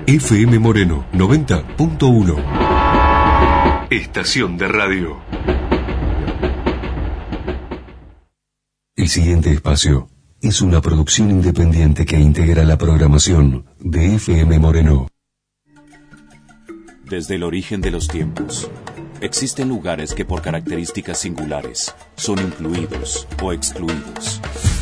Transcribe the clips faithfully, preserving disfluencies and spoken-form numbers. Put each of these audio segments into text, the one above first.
F M Moreno noventa punto uno. Estación de radio. El siguiente espacio es una producción independiente que integra la programación de F M Moreno. Desde el origen de los tiempos, existen lugares que por características singulares son incluidos o excluidos.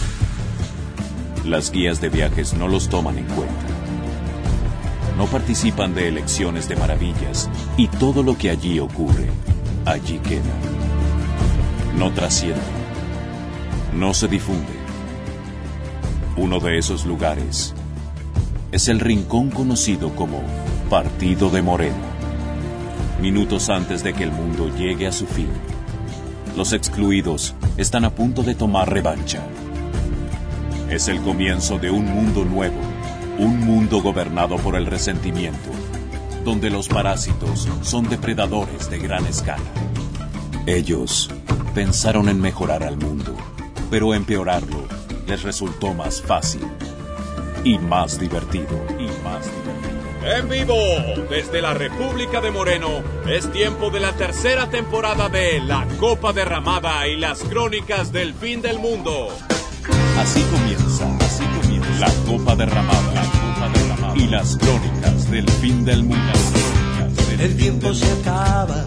Las guías de viajes no los toman en cuenta. No participan de elecciones de maravillas y todo lo que allí ocurre, allí queda. No trasciende. No se difunde. Uno de esos lugares es el rincón conocido como Partido de Moreno. Minutos antes de que el mundo llegue a su fin, los excluidos están a punto de tomar revancha. Es el comienzo de un mundo nuevo, un mundo gobernado por el resentimiento, donde los parásitos son depredadores de gran escala. Ellos pensaron en mejorar al mundo, pero empeorarlo les resultó más fácil y más divertido y más divertido. En vivo, desde la República de Moreno, es tiempo de la tercera temporada de La Copa Derramada y las Crónicas del Fin del Mundo. Así comienza, así comienza La Copa Derramada, la Copa Derramada y las Crónicas del Fin del Mundo. Del el tiempo se acaba,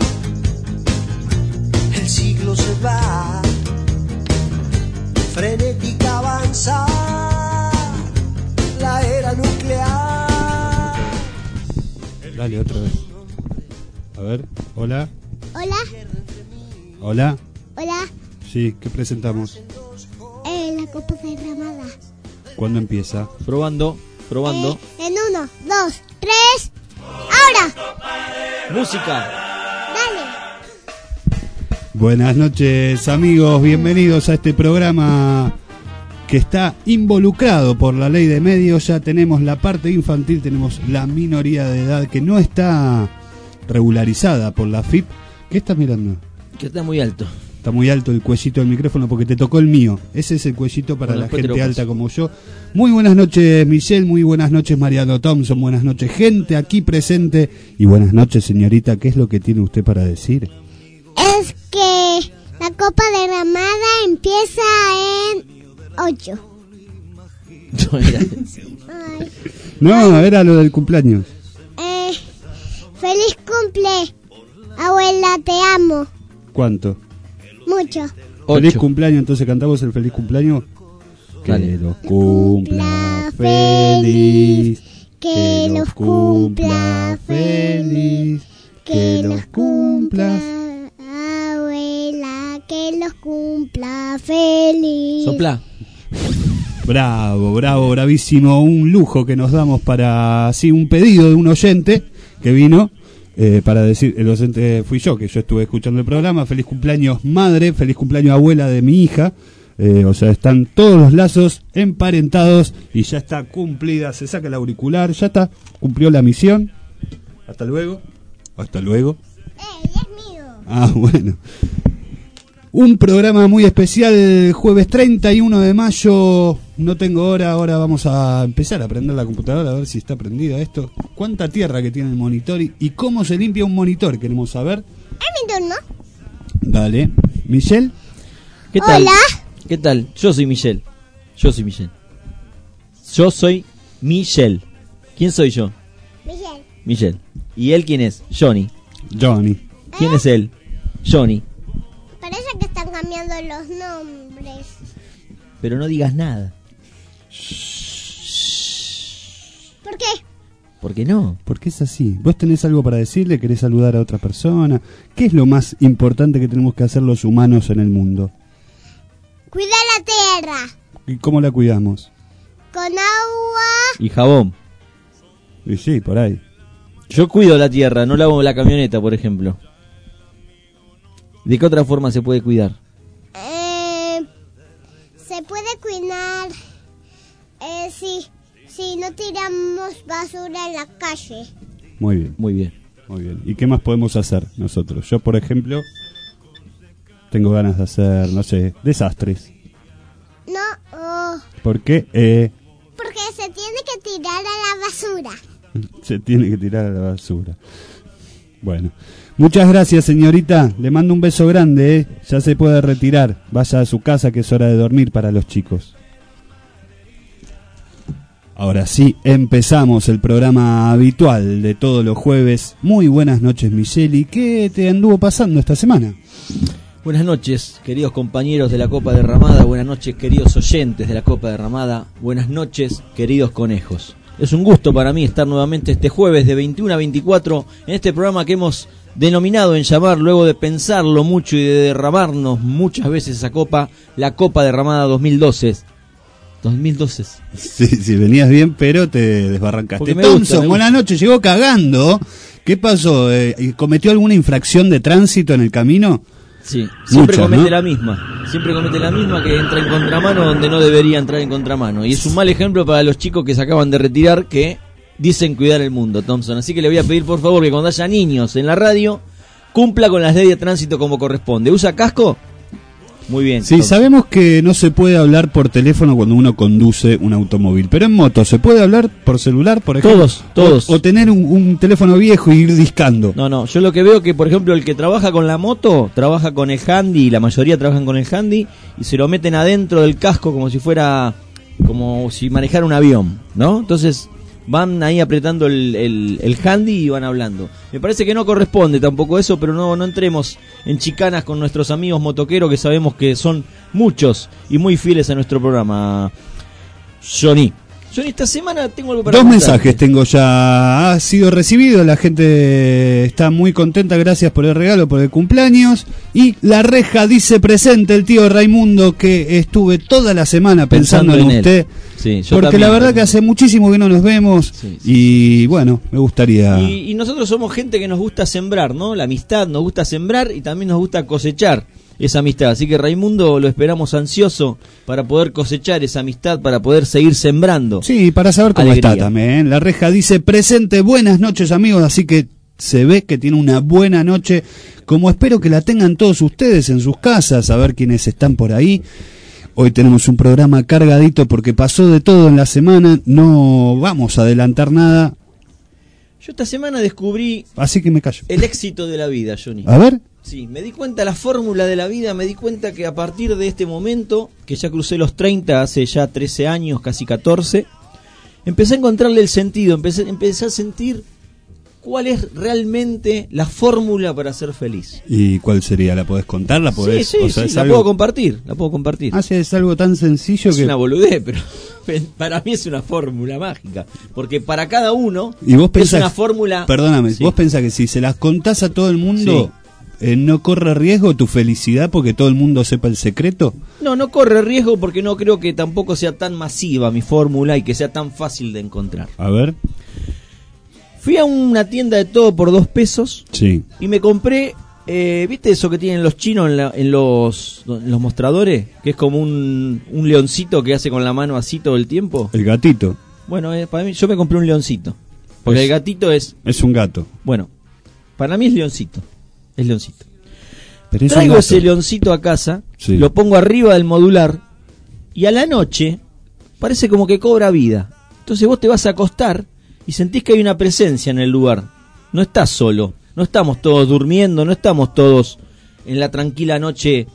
el siglo se va, frenética avanza la era nuclear. Dale, otra vez. A ver, hola. Hola. Hola. Hola. Sí, ¿qué presentamos? Eh, la Copa Derramada. ¿Cuándo empieza? Probando, probando. Eh, en uno, dos, tres. ¡Ahora! Música. Dale. Buenas noches, amigos. Bienvenidos a este programa que está involucrado por la ley de medios. Ya tenemos la parte infantil, tenemos la minoría de edad que no está regularizada por la F I P. ¿Qué estás mirando? Que está muy alto. Está muy alto el cuellito del micrófono porque te tocó el mío. Ese es el cuellito para bueno, la gente alta paso. como yo. Muy buenas noches, Michelle. Muy buenas noches, Mariano Thompson. Buenas noches, gente aquí presente. Y buenas noches, señorita. ¿Qué es lo que tiene usted para decir? Es que la Copa Derramada empieza en ocho. No era Ay. No, era lo del cumpleaños. Eh, feliz cumple, abuela, te amo ¿Cuánto? mucho. Feliz ocho. cumpleaños, entonces cantamos el feliz cumpleaños. Dale. Que los cumpla feliz, que los cumpla feliz, que los cumpla. Abuela, que los cumpla feliz. Sopla. Bravo, bravo, bravísimo. Un lujo que nos damos para, sí, un pedido de un oyente que vino eh, para decir, el oyente fui yo, que yo estuve escuchando el programa. Feliz cumpleaños madre, feliz cumpleaños abuela de mi hija. Eh, o sea, están todos los lazos emparentados y ya está cumplida. Se saca el auricular, ya está, cumplió la misión. Hasta luego. Hasta luego. Eh, es mío. Ah, bueno. Un programa muy especial, jueves treinta y uno de mayo. No tengo hora, ahora vamos a empezar a prender la computadora a ver si está prendida esto. ¿Cuánta tierra que tiene el monitor y, y cómo se limpia un monitor? Queremos saber. Es mi turno. Dale. ¿Michelle? ¿Qué tal? Hola. ¿Qué tal? Yo soy Michelle. Yo soy Michelle. Yo soy Michelle. ¿Quién soy yo? Miguel. Michelle. ¿Y él quién es? Johnny. Johnny. ¿Quién es él? Johnny. Parece que están cambiando los nombres. Pero no digas nada. ¿Por qué? ¿Por qué no? Porque es así. ¿Vos tenés algo para decirle? ¿Querés saludar a otra persona? ¿Qué es lo más importante que tenemos que hacer los humanos en el mundo? Cuida la tierra. ¿Y cómo la cuidamos? Con agua. Y jabón. Y sí, por ahí. Yo cuido la tierra, no lavo la camioneta, por ejemplo. ¿De qué otra forma se puede cuidar? Eh, se puede cuidar eh, si, si no tiramos basura en la calle. Muy bien. Muy bien. Muy bien. ¿Y qué más podemos hacer nosotros? Yo, por ejemplo, tengo ganas de hacer, no sé, desastres. No, oh, ¿Por qué? Eh, porque se tiene que tirar a la basura. Se tiene que tirar a la basura. Bueno, muchas gracias, señorita. Le mando un beso grande, ¿eh? Ya se puede retirar. Vaya a su casa, que es hora de dormir para los chicos. Ahora sí, empezamos el programa habitual de todos los jueves. Muy buenas noches, Micheli. ¿Qué te anduvo pasando esta semana? Buenas noches, queridos compañeros de la Copa Derramada. Buenas noches, queridos oyentes de la Copa Derramada. Buenas noches, queridos conejos. Es un gusto para mí estar nuevamente este jueves de veintiuno a veinticuatro en este programa que hemos denominado en llamar, luego de pensarlo mucho y de derramarnos muchas veces esa copa, la Copa Derramada dos mil doce. dos mil doce. Sí, sí, venías bien, pero te desbarrancaste. Me Thompson, gusta, me buenas gusta. noches, llegó cagando. ¿Qué pasó? Eh, ¿Cometió alguna infracción de tránsito en el camino? Sí, siempre Muchas, comete ¿no? la misma. Siempre comete la misma, que entra en contramano donde no debería entrar en contramano. Y es un mal ejemplo para los chicos que se acaban de retirar, que dicen cuidar el mundo, Thompson. Así que le voy a pedir, por favor, que cuando haya niños en la radio, cumpla con las leyes de tránsito como corresponde. ¿Usa casco? Muy bien. Sí, Thompson. sabemos que no se puede hablar por teléfono cuando uno conduce un automóvil, pero en moto se puede hablar por celular, por ejemplo. Todos, todos. O, o tener un, un teléfono viejo y ir discando. No, no, yo lo que veo que, por ejemplo, el que trabaja con la moto, trabaja con el handy, y la mayoría trabajan con el handy, y se lo meten adentro del casco como si fuera, como si manejara un avión, ¿no? Entonces van ahí apretando el, el, el handy y van hablando. Me parece que no corresponde tampoco eso, pero no, no entremos en chicanas con nuestros amigos motoqueros, que sabemos que son muchos y muy fieles a nuestro programa. Johnny. Johnny, esta semana tengo algo para Dos contarte. mensajes tengo ya, ha sido recibido, la gente está muy contenta, gracias por el regalo, por el cumpleaños. Y la reja dice presente el tío Raimundo, que estuve toda la semana pensando, Pensando en, en usted, él. Sí, yo porque también. la verdad que hace muchísimo que no nos vemos. Sí, sí. Y bueno, me gustaría... Y, y nosotros somos gente que nos gusta sembrar, ¿no? La amistad, nos gusta sembrar y también nos gusta cosechar esa amistad. Así que Raimundo lo esperamos ansioso para poder cosechar esa amistad, para poder seguir sembrando. Sí, para saber cómo Alegría. está también. ¿eh? La reja dice presente, buenas noches amigos, así que se ve que tiene una buena noche, como espero que la tengan todos ustedes en sus casas, a ver quiénes están por ahí. Hoy tenemos un programa cargadito porque pasó de todo en la semana, no vamos a adelantar nada, Yo esta semana descubrí así que me callo. el éxito de la vida, Johnny. A ver, Sí, me di cuenta la fórmula de la vida, me di cuenta que a partir de este momento, que ya crucé los treinta, hace ya trece años, casi catorce, empecé a encontrarle el sentido, empecé, empecé a sentir cuál es realmente la fórmula para ser feliz. ¿y cuál sería? ¿La podés contar? ¿La podés? Sí, sí, o sea, sí, es la algo... puedo compartir, la puedo compartir. Ah, sí, es algo tan sencillo Es que... una boludez, pero para mí es una fórmula mágica, porque para cada uno ¿Y vos es pensás, una fórmula... perdóname, Sí. vos pensás que si se las contás a todo el mundo, eh, ¿no corre riesgo tu felicidad porque todo el mundo sepa el secreto? No, no corre riesgo porque no creo que tampoco sea tan masiva mi fórmula y que sea tan fácil de encontrar. A ver. Fui a una tienda de todo por dos pesos Sí. y me compré, eh, ¿viste eso que tienen los chinos en, la- en los, en los mostradores? Que es como un, un leoncito que hace con la mano así todo el tiempo. El gatito. Bueno, eh, para mí, yo me compré un leoncito. Porque Es- el gatito es, Es un gato. bueno, para mí es leoncito. Es leoncito. Pero es un Traigo gato. ese leoncito a casa, Sí. lo pongo arriba del modular y a la noche parece como que cobra vida. Entonces vos te vas a acostar y sentís que hay una presencia en el lugar. No estás solo, no estamos todos durmiendo, no estamos todos en la tranquila noche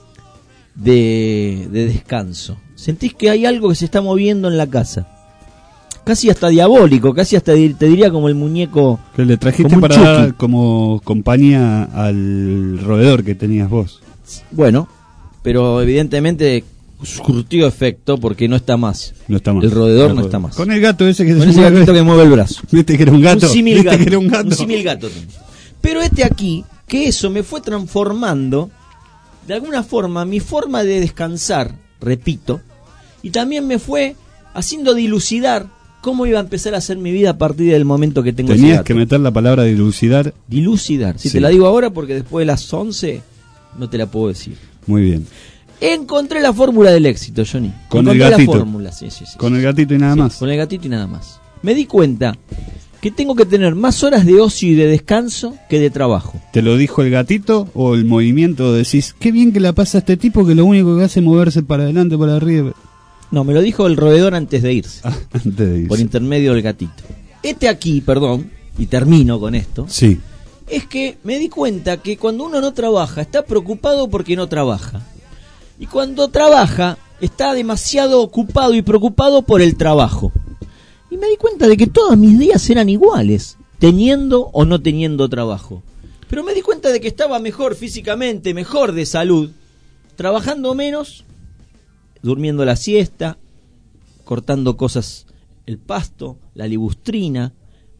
de, de descanso. Sentís que hay algo que se está moviendo en la casa. Casi hasta diabólico, casi hasta di- te diría como el muñeco. Que le trajiste como un para Chucky. dar como compañía al roedor que tenías vos. Bueno, pero evidentemente surtió efecto porque no está más. No está más. El roedor no está más. Con el gato ese que Con se ese mueve. gatito que mueve el brazo. ¿Viste que era un gato? Un símil ¿Viste gato. que era un gato? Un símil gato. Pero este aquí, que eso me fue transformando, de alguna forma, mi forma de descansar, repito, y también me fue haciendo dilucidar cómo iba a empezar a ser mi vida a partir del momento que tengo ese Tenías gato. que meter la palabra dilucidar. Dilucidar. Si Sí. te la digo ahora, porque después de las once no te la puedo decir. Muy bien. Encontré la fórmula del éxito, Johnny. Con el Encontré gatito. la fórmula, sí, sí, sí. Con el gatito y nada Sí, más. Con el gatito y nada más. Me di cuenta que tengo que tener más horas de ocio y de descanso que de trabajo. ¿Te lo dijo el gatito o el movimiento? Decís, qué bien que la pasa este tipo que lo único que hace es moverse para adelante, para arriba. No, me lo dijo el roedor antes de irse, Ah, antes de irse. por intermedio del gatito. Este aquí, perdón, y termino con esto, Sí. es que me di cuenta que cuando uno no trabaja, está preocupado porque no trabaja. Y cuando trabaja, está demasiado ocupado y preocupado por el trabajo. Y me di cuenta de que todos mis días eran iguales, teniendo o no teniendo trabajo. Pero me di cuenta de que estaba mejor físicamente, mejor de salud, trabajando menos, durmiendo la siesta, cortando cosas, el pasto, la libustrina.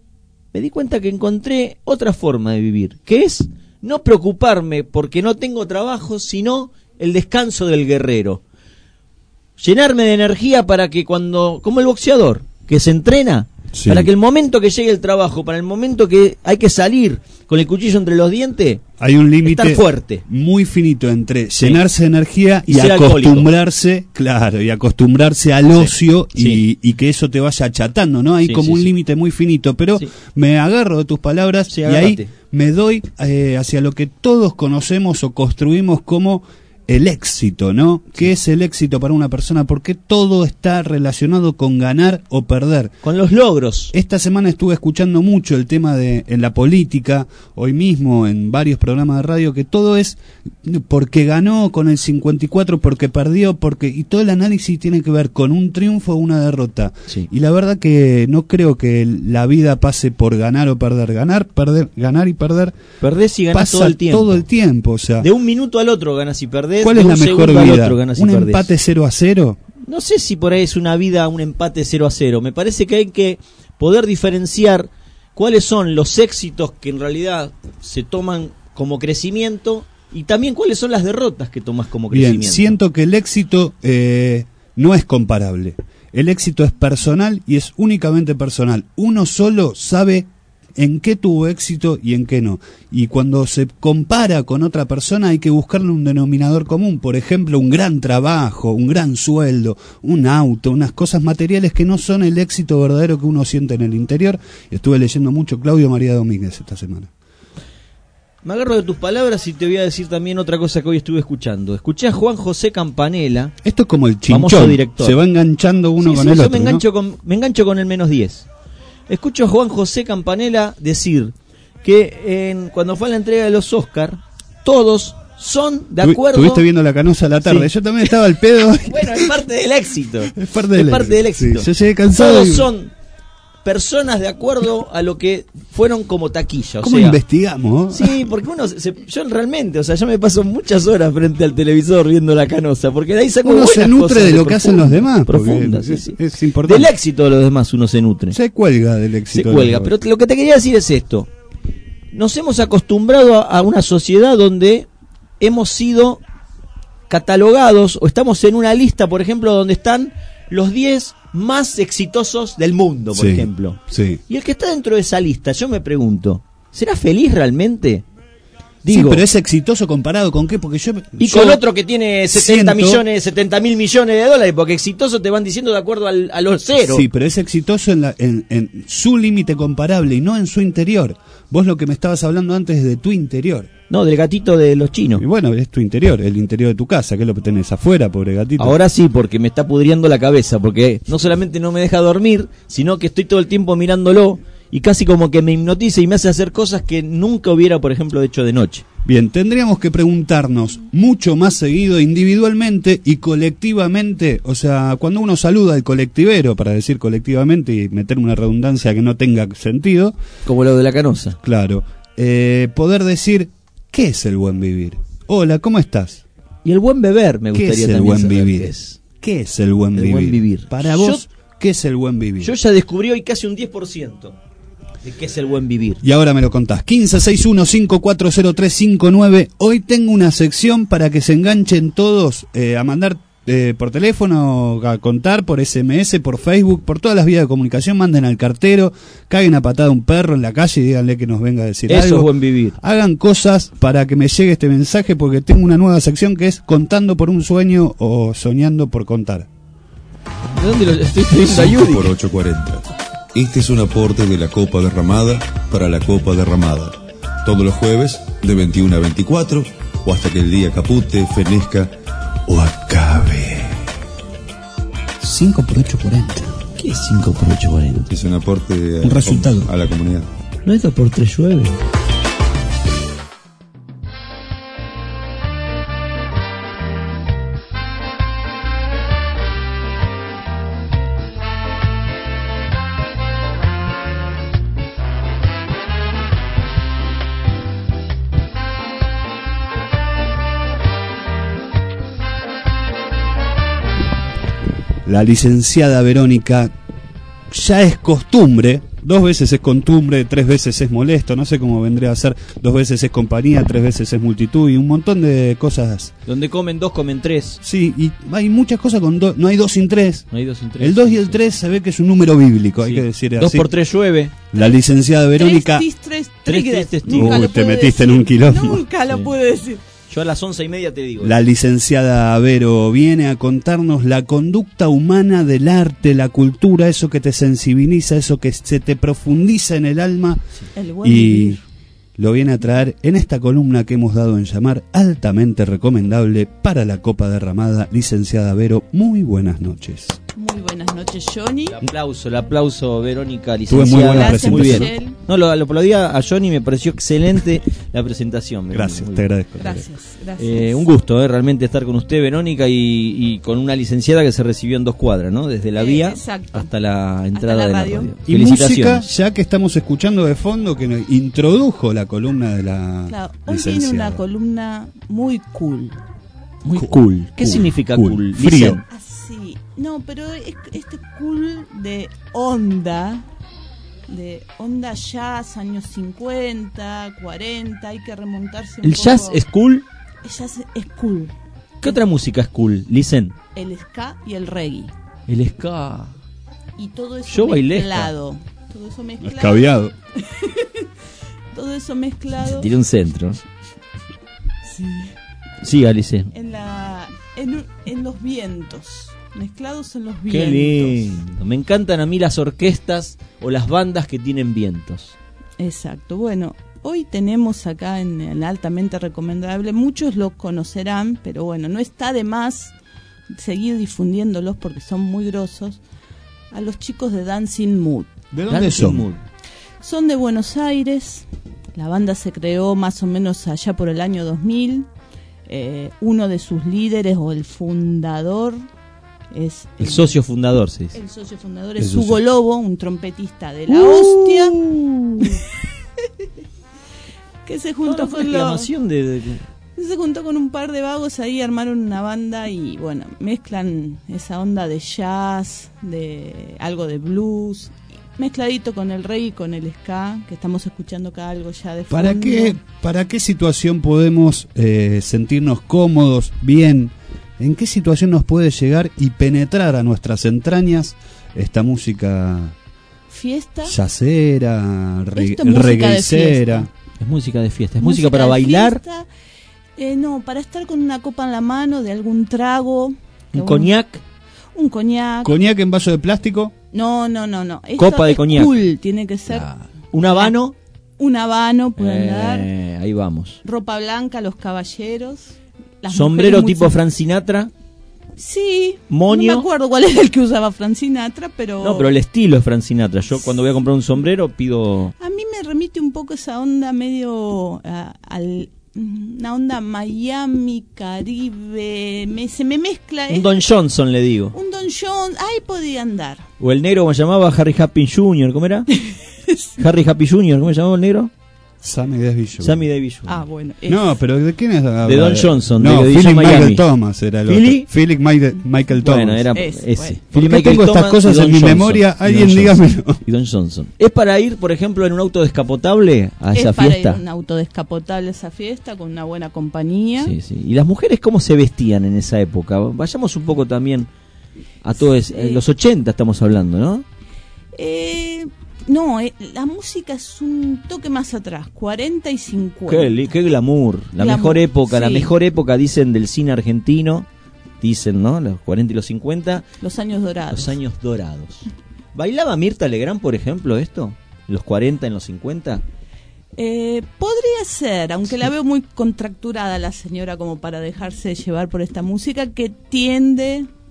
Me di cuenta que encontré otra forma de vivir, que es no preocuparme porque no tengo trabajo, sino el descanso del guerrero. Llenarme de energía para que cuando, como el boxeador, que se entrena, sí, para que el momento que llegue el trabajo, para el momento que hay que salir con el cuchillo entre los dientes, hay un límite estar fuerte, muy finito entre sí, llenarse de energía y, y acostumbrarse, alcohólico. Claro, y acostumbrarse al ocio, sí, y, y que eso te vaya achatando, ¿no? Hay sí, como sí, un sí. límite muy finito, pero Sí. me agarro de tus palabras Sí, y agárrate. ahí me doy eh, hacia lo que todos conocemos o construimos como el éxito, ¿no? Sí. ¿Qué es el éxito para una persona? Porque todo está relacionado con ganar o perder. Con los logros. Esta semana estuve escuchando mucho el tema de en la política, hoy mismo en varios programas de radio, que todo es porque ganó con el cincuenta y cuatro, porque perdió, porque y todo el análisis tiene que ver con un triunfo o una derrota. Sí. Y la verdad que no creo que la vida pase por ganar o perder. Ganar, perder, ganar y perder. Perdés y ganás pasa todo el tiempo. todo el tiempo, o sea. De un minuto al otro ganas y perdés. ¿Cuál de es la un mejor segundo al vida? otro ganas y ¿Un perdés. empate cero a cero? No sé si por ahí es una vida, un empate cero a cero. Me parece que hay que poder diferenciar cuáles son los éxitos que en realidad se toman como crecimiento y también cuáles son las derrotas que tomas como Bien, crecimiento. siento que el éxito eh, no es comparable. El éxito es personal y es únicamente personal. Uno solo sabe en qué tuvo éxito y en qué no. Y cuando se compara con otra persona hay que buscarle un denominador común. Por ejemplo, un gran trabajo, un gran sueldo, un auto, unas cosas materiales que no son el éxito verdadero que uno siente en el interior. Estuve leyendo mucho Claudio María Domínguez esta semana. Me agarro de tus palabras y te voy a decir también otra cosa que hoy estuve escuchando. Escuché a Juan José Campanella. Esto es como el famoso chinchón. director. Se va enganchando uno Sí, con sí, el yo otro, me engancho, ¿no? con, me engancho con el menos diez. Escucho a Juan José Campanella decir que en, cuando fue a la entrega de los Oscar, todos son de acuerdo. Estuviste viendo La Canosa a la tarde. Sí. Yo también estaba al pedo. Bueno, es parte del éxito. Es parte del es parte del éxito. éxito. Sí, yo llegué cansado. Todos y... son personas de acuerdo a lo que fueron como taquilla. O ¿Cómo sea, investigamos? Sí, porque uno se, se- yo realmente, o sea, yo me paso muchas horas frente al televisor viendo La Canosa, porque de ahí saco Uno buenas se nutre cosas de lo que hacen los demás, porque profundas, sí, es- sí. es importante. Del éxito de los demás uno se nutre. Se cuelga del Se éxito. cuelga, de pero los- lo que te quería decir es esto. Nos hemos acostumbrado a, a una sociedad donde hemos sido catalogados o estamos en una lista, por ejemplo, donde están los diez más exitosos del mundo, por Sí, ejemplo. sí. Y el que está dentro de esa lista, yo me pregunto, ¿será feliz realmente? Sí, Digo, pero es exitoso comparado con qué, porque yo y yo con otro que tiene setenta siento- millones, setenta mil millones de dólares, porque exitoso te van diciendo de acuerdo al, a los cero. Sí, pero es exitoso en, la, en, en su límite comparable y no en su interior. Vos lo que me estabas hablando antes es de tu interior. No, del gatito de los chinos. Y bueno, es tu interior, el interior de tu casa, que es lo que tenés afuera, pobre gatito. Ahora sí, porque me está pudriendo la cabeza, porque no solamente no me deja dormir, sino que estoy todo el tiempo mirándolo y casi como que me hipnotiza y me hace hacer cosas que nunca hubiera, por ejemplo, hecho de noche. Bien, tendríamos que preguntarnos mucho más seguido individualmente y colectivamente, o sea, cuando uno saluda al colectivero, para decir colectivamente y meter una redundancia que no tenga sentido, Como lo de La Canosa. claro, eh, poder decir, ¿qué es el buen vivir? Hola, ¿cómo estás? Y el buen beber, me ¿Qué gustaría es el también buen saber vivir? qué es. ¿Qué es el buen El vivir? buen vivir. Para Yo- vos, ¿qué es el buen vivir? Yo ya descubrí hoy casi un diez por ciento de qué es el buen vivir. Y ahora me lo contás. quince sesenta y uno cincuenta y cuatro cero tres cincuenta y nueve. Hoy tengo una sección para que se enganchen todos eh, a mandar eh, por teléfono, a contar por S M S, por Facebook, por todas las vías de comunicación. Manden al cartero, caguen a patada a un perro en la calle y díganle que nos venga a decir Eso algo. es buen vivir. Hagan cosas para que me llegue este mensaje, porque tengo una nueva sección que es Contando por un sueño o Soñando por contar. ¿De dónde lo estoy pidiendo a cinco Yuri? por ocho cuarenta. Este es un aporte de la Copa Derramada para la Copa Derramada. Todos los jueves de veintiuno a veinticuatro o hasta que el día capute, fenezca o acabe. cinco por ocho, cuarenta. ¿Qué es cinco por ocho, cuarenta? Es un aporte a, Un resultado. a la comunidad. ¿No es dos por tres llueve? La licenciada Verónica, ya es costumbre, dos veces es costumbre, tres veces es molesto, no sé cómo vendría a ser, dos veces es compañía, tres veces es multitud y un montón de cosas. Donde comen dos, comen tres. Sí, y hay muchas cosas con dos, no hay dos sin tres. No hay dos sin tres. El dos y el Sí. tres se ve que es un número bíblico, hay Sí. que decir Dos así. por tres llueve. La licenciada Verónica, Tres, tis, tres, Tres, tigres. tres, tres, Nunca Uy, lo te pude metiste en decir. un quilombo. Nunca lo Sí. pude decir. Yo a las once y media te digo. la licenciada Vero viene a contarnos la conducta humana del arte, la cultura, eso que te sensibiliza, eso que se te profundiza en el alma. El buen Y vivir. lo viene a traer en esta columna que hemos dado en llamar altamente recomendable para la copa derramada. Licenciada Vero, muy buenas noches. Muy buenas noches, Johnny. El aplauso, el aplauso, Verónica, Tuve licenciada. muy buena Gracias, Muy bien. Michelle. No, lo, lo aplaudía a Johnny, me pareció excelente la presentación. Verónica, Gracias, muy te bien. agradezco. Gracias, gracias. Eh, un gusto, eh, realmente estar con usted, Verónica, y, y con una licenciada que se recibió en dos cuadras, ¿no? Desde la Eh, vía exacto. hasta la entrada la de la radio. radio. Y música, Felicitaciones. ya que estamos escuchando de fondo, que nos introdujo la columna de la Claro, hoy tiene licenciada. una columna muy cool. Muy cool. ¿Qué Cool, significa cool. cool? Frío. Dicen. Así. No, pero es, este cool de onda, de onda jazz, años cincuenta, cuarenta, hay que remontarse un ¿El poco. jazz es cool? El jazz es cool. ¿Qué otra música es cool? Dicen. El ska y el reggae. El ska. Y todo eso Yo bailé ska. mezclado. Todo eso mezclado. Escabiado. Todo eso mezclado. Tiene un centro. Sí. Sí, Alice. En la en, en los vientos, mezclados en los Qué vientos. lindo. Me encantan a mí las orquestas o las bandas que tienen vientos. Exacto. Bueno, hoy tenemos acá en el altamente recomendable, muchos los conocerán, pero bueno, no está de más seguir difundiéndolos porque son muy grosos, a los chicos de Dancing Mood. ¿De dónde Dancing son? Mood. Son de Buenos Aires, la banda se creó más o menos allá por el año dos mil, eh, uno de sus líderes o el fundador es El socio fundador, se dice. el socio fundador El es socio. Hugo Lobo, un trompetista de la hostia, que se juntó No, no, con los, reclamación de, de- se juntó con un par de vagos ahí, armaron una banda y bueno, mezclan esa onda de jazz, de algo de blues, mezcladito con el reggae y con el ska, que estamos escuchando acá algo ya de fondo. ¿Para qué, ¿Para qué situación podemos eh, sentirnos cómodos, bien? ¿En qué situación nos puede llegar y penetrar a nuestras entrañas esta música Fiesta. yacera, re, Esto es música de regueicera? fiesta. es música de fiesta. Es música, para de bailar. fiesta. Eh, no, para estar con una copa en la mano de algún trago. que Un coñac. Un coñac. ¿Coñac en vaso de plástico? No, no, no, no. Esto Copa de es coñac. Cool, tiene que ser Un habano. un habano, pueden dar. Eh, ahí vamos. Ropa blanca, los caballeros. Las Sombrero mujeres muy tipo sen- Frank Sinatra. Sí. Moño. No me acuerdo cuál era el que usaba Frank Sinatra, pero. No, pero el estilo es Frank Sinatra. Yo cuando voy a comprar un sombrero pido... A mí me remite un poco esa onda medio. ah, al una onda Miami, Caribe. Me, se me mezcla. Un es- Don Johnson, le digo. un Don John. Ahí podía andar. O el negro, como se llamaba, Harry Happy junior ¿Cómo era? Harry Happy junior ¿Cómo se llamaba el negro? Sammy Davis Jones. Sammy Davis junior Ah, bueno. No, pero ¿de quién es? De Don Johnson, No, de Philip Edition Michael Miami. Thomas era el ¿Philly? otro. Philip Michael, Michael Thomas. Bueno, era Ese, ese. bueno. ¿Por Philip qué Michael tengo estas Thomas cosas y Don en mi Johnson. memoria? Y Alguien Don dígamelo. Johnson. Y Don Johnson. ¿Es para ir, por ejemplo, en un auto descapotable a esa es para fiesta? ir a un auto descapotable a esa fiesta con una buena compañía. Sí, sí. ¿Y las mujeres cómo se vestían en esa época? Vayamos un poco también a todos, Sí. eh, los ochenta estamos hablando, ¿no? Eh, no, eh, la música es un toque más atrás, cuarenta y cincuenta. Qué, li- qué glamour. La Glamour, mejor época, la sí. mejor época, dicen, del cine argentino. Dicen, ¿no? Los cuarenta y los cincuenta, Los años dorados. los años dorados. ¿Bailaba Mirta Legrand, por ejemplo, esto? ¿En los cuarenta, en los cincuenta? Eh, podría ser, aunque la veo muy contracturada la señora como para dejarse llevar por esta música que tiende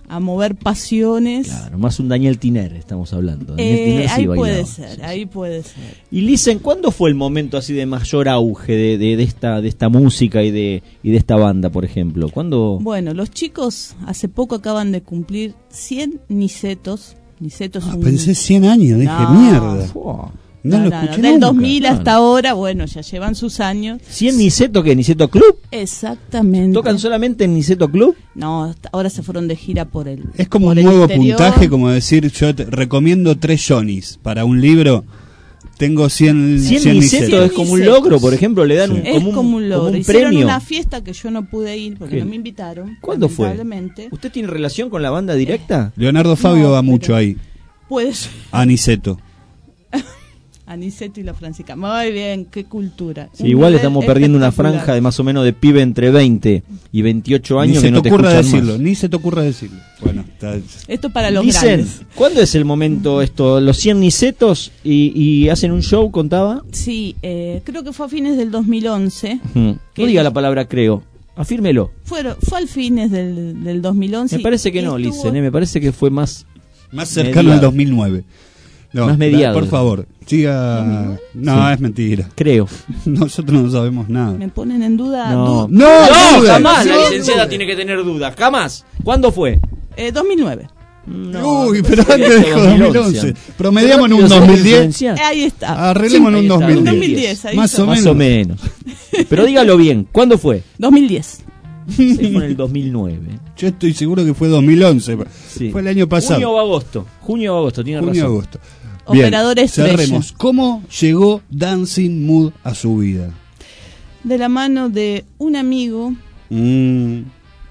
a mover pasiones. Claro, más un Daniel Tiner estamos hablando. Daniel Eh, Tiner sí ahí bailaba. puede ser, Sí, ahí sí. puede ser. Y Listen, ¿cuándo fue el momento así de mayor auge de, de, de esta de esta música y de y de esta banda, por ejemplo? ¿Cuándo? Bueno, los chicos hace poco acaban de cumplir cien nicetos. Nicetos es Ah, un- pensé cien años, dije, No. mierda. Fua. No, No, lo no, no, escuché del nunca. dos mil No, hasta no. ahora, bueno, ya llevan sus años. ¿cien Niceto qué? ¿Niceto Club? Exactamente. ¿Tocan solamente en Niceto Club? No, hasta ahora se fueron de gira por el. Es como por un el nuevo interior. puntaje, como decir, yo te recomiendo tres Johnnys para un libro. Tengo cien, cien cien Niceto Nicetos. es como un Nicetos. logro, por ejemplo, le dan Sí. un, Es como un, como un logro. como un Hicieron premio. una fiesta que yo no pude ir porque ¿Qué? no me invitaron. ¿Cuándo fue? lamentablemente. ¿Usted tiene relación con la banda directa? Leonardo Fabio No, va pero- mucho ahí. Puede ser. Aniceto. Aniceto y la Francisca. Muy bien, qué cultura. Sí, Un igual nivel estamos perdiendo una espectacular. franja de más o menos de pibe entre veinte y veintiocho años Ni que se te no te ocurra escuchan decirlo, más. ni se te ocurra decirlo. Bueno, está. Esto para los Dicen, grandes. ¿cuándo es el momento esto? Los cien Nicetos y, y hacen un show, contaba. Sí, eh, creo que fue a fines del dos mil once. Hmm. No diga la palabra creo, afírmelo. Fueron, fue al fines del, del dos mil once. Me parece que y no, estuvo- Listen, eh, me parece que fue más... Más cercano Mediado. al dos mil nueve. No, Más mediado. Por favor, siga. No, Sí. es mentira. Creo. Nosotros no sabemos nada. Me ponen en duda. No, du- No, no, duda. jamás la No, licenciada duda. tiene que tener dudas, jamás. ¿Cuándo fue? eh, dos mil nueve. No, Uy, me pero parece que antes es dijo dos mil dos mil once. Pero Promediamos en un rápido se dos mil diez. influencia. Eh, ahí está. Arreglemos en Ahí un está, dos mil un diez. dos mil diez, ahí Más está. o Más menos. o menos. Pero dígalo bien, ¿cuándo fue? dos mil diez. Sí, fue en el dos mil nueve. Yo estoy seguro que fue dos mil once. Sí. Fue el año pasado. Junio o agosto. Junio o agosto, tiene Junio, razón. agosto. Bien, Operador estrella. cerremos. ¿Cómo llegó Dancing Mood a su vida? De la mano de un amigo Mm,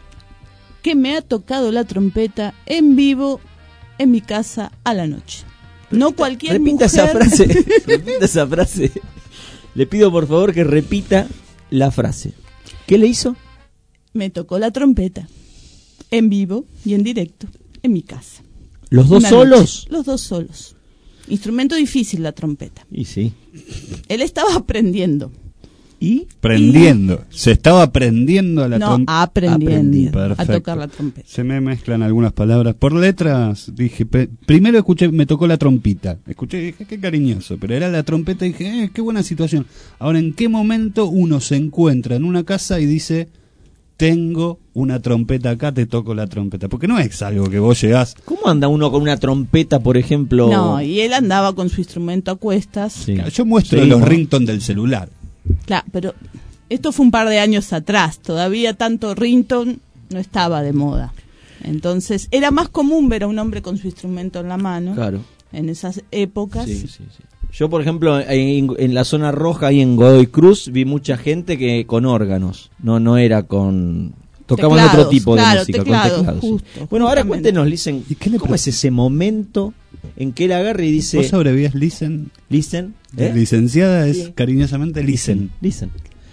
que me ha tocado la trompeta en vivo en mi casa a la noche. No cualquier Repita mujer. esa frase. Repita esa frase. Le pido por favor que repita la frase. ¿Qué le hizo? Me tocó la trompeta en vivo y en directo en mi casa. ¿Los dos Una solos? noche. Los dos solos. Instrumento difícil la trompeta. Y sí. Él estaba aprendiendo. ¿Y? prendiendo. Se estaba aprendiendo a la No, trompeta. aprendiendo a Perfecto. tocar la trompeta. Se me mezclan algunas palabras. Por letras, dije, pe- primero escuché, me tocó la trompita. Escuché, dije, qué cariñoso, pero era la trompeta y dije, eh, qué buena situación. Ahora, ¿en qué momento uno se encuentra en una casa y dice, tengo una trompeta acá, te toco la trompeta? Porque no es algo que vos llegás. ¿Cómo anda uno con una trompeta, por ejemplo? No, y él andaba con su instrumento a cuestas. Sí. Yo muestro Sí, los ¿no? ringtones del celular. Claro, pero esto fue un par de años atrás. Todavía tanto ringtone no estaba de moda. Entonces, era más común ver a un hombre con su instrumento en la mano Claro. en esas épocas. Sí, sí, sí. Yo, por ejemplo, en, en la zona roja y en Godoy Cruz vi mucha gente que con órganos. No, no era con... Tocaban Teclados, otro tipo de claro, música, teclados, con teclados. sí. justo, Bueno, ahora justamente. cuéntenos, Listen, ¿Y qué le ¿cómo es ese momento en que él agarra y dice... Vos abrevías listen. Listen, De ¿eh? licenciada es Sí. cariñosamente listen. Listen.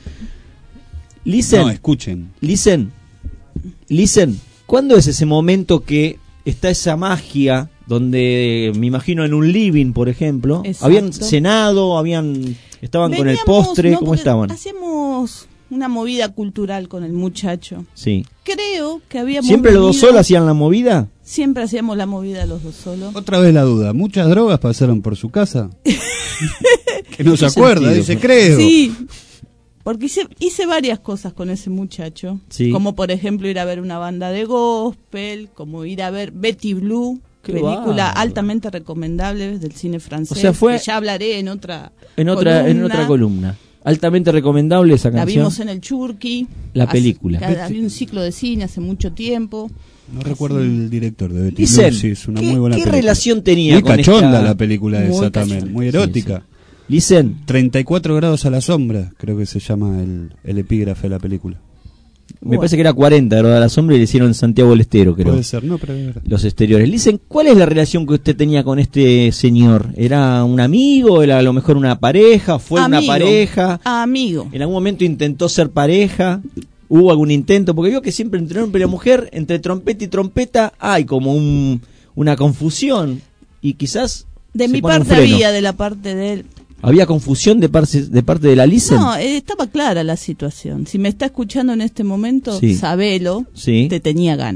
Listen. No, escuchen. Listen, listen, ¿cuándo es ese momento que está esa magia donde me imagino en un living, por ejemplo, Exacto. habían cenado, habían estaban con el Veníamos, postre, no, ¿cómo porque estaban? Hacíamos una movida cultural con el muchacho. Sí. Creo que habíamos ¿Siempre los dos venido- solos hacían la movida? Siempre hacíamos la movida los dos solos. Otra vez la duda. ¿Muchas drogas pasaron por su casa? Que no se ¿Qué acuerda, sentido? dice, creo. Sí, porque hice, hice varias cosas con ese muchacho. Sí. Como por ejemplo ir a ver una banda de gospel, como ir a ver Betty Blue, Qué película bárbaro. altamente recomendable del cine francés. O sea, fue- que ya hablaré en otra En otra en columna. otra columna. Altamente recomendable esa La canción. vimos en el Churqui. La Hace- película. que había un ciclo de cine hace mucho tiempo. No recuerdo el director de Betty Dicen, Blue, sí, es una ¿qué, muy buena qué película. relación tenía Muy con cachonda esta... la película Muy esa también, cachonda. muy erótica. Listen, treinta y cuatro grados a la sombra, creo que se llama el, el epígrafe de la película. me Bueno. parece que era cuarenta, ¿verdad? La sombra y le hicieron Santiago del Estero, creo. Puede ser, no, pero es verdad. Los exteriores. Dicen, ¿cuál es la relación que usted tenía con este señor? ¿Era un amigo? ¿Era a lo mejor una pareja? ¿Fue una Amigo. pareja? Amigo. ¿En algún momento intentó ser pareja? ¿Hubo algún intento? Porque veo que siempre entre hombre y la mujer, entre trompeta y trompeta, hay como un, una confusión. Y quizás De se mi pone un parte freno. había, de la parte de él. ¿Había confusión de parte de, parte de la Listen? No, eh, estaba clara la situación. Si me está escuchando en este momento, Sí. sabelo, Sí. te tenía ganas.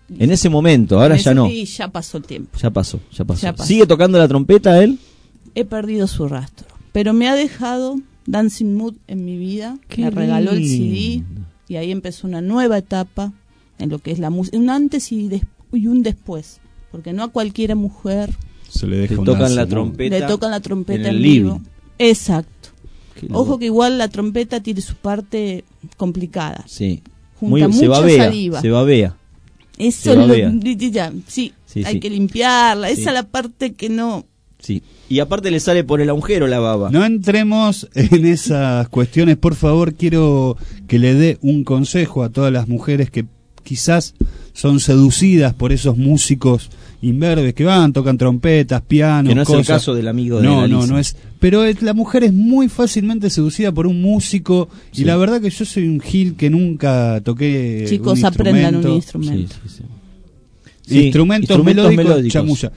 En ese momento, ahora En ya ese- no. Y ya pasó el tiempo. Ya pasó, ya pasó. Ya pasó. ¿Sigue tocando la trompeta él? He perdido su rastro. Pero me ha dejado Dancing Mood en mi vida. Qué me regaló el C D lindo. y ahí empezó una nueva etapa en lo que es la música. Un antes y, des- y un después. Porque no a cualquiera mujer Se le deja Le un tocan lazo, la ¿no? trompeta. le tocan la trompeta en el en living. vivo. Exacto. Qué loco. Ojo que igual la trompeta tiene su parte complicada. Sí. Junta se mucha babea, saliva. se babea. Eso se es lo, babea. di- di- ya, sí, Sí, hay sí. que limpiarla. Esa Sí. es la parte que no. Sí. Y aparte le sale por el agujero la baba. No entremos en esas cuestiones, por favor. Quiero que le dé un consejo a todas las mujeres que quizás son seducidas por esos músicos imberbes que van, tocan trompetas, pianos, Que no es el cosas. caso del amigo de No, la no, Lisa. no es. Pero es- la mujer es muy fácilmente seducida por un músico. Sí. Y la verdad que yo soy un gil que nunca toqué. Chicos, un aprendan un instrumento. instrumento. Sí, sí, sí. Sí, Instrumentos, melódicos, chamulla.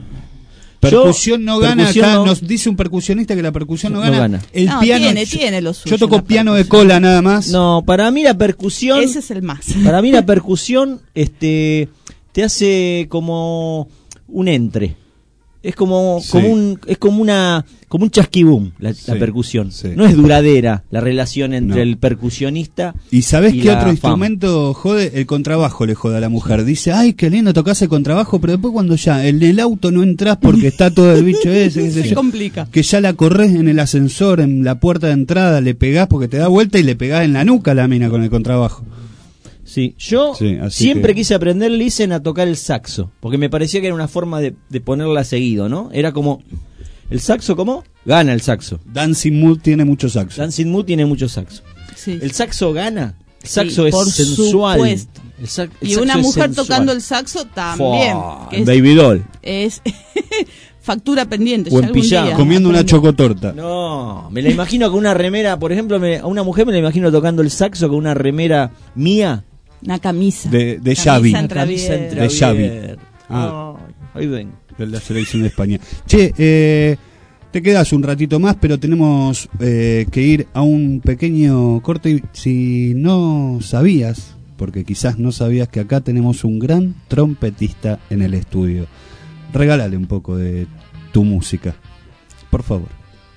Percusión no gana, percusión acá no- nos dice un percusionista que la percusión no No gana. gana. El No, piano, tiene, yo, tiene lo suyo. yo toco la piano de percusión. cola nada más. No, para mí la percusión, Ese es el más. para mí la percusión, este, te hace como un entre. Es como, Sí. como un, es como una, como un chasquibum la, Sí, la percusión. sí. No es duradera la relación entre No. el percusionista. ¿Y sabés y qué la otro fama. instrumento jode? El contrabajo le jode a la mujer. Dice, ay, qué lindo tocas el contrabajo, pero después cuando ya en el auto no entras porque está todo el bicho ese, qué sé Se yo, complica. que ya la corres en el ascensor, en la puerta de entrada, le pegás porque te da vuelta y le pegás en la nuca a la mina con el contrabajo. Sí, yo Sí, así siempre que- quise aprender, Listen, a tocar el saxo, porque me parecía que era una forma de, de ponerla seguido, ¿no? Era como, ¿el saxo cómo? Gana el saxo. Dancing Mood tiene mucho saxo. Dancing Mood tiene mucho saxo. Sí. ¿El saxo gana? El Sí, saxo es por sensual. supuesto. El sax- el Y saxo una es mujer sensual. tocando el saxo también. Fua, que es, Baby doll. es factura pendiente. O ya en algún pijama. día Comiendo una aprendo. chocotorta. No, me la imagino con una remera, por ejemplo, me- a una mujer me la imagino tocando el saxo con una remera mía. Una camisa. De- de Camisa Xavi. Una entreabierta. camisa entre De Xavi. abierta. Ah. Ay, ahí vengo. De la selección de España. Che, eh, te quedas un ratito más, pero tenemos eh, que ir a un pequeño corte. Y si no sabías, porque quizás no sabías que acá tenemos un gran trompetista en el estudio, regálale un poco de tu música, por favor.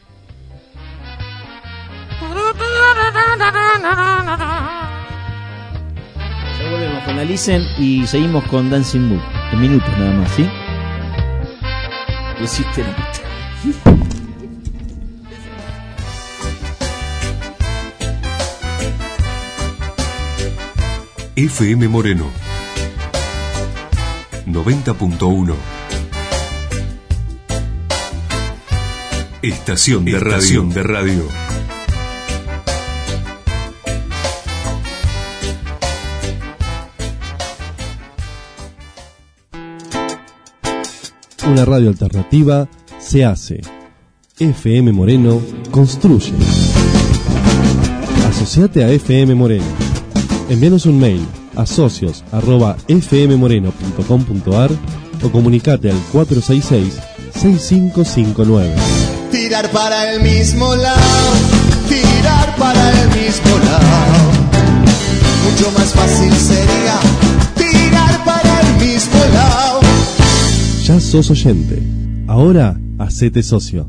Ya volvemos con la Listen y seguimos con Dancing Mood. En minutos nada más, ¿sí? Lo hiciste la- F M Moreno noventa punto uno. Estación de radio. Estación de radio. Una radio alternativa se hace. F M Moreno construye. Asociate a F M Moreno. Envíanos un mail a socios arroba f m moreno punto com punto a r o comunicate al cuatro seis seis, seis cinco cinco nueve. Tirar para el mismo lado, tirar para el mismo lado. Mucho más fácil sería tirar para el mismo lado. Ya sos oyente. Ahora hacete socio.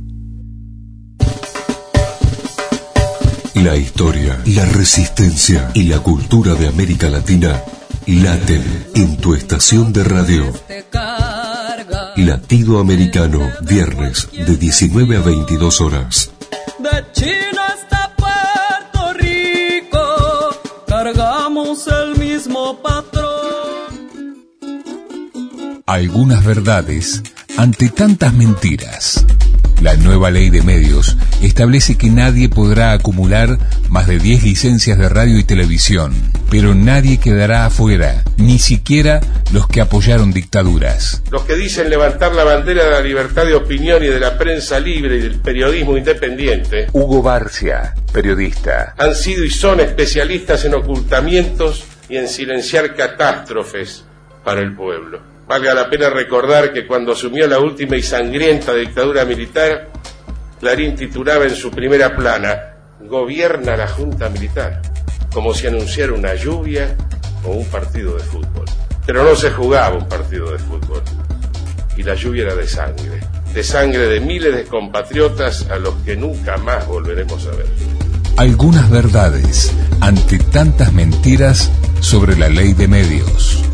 La historia, la resistencia y la cultura de América Latina laten en tu estación de radio. Latido Americano, viernes de diecinueve a veintidós horas. De China hasta Puerto Rico, cargamos el mismo patrón. Algunas verdades ante tantas mentiras. La nueva ley de medios establece que nadie podrá acumular más de diez licencias de radio y televisión, pero nadie quedará afuera, ni siquiera los que apoyaron dictaduras. Los que dicen levantar la bandera de la libertad de opinión y de la prensa libre y del periodismo independiente, Hugo Barcia, periodista. han sido y son especialistas en ocultamientos y en silenciar catástrofes para el pueblo. Valga la pena recordar que cuando asumió la última y sangrienta dictadura militar, Clarín titulaba en su primera plana: "Gobierna la Junta Militar", como si anunciara una lluvia o un partido de fútbol. Pero no se jugaba un partido de fútbol. Y la lluvia era de sangre. De sangre de miles de compatriotas a los que nunca más volveremos a ver. Algunas verdades ante tantas mentiras sobre la ley de medios.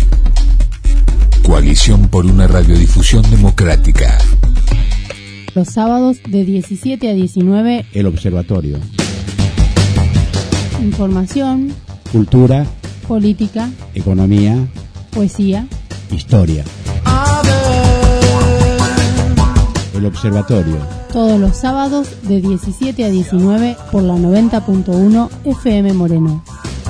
Coalición por una radiodifusión democrática. Los sábados de diecisiete a diecinueve. El Observatorio. Información. Cultura. Política. Economía. Poesía. Historia. El Observatorio. Todos los sábados de diecisiete a diecinueve por la noventa punto uno F M Moreno.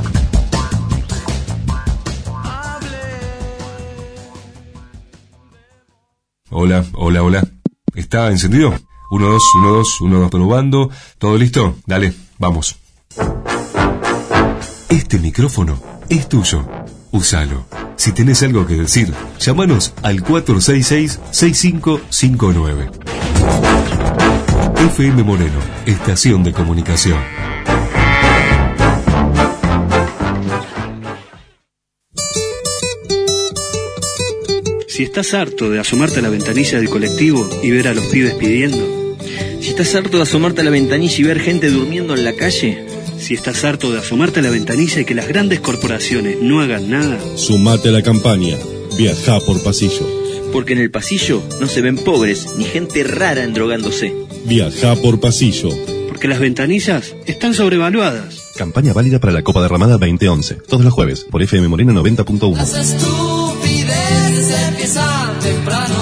Hola, hola, hola. ¿Está encendido? Uno, dos, uno, dos, uno, dos, probando. ¿Todo listo? Dale, vamos. Este micrófono es tuyo. Úsalo. Si tenés algo que decir, llámanos al cuatro seis seis, seis cinco cinco nueve. F M Moreno, estación de comunicación. Si estás harto de asomarte a la ventanilla del colectivo y ver a los pibes pidiendo. Si estás harto de asomarte a la ventanilla y ver gente durmiendo en la calle. Si estás harto de asomarte a la ventanilla y que las grandes corporaciones no hagan nada. Sumate a la campaña. Viajá por pasillo. Porque en el pasillo no se ven pobres ni gente rara endrogándose. Viajá por pasillo. Porque las ventanillas están sobrevaluadas. Campaña válida para la Copa Derramada veinte once. Todos los jueves por F M Moreno noventa punto uno. Las estupideces empiezan temprano.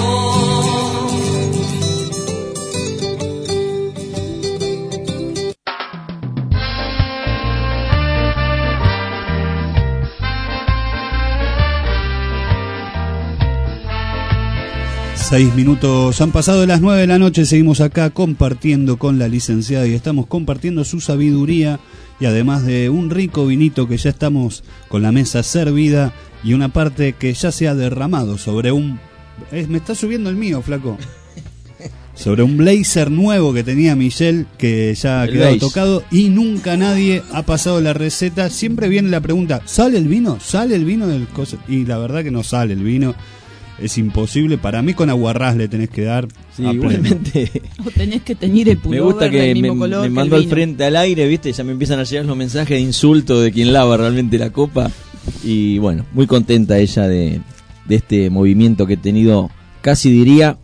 Seis minutos han pasado de las nueve de la noche, seguimos acá compartiendo con la licenciada y estamos compartiendo su sabiduría y además de un rico vinito que ya estamos con la mesa servida y una parte que ya se ha derramado sobre un... Eh, me está subiendo el mío, flaco. Sobre un blazer nuevo que tenía Michelle que ya ha El quedado beige. tocado y nunca nadie ha pasado la receta. Siempre viene la pregunta, ¿sale el vino? ¿Sale el vino del coso? Y la verdad que no sale el vino. Es imposible, para mí con aguarrás le tenés que dar Sí, a pleno. igualmente. O tenés que teñir el Me pullover gusta que del me, mismo color me que mando el al vino. frente al aire, ¿viste? Ya me empiezan a llegar los mensajes de insulto de quien lava realmente la copa. Y bueno, muy contenta ella de, de este movimiento que he tenido, casi diría,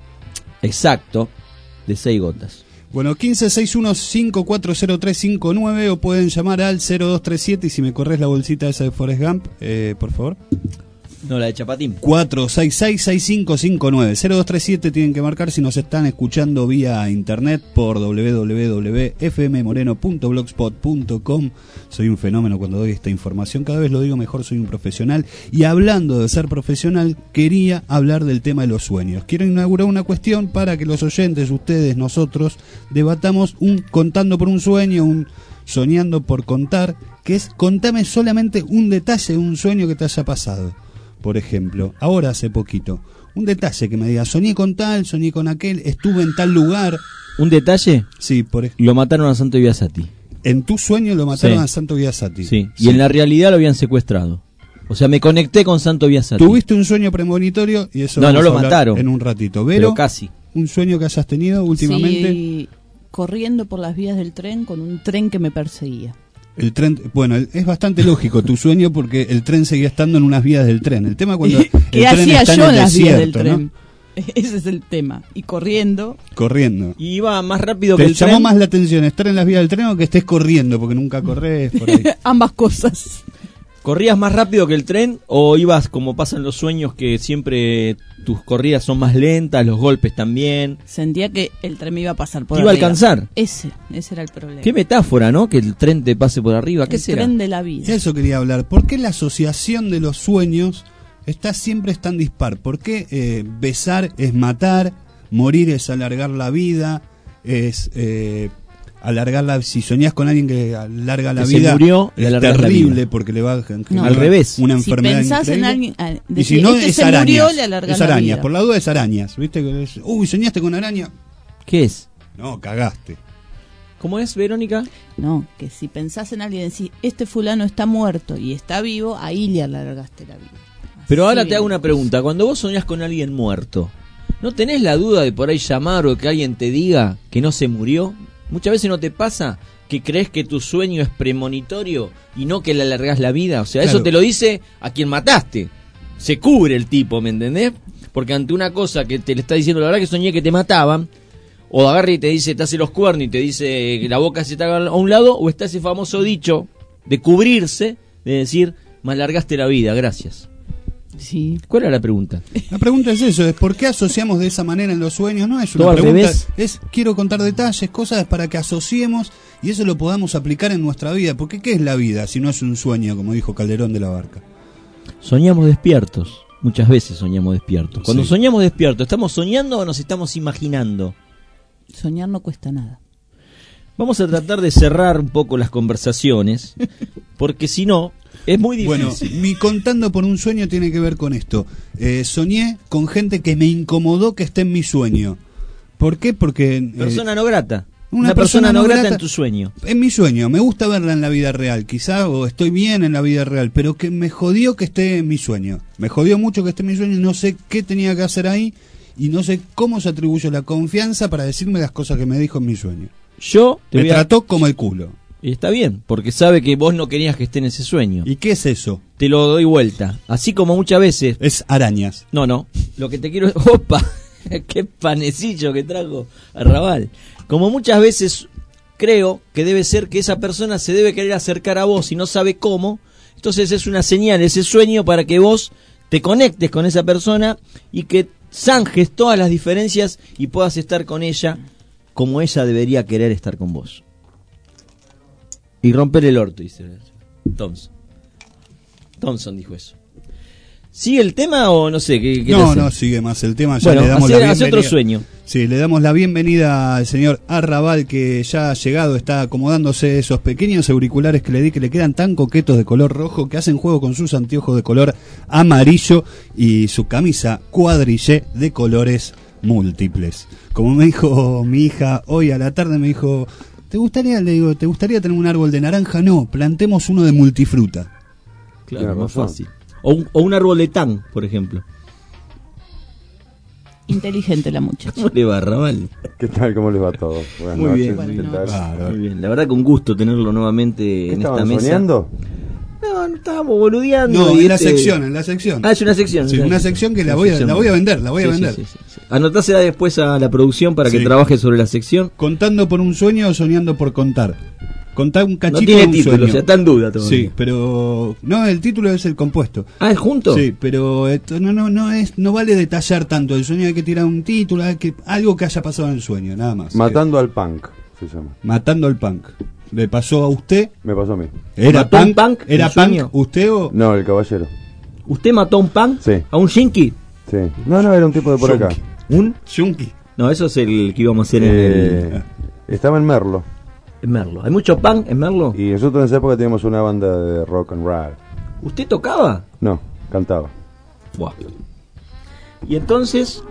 exacto, de seis gotas. Bueno, quince seis uno cinco cuatro cero tres cinco nueve o pueden llamar al cero dos tres siete y si me corres la bolsita esa de Forrest Gump, eh, por favor. No, la de Chapatín. cuatro seis seis, seis cinco cinco nueve. cero dos tres siete tienen que marcar si nos están escuchando vía internet por doble u doble u doble u punto f m moreno punto blogspot punto com. Soy un fenómeno cuando doy esta información, cada vez lo digo mejor, soy un profesional. Y hablando de ser profesional, quería hablar del tema de los sueños. Quiero inaugurar una cuestión para que los oyentes, ustedes, nosotros, debatamos un contando por un sueño, un soñando por contar, que es contame solamente un detalle de un sueño que te haya pasado. Por ejemplo, ahora hace poquito, un detalle que me diga, soñé con tal, soñé con aquel, estuve en tal lugar. ¿Un detalle? Sí, por ejemplo. Lo mataron a Santo Biasati. En tu sueño lo mataron Sí. a Santo Biasati. Sí. Y Sí. en la realidad lo habían secuestrado. O sea, me conecté con Santo Biasati. Tuviste un sueño premonitorio y eso No, vamos no lo a hablar mataron. en un ratito. Pero Pero casi. un sueño que hayas tenido últimamente. Sí, corriendo por las vías del tren con un tren que me perseguía. El tren, bueno, es bastante lógico tu sueño porque el tren seguía estando en unas vías del tren. El tema cuando el ¿Qué tren hacía está yo en en el las vías del desierto, ¿no? tren? Ese es el tema. Y corriendo. Corriendo. Y iba más rápido ¿Te que el llamó tren. más la atención estar en las vías del tren o que estés corriendo? Porque nunca corres por ahí. Ambas cosas. ¿Corrías más rápido que el tren o ibas como pasan los sueños que siempre tus corridas son más lentas, los golpes también? Sentía que el tren me iba a pasar por ¿Te iba a arriba. alcanzar? Ese, ese era el problema. Qué metáfora, ¿no? Que el tren te pase por arriba. ¿Qué el será? tren de la vida. Eso quería hablar. ¿Por qué la asociación de los sueños está siempre es tan dispar? ¿Por qué eh, besar es matar, morir es alargar la vida, es eh, alargar la... Si soñás con alguien que alarga la Que se vida, murió y es alargás la terrible vida. porque le va a No. generar Al revés. una Si enfermedad pensás en increíble. alguien, ah, Y decís, si no, este es se arañas. murió, le alargás es la arañas. vida. Por la duda es arañas. ¿Viste? Que es, uy, ¿soñaste con araña? ¿Qué es? No, cagaste. ¿Cómo es, Verónica? No, que si pensás en alguien y decís, este fulano está muerto y está vivo, ahí le alargaste la vida. Pero ahora Sí. te hago una pregunta. Cuando vos soñás con alguien muerto, ¿no tenés la duda de por ahí llamar o que alguien te diga que no se murió? Muchas veces no te pasa que crees que tu sueño es premonitorio y no que le alargás la vida. O sea, Claro. eso te lo dice a quien mataste. Se cubre el tipo, ¿me entendés? Porque ante una cosa que te le está diciendo, la verdad que soñé que te mataban, o agarra y te dice, te hace los cuernos y te dice que la boca se te haga a un lado, o está ese famoso dicho de cubrirse, de decir, me alargaste la vida, gracias. Sí. ¿Cuál era la pregunta? La pregunta es eso, es ¿por qué asociamos de esa manera en los sueños? No es una Todo al pregunta, revés. es quiero contar detalles, cosas para que asociemos y eso lo podamos aplicar en nuestra vida. Porque ¿qué es la vida si no es un sueño, como dijo Calderón de la Barca? Soñamos despiertos. Muchas veces soñamos despiertos. Cuando Sí. soñamos despiertos, ¿estamos soñando o nos estamos imaginando? Soñar no cuesta nada. Vamos a tratar de cerrar un poco las conversaciones, porque si no, es muy difícil. Bueno, mi contando por un sueño tiene que ver con esto. Eh, soñé con gente que me incomodó que esté en mi sueño. ¿Por qué? Porque... eh, Persona no grata. Una Una, persona, persona no no grata, grata en tu sueño. En mi sueño, me gusta verla en la vida real, quizá, o estoy bien en la vida real, pero que me jodió que esté en mi sueño. Me jodió mucho que esté en mi sueño y no sé qué tenía que hacer ahí y no sé cómo se atribuye la confianza para decirme las cosas que me dijo en mi sueño. Yo te Me voy a- trató como el culo. Y está bien, porque sabe que vos no querías que esté en ese sueño. ¿Y qué es eso? Te lo doy vuelta. Así como muchas veces... Es arañas. No, no. Lo que te quiero es... ¡Opa! ¡Qué panecillo que trajo Arrabal! Como muchas veces creo que debe ser que esa persona se debe querer acercar a vos y no sabe cómo, entonces es una señal, ese sueño para que vos te conectes con esa persona y que zanjes todas las diferencias y puedas estar con ella como ella debería querer estar con vos. Y romper el orto, dice Thompson. Thompson dijo eso. ¿Sigue el tema o no sé? ¿qué, qué No, hace? no, sigue más el tema. Ya Bueno, le damos hace- la hace bienvenida. otro sueño. Sí, le damos la bienvenida al señor Arrabal, que ya ha llegado, está acomodándose esos pequeños auriculares que le di, que le quedan tan coquetos de color rojo, que hacen juego con sus anteojos de color amarillo y su camisa cuadrillé de colores múltiples. Como me dijo mi hija hoy a la tarde, me dijo, ¿te gustaría, le digo, ¿te gustaría tener un árbol de naranja? No, plantemos uno de multifruta. Claro, Tiene más razón. fácil. O un, o un árbol de tan, por ejemplo. Inteligente la muchacha. ¿Cómo le va, Arrabal? ¿Qué tal? ¿Cómo les va a todos? Buenas Muy noches. bien. ¿Qué Buenas tal? noches. Muy bien. La verdad que un gusto tenerlo nuevamente en esta ¿Estaban mesa. soñando? No, no estábamos boludeando. No, y en la este- sección, en la sección. Ah, es una sección. Sí, es una sección que la voy a, la voy a vender, la voy a Sí, sí, vender. sí, sí, sí. Anotásela después a la producción para que Sí. trabaje sobre la sección. Contando por un sueño o soñando por contar. Contar un cachito No tiene de un título, sueño. o sea, está en duda todavía. Sí, pero no, el título es el compuesto. Ah, ¿es junto? Sí, pero esto no no no es no vale detallar tanto el sueño, hay que tirar un título, hay que algo que haya pasado en el sueño, nada más. Matando al punk, se llama. Matando al punk. ¿Le pasó a usted? Me pasó a mí. ¿Era ¿Mató a un punk? punk en ¿Era el sueño? punk usted o...? No, el caballero. ¿Usted mató a un punk? Sí. ¿A un shinky? Sí. No, no, era un tipo de por acá. ¿Un? Shunky. No, eso es el que íbamos a hacer Eh, en el... Estaba en Merlo. En Merlo. ¿Hay mucho punk en Merlo? Y nosotros en esa época teníamos una banda de rock and roll. ¿Usted tocaba? No, cantaba. Buah. Y entonces...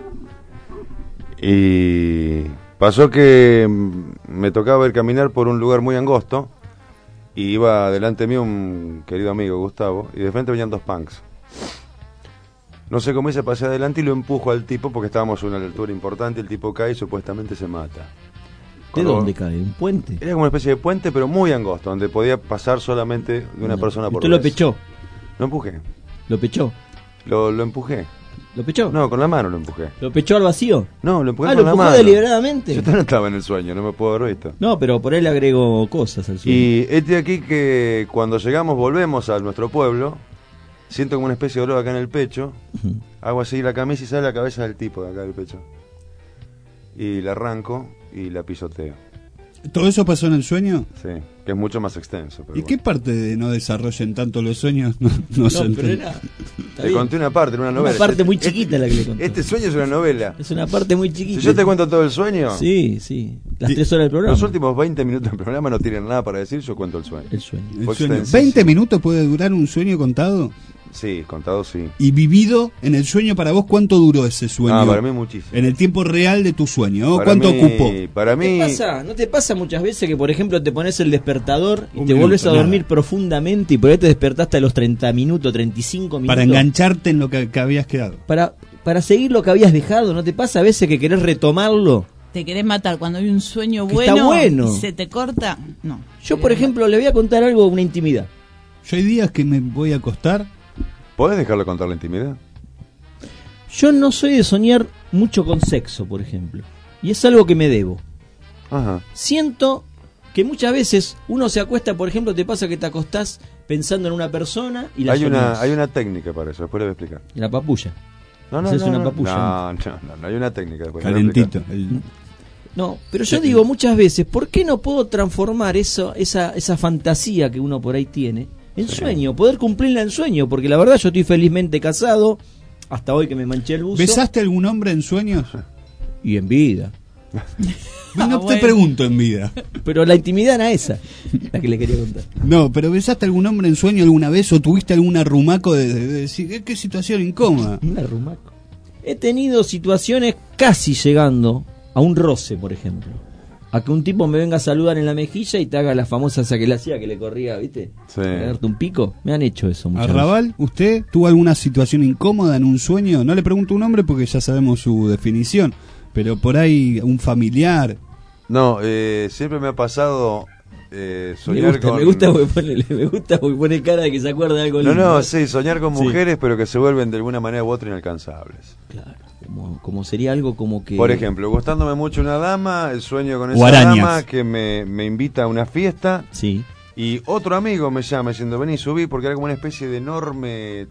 Y pasó que mm, me tocaba ver caminar por un lugar muy angosto y iba delante mío un querido amigo, Gustavo, y de frente venían dos punks. No sé cómo hice, pasé adelante y lo empujo al tipo porque estábamos a una altura importante, el tipo cae y supuestamente se mata. ¿De Cuando- dónde cae? ¿Un puente? Era como una especie de puente, pero muy angosto, donde podía pasar solamente de una No. persona por ¿Usted lo vez. pechó? Lo empujé. ¿Lo pechó? Lo, lo empujé. ¿Lo pechó? No, con la mano lo empujé. ¿Lo pechó al vacío? No, lo empujé Ah, con lo la empujó mano. deliberadamente. Yo no estaba en el sueño, no me puedo haber visto. No, pero por ahí le agregó cosas al sueño. Y este aquí que cuando llegamos, volvemos a nuestro pueblo, siento como una especie de dolor acá en el pecho, hago así la camisa y sale la cabeza del tipo de acá del pecho. Y la arranco y la pisoteo. ¿Todo eso pasó en el sueño? Sí, que es mucho más extenso. Pero ¿Y qué parte de no desarrollen tanto los sueños no, no, se pero entiende? era- está Le bien. conté una parte, era una novela. Una parte muy Este- chiquita la que le conté. Este sueño es una novela. Es una parte muy chiquita. Si yo te cuento todo el sueño, Sí, sí. Las Sí. tres horas del programa. los últimos veinte minutos del programa no tienen nada para decir, yo cuento el sueño. El sueño. El Fue sueño. extensísimo. ¿veinte minutos puede durar un sueño contado? Sí, contado sí. Y vivido en el sueño, para vos, ¿cuánto duró ese sueño? Ah, para mí muchísimo. En el tiempo real de tu sueño, ¿no? Para ¿Cuánto mí- ocupó? Para ¿No te mí... pasa, ¿No te pasa muchas veces que, por ejemplo, te pones el despertador y Un te minuto, vuelves a nada. dormir profundamente y por ahí te despertaste a los treinta minutos, treinta y cinco minutos? Para engancharte en lo que, que habías quedado. Para, para seguir lo que habías dejado, ¿no te pasa a veces que querés retomarlo? Te querés matar cuando hay un sueño Que bueno, está bueno. y se te corta. No. Yo, por ejemplo, le voy a contar algo, una intimidad. Yo hay días que me voy a acostar. ¿Podés dejarlo contar la intimidad? Yo no soy de soñar mucho con sexo, por ejemplo. Y es algo que me debo. Ajá. Siento que muchas veces uno se acuesta, por ejemplo, te pasa que te acostás pensando en una persona y la Hay una, soñás. hay una técnica para eso, después le voy a explicar. La papulla. No, no, Haces no, una no, papulla. no, no, no, no, hay una técnica después. le voy a Calentito. explicar. El- No, pero yo digo muchas veces, ¿por qué no puedo transformar eso, esa, esa fantasía que uno por ahí tiene en sueño? Poder cumplirla en sueño, porque la verdad yo estoy felizmente casado, hasta hoy que me manché el buzo. ¿Besaste a algún hombre en sueños? Y en vida. No Ah, te bueno. pregunto en vida. Pero la intimidad era esa, la que le quería contar. No, pero ¿besaste a algún hombre en sueño alguna vez o tuviste algún arrumaco de, de- de decir, "Eh, qué situación incómoda"? Un arrumaco. He tenido situaciones casi llegando a un roce, por ejemplo. A que un tipo me venga a saludar en la mejilla y te haga la famosa esa que le hacía, que le corría, ¿viste? Sí. Para darte un pico. Me han hecho eso muchas veces. Arrabal, ¿usted tuvo alguna situación incómoda en un sueño? No le pregunto un nombre porque ya sabemos su definición, pero por ahí un familiar. No, eh, siempre me ha pasado eh, Me soñar gusta, con... me gusta porque pone, me gusta porque pone cara de que se acuerda de algo No, lindo. no, sí, soñar con Sí. mujeres, pero que se vuelven de alguna manera u otra inalcanzables. Claro, como, como sería algo como que... Por ejemplo, gustándome mucho una dama, el sueño con O esa arañas. dama que me, me invita a una fiesta Sí. y otro amigo me llama diciendo, vení, subí, porque era como una especie de enorme,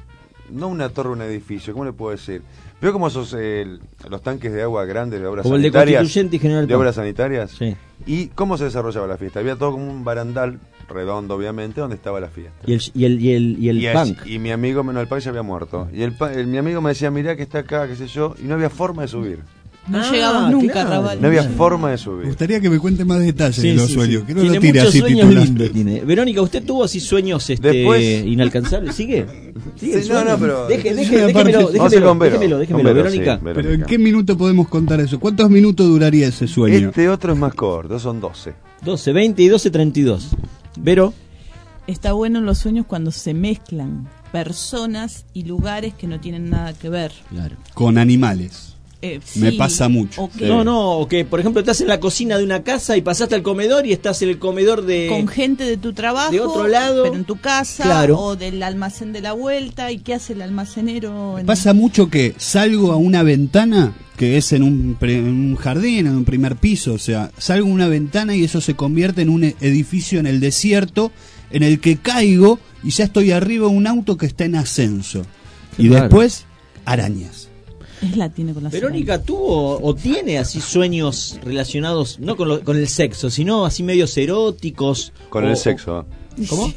no una torre, un edificio, ¿cómo le puedo decir? Veo como esos, eh, los tanques de agua grandes de obras Como el de sanitarias. Constituyente y General de Paz. obras sanitarias. Sí. ¿Y cómo se desarrollaba la fiesta? Había todo como un barandal redondo, obviamente, donde estaba la fiesta. Y el, y el, y el, y el y, el- punk. y mi amigo, no, el punk ya había muerto. Y el, pa- el- mi amigo me decía, mirá que está acá, qué sé yo, y no había forma de subir. No Ah, llegamos nunca, claro. Raval. No había forma de Me subir. gustaría que me cuente más detalles Sí, de los sí, sueños, sí. que no Tiene lo tire muchos así sueños titular. lindos, tiene. Verónica, ¿usted tuvo así sueños este, Después- inalcanzables? ¿Sigue? ¿Sigue el Sí, no, sueño? no, pero- Deje, Es deje, una déjemelo, parte- Vamos a ir déjemelo, con Vero. déjemelo, Con déjemelo, Vero, Verónica. sí, Pero Verónica. ¿en qué minuto podemos contar eso? ¿Cuántos minutos duraría ese sueño? Este otro es más corto, son doce. doce, veinte y doce, treinta y dos. Vero, Está bueno en los sueños cuando se mezclan personas y lugares que no tienen nada que ver. claro. Con animales. Eh, Me sí, pasa mucho. o que- No, no, o que por ejemplo estás en la cocina de una casa y pasaste al comedor y estás en el comedor de... con gente de tu trabajo, de otro lado. pero en tu casa, Claro. o del almacén de la vuelta. ¿Y qué hace el almacenero? En... Pasa mucho que salgo a una ventana, que es en un, pre- en un jardín, en un primer piso, o sea, salgo a una ventana y eso se convierte en un e- edificio en el desierto, en el que caigo y ya estoy arriba de un auto que está en ascenso. Qué Y raro. después, arañas. Es la tiene con la Verónica tuvo o tiene así sueños relacionados no con, lo- con el sexo, sino así medios eróticos. Con o- el sexo. ¿Cómo?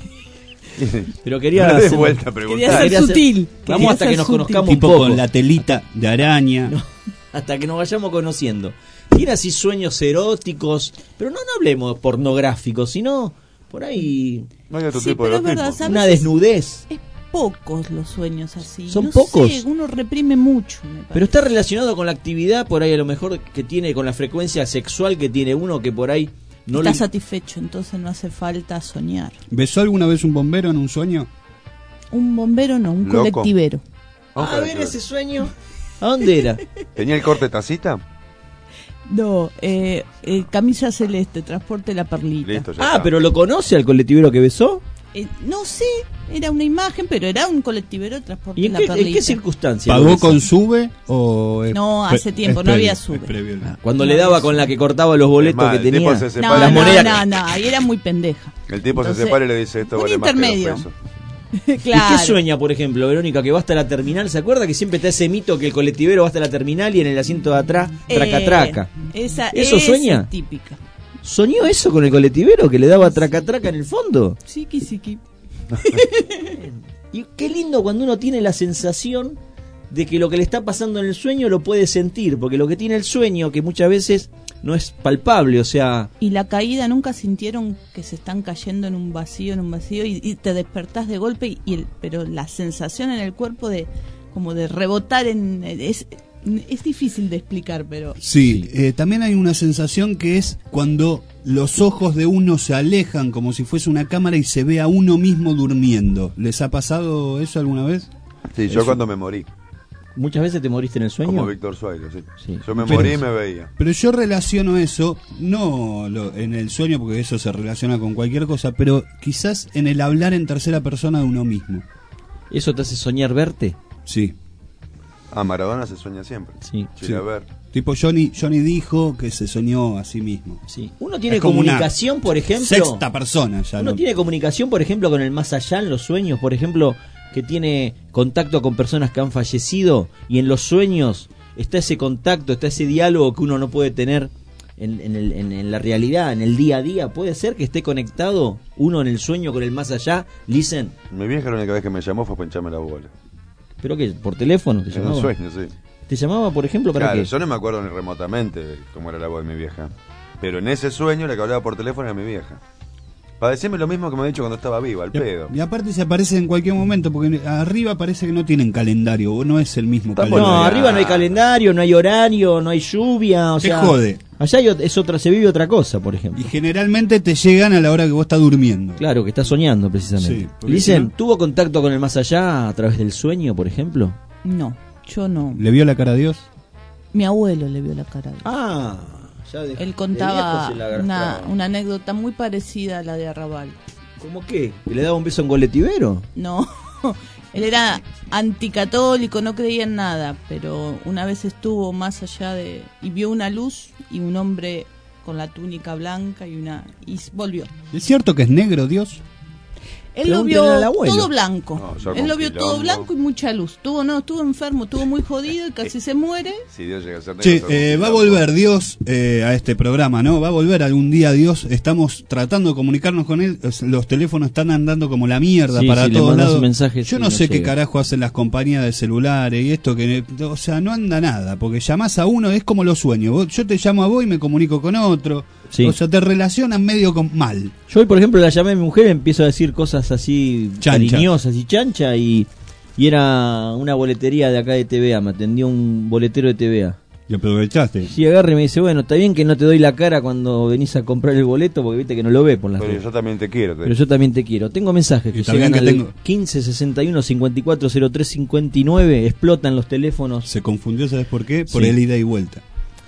Pero quería No le des hacer- vuelta a preguntar. Quería ser Quería hacer- sutil. Vamos Quería hasta ser que nos sutil. conozcamos un Tipo poco. con la telita de araña. Hasta que nos vayamos conociendo. Tiene así sueños eróticos, pero no, no hablemos pornográficos, sino por ahí No hay otro Sí, tipo de pero es verdad, erotismo. ¿sabes? una desnudez. Es pocos los sueños así. ¿Son No pocos? sé, uno reprime mucho, me parece. Pero está relacionado con la actividad por ahí a lo mejor que tiene, con la frecuencia sexual que tiene uno que por ahí no Está le... satisfecho, entonces no hace falta soñar. ¿Besó alguna vez un bombero en un sueño? Un bombero no, un Loco. colectivero. Vamos A a ver ver. ese sueño. ¿A dónde era? ¿Tenía el corte tacita? No, eh, eh, camisa celeste, transporte la perlita. Listo, ya Ah, está. pero ¿lo conoce al colectivero que besó? Eh, no sé, era una imagen, pero era un colectivero, transporte ¿Y en la qué, en perlita. qué circunstancias? lo ¿Pagó besó? con sube o...? es No, pre- hace tiempo, es no previo, había es sube. previo. Cuando No le daba había con sube. la que cortaba los boletos Es más, que el tipo tenía. se No, separa. las no, monedas. no, no, ahí era muy pendeja. El tipo Entonces, se separa y le dice, esto un vale más que intermedio. dos pesos. ¿Y Claro. qué sueña, por ejemplo, Verónica, que va hasta la terminal? ¿Se acuerda que siempre está ese mito que el colectivero va hasta la terminal y en el asiento de atrás, traca, Eh, traca? esa, ¿Eso esa sueña? es típica. ¿Soñó eso con el colectivero que le daba traca, traca en el fondo? Siki, siki. Y qué lindo cuando uno tiene la sensación de que lo que le está pasando en el sueño lo puede sentir, porque lo que tiene el sueño, que muchas veces no es palpable, o sea... Y la caída, ¿nunca sintieron que se están cayendo en un vacío, en un vacío, y, y te despertás de golpe, y, y el, pero la sensación en el cuerpo de como de rebotar en... es Es difícil de explicar, pero... Sí, eh, también hay una sensación que es cuando los ojos de uno se alejan como si fuese una cámara y se ve a uno mismo durmiendo. ¿Les ha pasado eso alguna vez? Sí, yo Eso. cuando me morí. ¿Muchas veces te moriste en el sueño? Como Víctor Suárez, sí. Sí. Yo me Pero- morí y me veía. Pero yo relaciono eso, no lo- en el sueño, porque eso se relaciona con cualquier cosa, pero quizás en el hablar en tercera persona de uno mismo. ¿Eso te hace soñar verte? Sí. Ah, Maradona se sueña siempre. Sí. Sí. Sí, a ver. Tipo Johnny, Johnny dijo que se soñó a sí mismo. Sí. Uno tiene Es como una comunicación, por ejemplo... Sexta persona ya. Uno ¿no? tiene comunicación, por ejemplo, con el más allá en los sueños, por ejemplo, que tiene contacto con personas que han fallecido, y en los sueños está ese contacto, está ese diálogo que uno no puede tener en, en, el- en- en la realidad, en el día a día. Puede ser que esté conectado uno en el sueño con el más allá. Listen, Mi vieja la única vez que me llamó fue para hincharme la bola. ¿pero qué? ¿Por teléfono te En un llamaba? sueño, sí. ¿Te llamaba, por ejemplo, para Claro, qué? yo no me acuerdo ni remotamente de cómo era la voz de mi vieja. Pero en ese sueño la que hablaba por teléfono era mi vieja. Para decirme lo mismo que me ha dicho cuando estaba viva, al Y, pedo. y aparte se aparece en cualquier momento, porque arriba parece que no tienen calendario, o no es el mismo Está calendario. No, arriba no hay calendario, no hay horario, no hay lluvia, o Te sea... jode. Allá hay ot- es otra, se vive otra cosa, por ejemplo. Y generalmente te llegan a la hora que vos estás durmiendo. Claro, que está soñando precisamente. Sí, porque Dicen, si no- ¿tuvo contacto con el más allá a través del sueño, por ejemplo? no, yo no. ¿Le vio la cara a Dios? Mi abuelo le vio la cara. Ah, ya de, Él de contaba viejo se la una, gastaba. una anécdota muy parecida a la de Arrabal. ¿Cómo qué? ¿Que le daba un beso en Goletivero? No, él era anticatólico, no creía en nada, pero una vez estuvo más allá de... y vio una luz y un hombre con la túnica blanca y una... y volvió. ¿Es cierto que es negro Dios? Él lo Pregúntenle al vio abuelo. todo blanco. No, yo Él con lo vio todo quilombo. blanco y mucha luz. Estuvo, no, estuvo enfermo, estuvo muy jodido y casi se muere. Si Dios llega a ser negro, Che, soy un eh, va a quilombo. volver Dios eh, a este programa, ¿no? Va a volver algún día Dios. Estamos tratando de comunicarnos con él. Es- Los teléfonos están andando como la mierda Sí, para sí, le todos mandas lados. un mensaje, Yo sí, no no sé qué llega. carajo hacen las compañías de celulares y esto que, o sea, no anda nada, porque llamás a uno es como los sueños. Vos- yo te llamo a vos y me comunico con otro. Sí. O sea, te relacionan medio con mal. Yo hoy, por ejemplo, la llamé a mi mujer, empiezo a decir cosas así Chancha. cariñosas y chancha, y, y era una boletería de acá de T V A, me atendió un boletero de T V A. Y aprovechaste. Sí, agarra y me dice, bueno, está bien que no te doy la cara cuando venís a comprar el boleto, porque viste que no lo ve por las Pero redes. yo también te quiero. te Pero yo también te quiero. Tengo mensajes Y que también llegan que al tengo- quince sesenta y uno cincuenta y cuatro cero tres cincuenta y nueve, explotan los teléfonos. Se confundió, ¿sabes por qué? Por Sí. el ida y vuelta.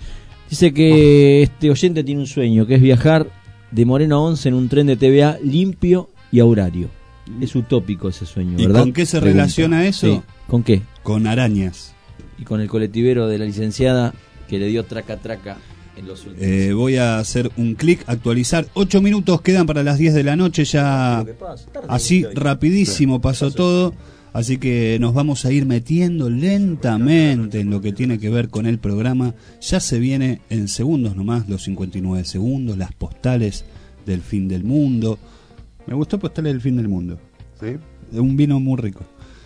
Dice que este oyente tiene un sueño, que es viajar de Moreno a Once en un tren de T V A limpio y a horario. Es utópico ese sueño, ¿Y ¿verdad? con qué se Pregunta. relaciona eso? Sí. ¿Con qué? Con arañas. Y con el colectivero de la licenciada que le dio traca traca en los últimos. Eh, voy a hacer un clic, actualizar. Ocho minutos quedan para las diez de la noche. Ya así rapidísimo pasó todo. Así que nos vamos a ir metiendo lentamente en lo que tiene que ver con el programa. Ya se viene en segundos nomás, los cincuenta y nueve segundos, las postales del fin del mundo. Me gustó postales del fin del mundo. ¿Sí? Un vino muy rico.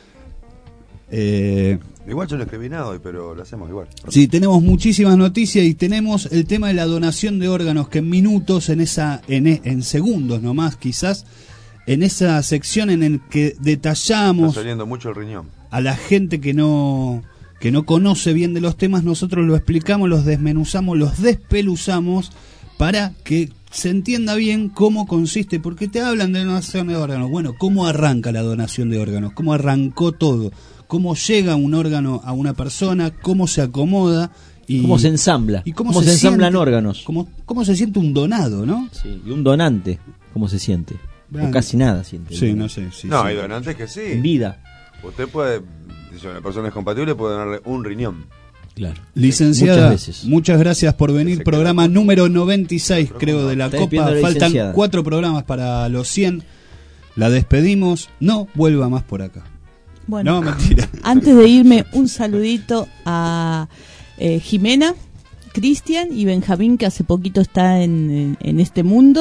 Eh, Igual yo no escribí nada hoy, pero lo hacemos igual. Sí, tenemos muchísimas noticias y tenemos el tema de la donación de órganos, que en minutos, en esa, en, e- en segundos nomás quizás, en esa sección en el que Está detallamos saliendo mucho el riñón. a la gente que no que no conoce bien de los temas, nosotros lo explicamos, los desmenuzamos, los despeluzamos para que se entienda bien cómo consiste, porque te hablan de donación de órganos. Bueno, ¿cómo arranca la donación de órganos? ¿Cómo arrancó todo? ¿Cómo llega un órgano a una persona? ¿Cómo se acomoda? Y, ¿Cómo se ensambla? y cómo, ¿Cómo se, se ensamblan siente- órganos? ¿Cómo, ¿Cómo se siente un donado, no? Sí, y un donante, ¿cómo se siente? Bueno. O casi nada siente. el Sí, donante. no sé. Sí, no, sí. hay donantes que sí. En vida. Usted puede, si una persona es compatible, puede donarle un riñón. Claro. Licenciada, Muchas veces. muchas gracias por venir. Se Programa queda- número noventa y seis, creo, de la Está Copa. despidiendo a la Faltan licenciada. cuatro programas para los cien. La despedimos. No vuelva más por acá. Bueno, No, mentira. antes de irme, un saludito a eh, Jimena, Cristian y Benjamín, que hace poquito está en, en, en este mundo.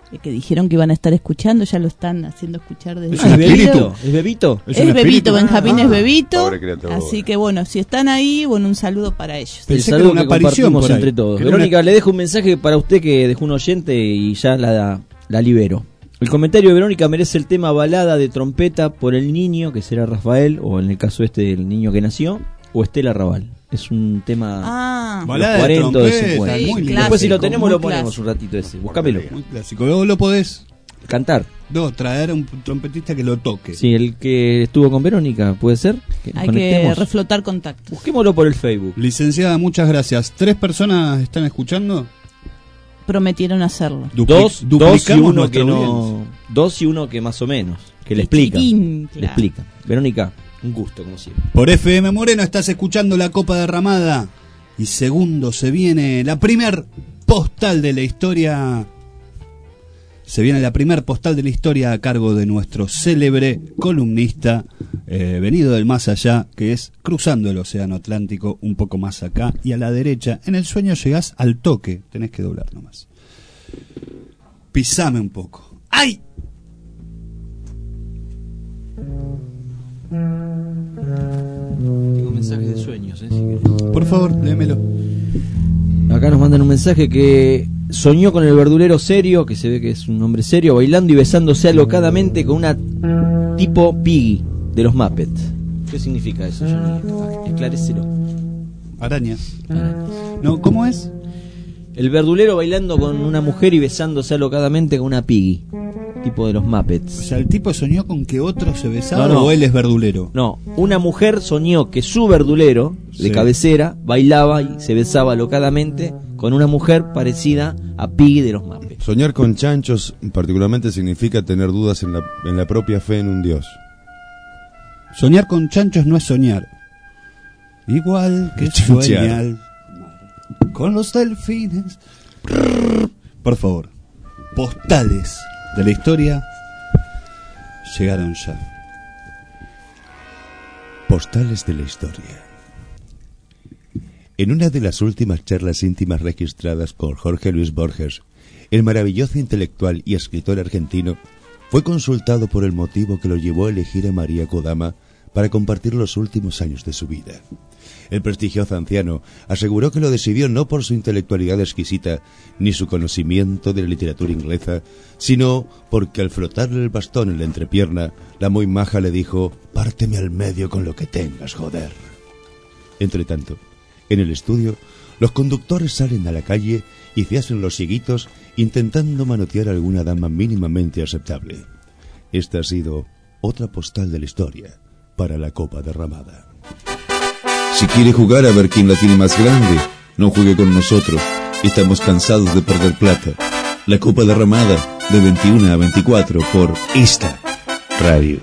eh, que dijeron que iban a estar escuchando, ya lo están haciendo escuchar desde ¿Es un Bebito? ¿Es Bebito? Es, es Bebito, Benjamín ah, es Bebito. Criatura. Así que bueno, si están ahí, bueno, un saludo para ellos. El saludo que, que compartimos entre todos. Verónica, una... le dejo un mensaje para usted que dejó un oyente y ya la, la libero. El comentario de Verónica merece el tema balada de trompeta por el niño, que será Rafael, o en el caso este, el niño que nació, o Estela Raval. Es un tema ah, de los cuarenta de cincuenta. Sí, Después si lo tenemos lo ponemos clásico. Un ratito ese. Búscamelo. Muy clásico. Luego lo podés cantar. No, traer a un trompetista que lo toque. Sí, el que estuvo con Verónica, ¿puede ser? Que Hay que reflotar contactos. Busquémoslo por el Facebook. Licenciada, muchas gracias. ¿Tres personas están escuchando? Prometieron hacerlo. Dupli dos, dos y uno que no, dos y uno que más o menos, que le explican. Chiquitín, claro. Le explican. Verónica, un gusto como siempre. Por F M Moreno estás escuchando La Copa Derramada y segundo se viene la primer postal de la historia. Se viene la primer postal de la historia a cargo de nuestro célebre columnista eh, venido del más allá, que es cruzando el océano Atlántico, un poco más acá y a la derecha. En el sueño llegás al toque, tenés que doblar nomás. Pisame un poco. ¡Ay! Tengo mensajes de sueños, ¿eh? Si querés. Por favor, léemelo. Acá nos mandan un mensaje que soñó con el verdulero serio, que se ve que es un hombre serio, bailando y besándose alocadamente con una tipo Piggy de los Muppets. ¿Qué significa eso, Johnny? Esclarécelo. Arañas. Arañas. No, ¿cómo es? El verdulero bailando con una mujer y besándose alocadamente con una Piggy, tipo de los Muppets. O sea, ¿el tipo soñó con que otro se besaba no, no. o él es verdulero? No, una mujer soñó que su verdulero de sí. cabecera bailaba y se besaba alocadamente con una mujer parecida a Piggy de los Muppets. Soñar con chanchos particularmente significa tener dudas en la, en la propia fe en un dios. Soñar con chanchos no es soñar. Igual que soñar con los delfines. Por favor, postales de la historia llegaron ya. Postales de la historia. En una de las últimas charlas íntimas registradas con Jorge Luis Borges, el maravilloso intelectual y escritor argentino fue consultado por el motivo que lo llevó a elegir a María Kodama para compartir los últimos años de su vida. El prestigioso anciano aseguró que lo decidió no por su intelectualidad exquisita ni su conocimiento de la literatura inglesa, sino porque al frotarle el bastón en la entrepierna, la muy maja le dijo: «Párteme al medio con lo que tengas, joder». Entretanto, en el estudio, los conductores salen a la calle y se hacen los cieguitos intentando manotear a alguna dama mínimamente aceptable. Esta ha sido otra postal de la historia para la Copa Derramada. Si quiere jugar a ver quién la tiene más grande, no juegue con nosotros. Estamos cansados de perder plata. La Copa Derramada, de veintiuno a veinticuatro por esta radio.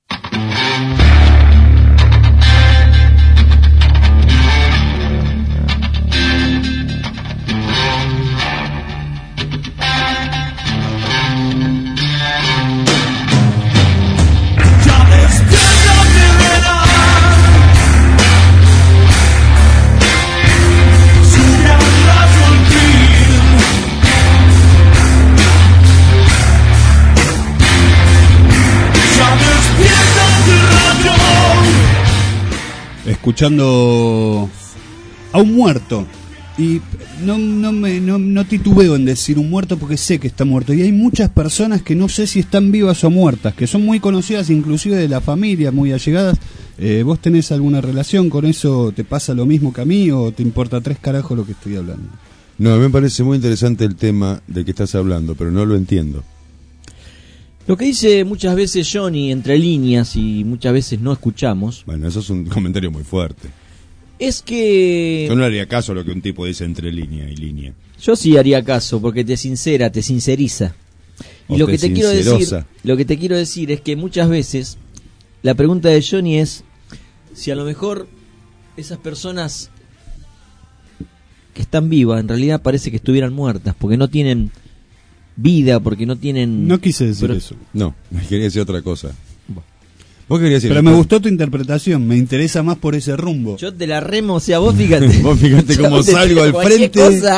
Escuchando a un muerto y no, no, me, no, no titubeo en decir un muerto porque sé que está muerto, y hay muchas personas que no sé si están vivas o muertas, que son muy conocidas inclusive de la familia, muy allegadas. Eh, ¿Vos tenés alguna relación con eso? ¿Te pasa lo mismo que a mí o te importa tres carajos lo que estoy hablando? No, a mí me parece muy interesante el tema del que estás hablando, pero no lo entiendo. Lo que dice muchas veces Johnny entre líneas y muchas veces no escuchamos. Bueno, eso es un comentario muy fuerte. Es que... Yo no haría caso a lo que un tipo dice entre línea y línea. Yo sí haría caso porque te sincera, te sinceriza. Y lo que te quiero decir, lo que te quiero decir es que muchas veces la pregunta de Johnny es si a lo mejor esas personas que están vivas en realidad parece que estuvieran muertas porque no tienen vida, porque no tienen... No quise decir pero, eso. No, quería decir otra cosa. Vos querías decir... Pero me gustó tu interpretación, me interesa más por ese rumbo. Yo te la remo, o sea, vos fíjate. Vos fíjate cómo salgo al frente. Cosa,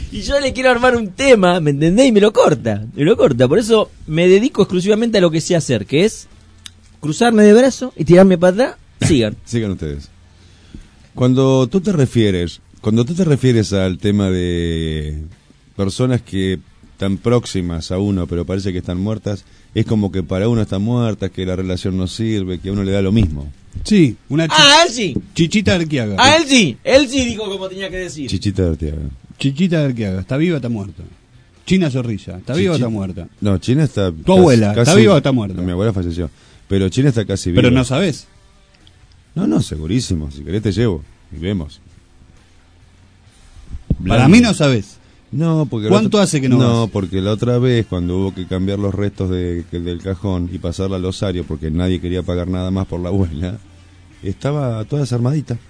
Y yo le quiero armar un tema, ¿me entendés? Y me lo corta, me lo corta. Por eso me dedico exclusivamente a lo que sé hacer, que es cruzarme de brazo y tirarme para atrás. Sigan. Sigan ustedes. Cuando tú te refieres, cuando tú te refieres al tema de personas que están próximas a uno, pero parece que están muertas, es como que para uno están muertas, que la relación no sirve, que a uno le da lo mismo. Sí, una chi- Ah, él sí. Chichita de Arquiaga. Ah, él sí. Él sí dijo como tenía que decir. Chichita de Arteaga. Chichita de Arquiaga. ¿Está viva o está muerta? China Zorrilla. ¿Está viva o Chichi- está muerta? No, China está... Tu abuela, ¿está viva o está muerta? No, mi abuela falleció. Pero China está casi viva. Pero no sabés. No, no, segurísimo. Si querés te llevo. Y vemos. Para mí no sabés. No, porque... ¿Cuánto la otra- hace que no No, vas? porque la otra vez, cuando hubo que cambiar los restos de, que- del cajón y pasarla al osario, porque nadie quería pagar nada más por la abuela, estaba toda desarmadita.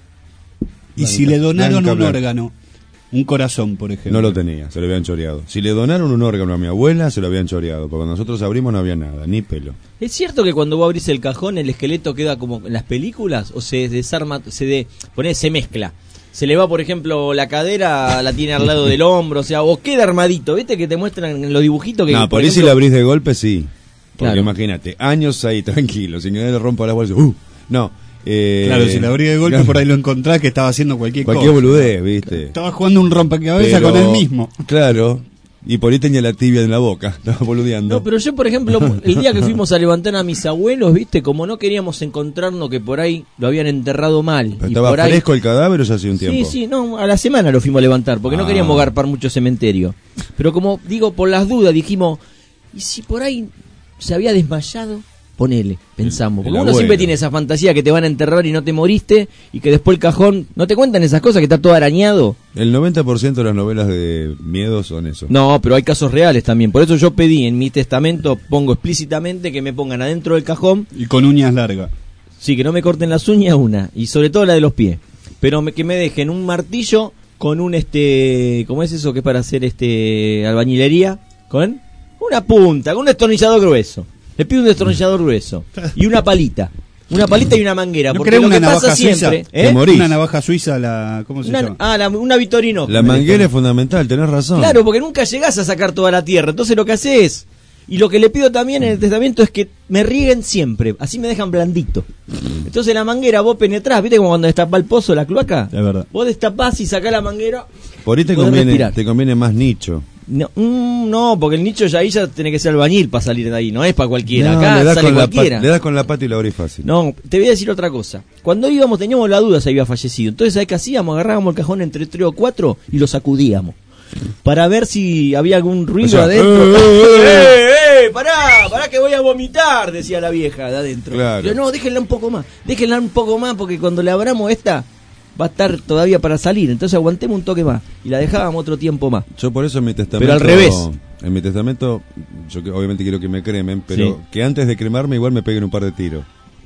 Y si Blanca, le donaron blanca, un blanca. órgano, un corazón, por ejemplo. No lo tenía, se lo habían choreado. Si le donaron un órgano a mi abuela, se lo habían choreado. Porque cuando nosotros abrimos no había nada, ni pelo. ¿Es cierto que cuando vos abrís el cajón el esqueleto queda como en las películas? ¿O se desarma, se de, ponés, se mezcla? Se le va, por ejemplo, la cadera, la tiene al lado del hombro, o sea, o queda armadito, ¿viste? Que te muestran en los dibujitos que... No, por ahí si lo abrís de golpe, sí. Porque Claro. imagínate, años ahí, tranquilo, sin que nadie le rompa la bolsa. Uh, no. Eh, Claro, si la abrí de golpe claro, por ahí lo encontrás que estaba haciendo cualquier, Cualquier cosa. boludez, ¿viste? Estaba jugando un rompecabezas Pero- con él mismo. Claro. Y por ahí tenía la tibia en la boca, estaba boludeando. No, pero yo, por ejemplo, el día que fuimos a levantar a mis abuelos, ¿viste? Como no queríamos encontrarnos que por ahí lo habían enterrado mal. ¿Pero y ¿Estaba por ahí... fresco el cadáver o ya hacía un tiempo? Sí, sí, no, a la semana lo fuimos a levantar, porque no Ah. queríamos garpar mucho cementerio. Pero como digo, por las dudas dijimos, ¿y si por ahí se había desmayado? Ponele, pensamos. Porque el uno abuelo. siempre tiene esa fantasía que te van a enterrar y no te moriste, y que después el cajón, ¿no te cuentan esas cosas que está todo arañado? El noventa por ciento de las novelas de miedo son eso. No, pero hay casos reales también. Por eso yo pedí en mi testamento, pongo explícitamente que me pongan adentro del cajón. Y con uñas largas. Sí, que no me corten las uñas una, y sobre todo la de los pies. Pero me, que me dejen un martillo con un este, ¿cómo es eso que es para hacer este albañilería? Con una punta, con un destornillador grueso. Le pido un destornillador grueso y una palita. Una palita y una manguera, ¿No porque querés lo una que pasa navaja siempre, suiza? ¿eh? Te morís. Una navaja suiza, la ¿cómo se Una- llama? ah, la- una Vitorino. La manguera es fundamental, tenés razón. Claro, porque nunca llegás a sacar toda la tierra. Entonces lo que haces, y lo que le pido también en el testamento es que me rieguen siempre. Así me dejan blandito. Entonces la manguera vos penetrás, ¿viste como cuando destapás el pozo, la cloaca? Es verdad. Vos destapás y sacás la manguera. Por ahí te Podés conviene, respirar. te conviene más nicho. No, mm, no, porque el nicho ya ahí ya tiene que ser albañil para salir de ahí. No es para cualquiera. No, Acá le das sale con la cualquiera. pat- le das con la pata y la abrís fácil. No, te voy a decir otra cosa. Cuando íbamos teníamos la duda si había fallecido. Entonces, ¿sabes qué hacíamos? Agarrábamos el cajón entre tres o cuatro y lo sacudíamos. Para ver si había algún ruido O sea, adentro. eh, eh, ¡Eh, eh! ¡Pará! ¡Pará que voy a vomitar! Decía la vieja de adentro. Claro. Yo, no, déjenla un poco más. Déjenla un poco más porque cuando le abramos esta va a estar todavía para salir. Entonces aguantemos un toque más. Y la dejábamos otro tiempo más. Yo por eso en mi testamento... Pero al revés. En mi testamento, yo que- obviamente quiero que me cremen, pero Sí. que antes de cremarme igual me peguen un par de tiros.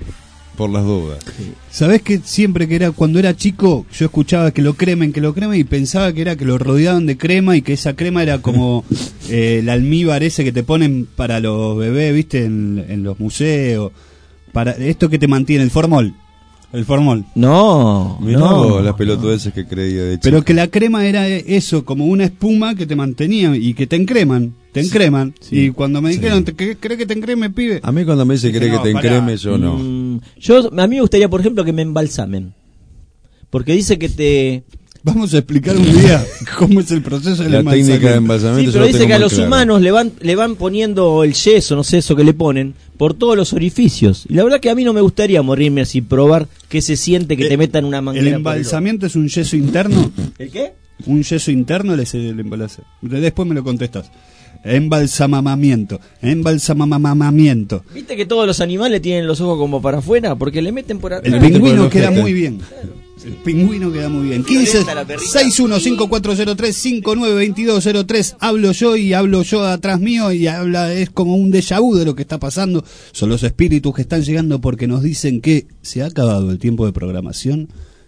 Por las dudas. ¿Sabés que siempre que era, cuando era chico, yo escuchaba que lo cremen, que lo cremen, y pensaba que era que lo rodeaban de crema y que esa crema era como eh, el almíbar ese que te ponen para los bebés, viste, en, en los museos, para esto que te mantiene, el formol. El formol. No, Mirá no. vos las pelotudeces que creía de chico. Pero que la crema era eso, como una espuma que te mantenía y que te encreman, te encreman. Y cuando me dijeron, ¿te cre- ¿crees que te encreme, pibe? A mí cuando me dice Dije, cree que no, te pará. encreme, yo no. Mm, yo, a mí me gustaría, por ejemplo, que me embalsamen. Porque dice que te... Vamos a explicar un día cómo es el proceso del La técnica de Sí, embalsamiento yo pero lo dice tengo que a muy los claro. humanos le van, le van poniendo el yeso, no sé, eso que le ponen, por todos los orificios. Y la verdad que a mí no me gustaría morirme así, probar qué se siente que te metan una manguera. ¿El por embalsamiento es un yeso interno? ¿El qué? ¿Un yeso interno es el embalse? Después me lo contestas. Embalsamamiento. Embalsamamiento. ¿Viste que todos los animales tienen los ojos como para afuera? Porque le meten por atrás. El pingüino queda muy bien. El pingüino queda muy bien. quince seis uno cinco cuatro cero tres cinco nueve dos dos cero tres. Hablo yo y hablo yo atrás mío y habla, es como un déjà vu de lo que está pasando. Son los espíritus que están llegando porque nos dicen que se ha acabado el tiempo de programación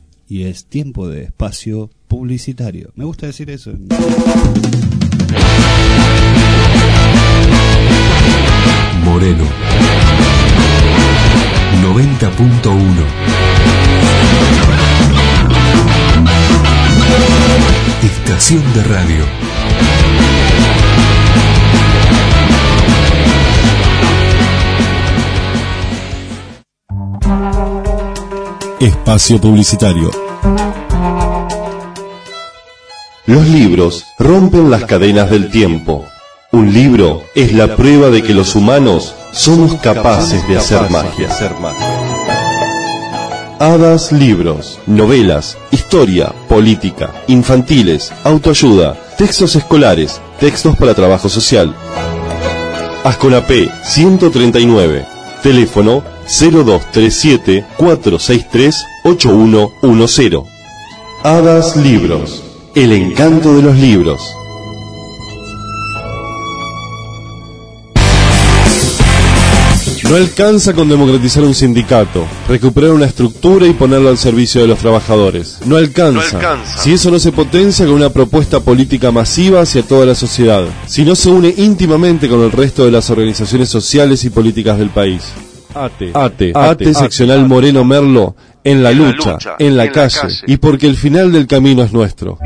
y es tiempo de espacio publicitario. Me gusta decir eso. Moreno noventa punto uno. Estación de radio espacio publicitario. Los libros rompen las cadenas del tiempo. Un libro es la prueba de que los humanos somos capaces de hacer magia. Hadas Libros, novelas, historia, política, infantiles, autoayuda, textos escolares, textos para trabajo social. Asconapé ciento treinta y nueve, teléfono cero dos tres siete, cuatro seis tres, ocho uno uno cero. Hadas Libros, el encanto de los libros. No alcanza con democratizar un sindicato, recuperar una estructura y ponerlo al servicio de los trabajadores. No alcanza, No alcanza. si eso no se potencia con una propuesta política masiva hacia toda la sociedad, si no se une íntimamente con el resto de las organizaciones sociales y políticas del país. ATE, ATE, ATE, ATE seccional ATE. Moreno Merlo, en la, en lucha, la lucha, en la, en calle, la calle, y porque el final del camino es nuestro.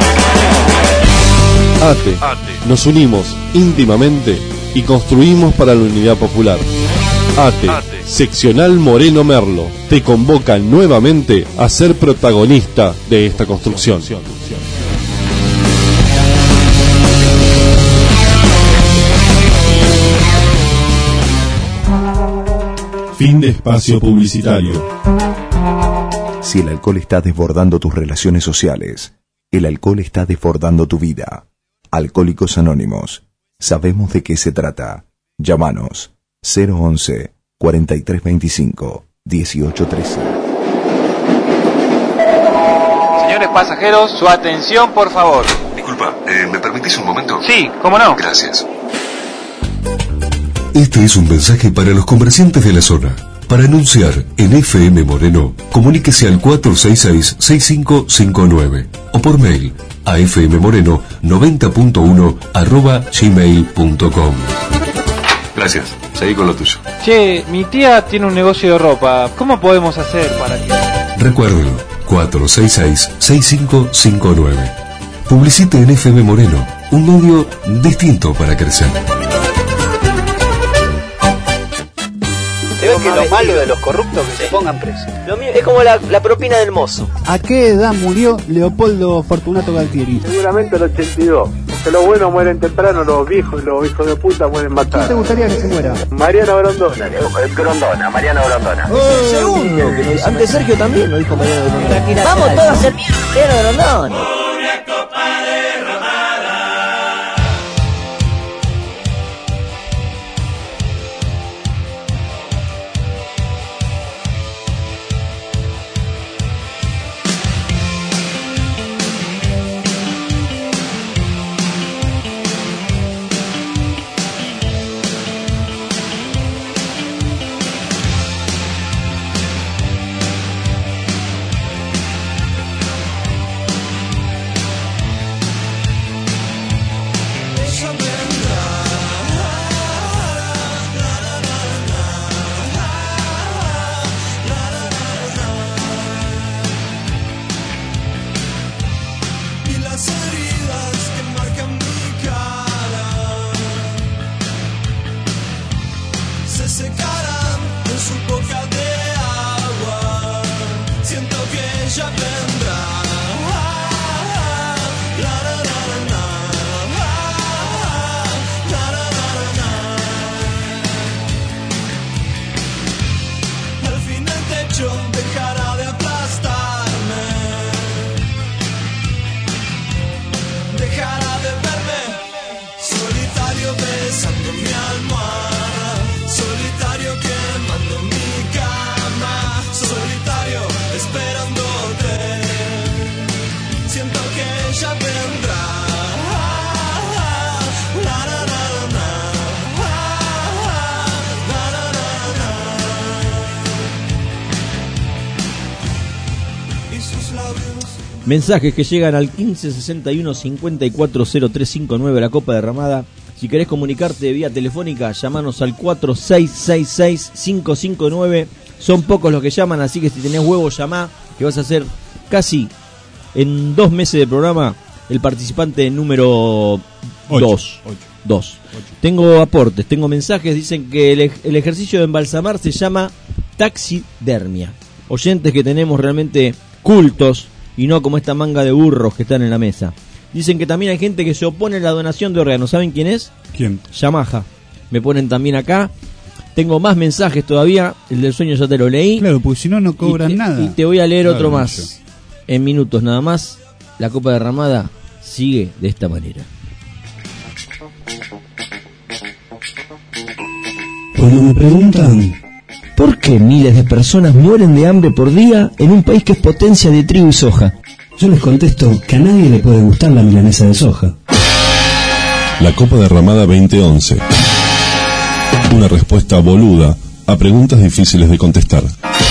ATE, ATE, nos unimos íntimamente y construimos para la unidad popular. ATE, ATE, seccional Moreno Merlo, te convoca nuevamente a ser protagonista de esta construcción. Fin de espacio publicitario. Si el alcohol está desbordando tus relaciones sociales, el alcohol está desbordando tu vida. Alcohólicos Anónimos. Sabemos de qué se trata. Llámanos cero once, cuarenta y tres veinticinco, dieciocho trece. Señores pasajeros, su atención, por favor. Disculpa, eh, ¿me permitís un momento? Sí, ¿cómo no? Gracias. Este es un mensaje para los comerciantes de la zona. Para anunciar en F M Moreno, comuníquese al cuatro seis seis, seis cinco cinco nueve o por mail a fmmoreno noventa punto uno arroba gmail punto com. Gracias, seguí con lo tuyo. Che, mi tía tiene un negocio de ropa. ¿Cómo podemos hacer para que...? Recuérdelo, cuatro seis seis, seis cinco cinco nueve. Publicite en F M Moreno, un medio distinto para crecer. Creo que lo malo de los corruptos es que se pongan presos. Lo mío es como la, la propina del mozo. ¿A qué edad murió Leopoldo Fortunato Galtieri? Seguramente el ochenta y dos. Porque los buenos mueren temprano, los viejos y los hijos de puta mueren más tarde. ¿Quién te gustaría que se muera? Mariano Grondona. Grondona, Mariano Grondona. Oh, segundo, que nos, antes Sergio también lo dijo Mariano Grondona. Vamos todos a ser Mariano Grondona. Mensajes que llegan al quince sesenta y uno, cincuenta y cuatro cero tres cincuenta y nueve, la Copa Derramada. Si querés comunicarte vía telefónica, llamanos al cuatro seis seis seis, cinco cinco nueve. Son pocos los que llaman, así que si tenés huevo, llamá, que vas a ser casi en dos meses de programa el participante número dos. Dos. Tengo aportes, tengo mensajes, dicen que el, el ejercicio de embalsamar se llama taxidermia. oyentes que tenemos realmente cultos y no como esta manga de burros que están en la mesa. Dicen que también hay gente que se opone a la donación de órganos. ¿Saben quién es? ¿Quién? Yamaha. Me ponen también acá. Tengo más mensajes todavía. El del sueño ya te lo leí. Claro, porque si no, no cobran y te, nada. Y te voy a leer claro, otro mucho. más. En minutos nada más. La copa derramada sigue de esta manera. Cuando me preguntan ¿por qué miles de personas mueren de hambre por día en un país que es potencia de trigo y soja? Yo les contesto que a nadie le puede gustar la milanesa de soja. La Copa Derramada veinte once. Una respuesta boluda a preguntas difíciles de contestar.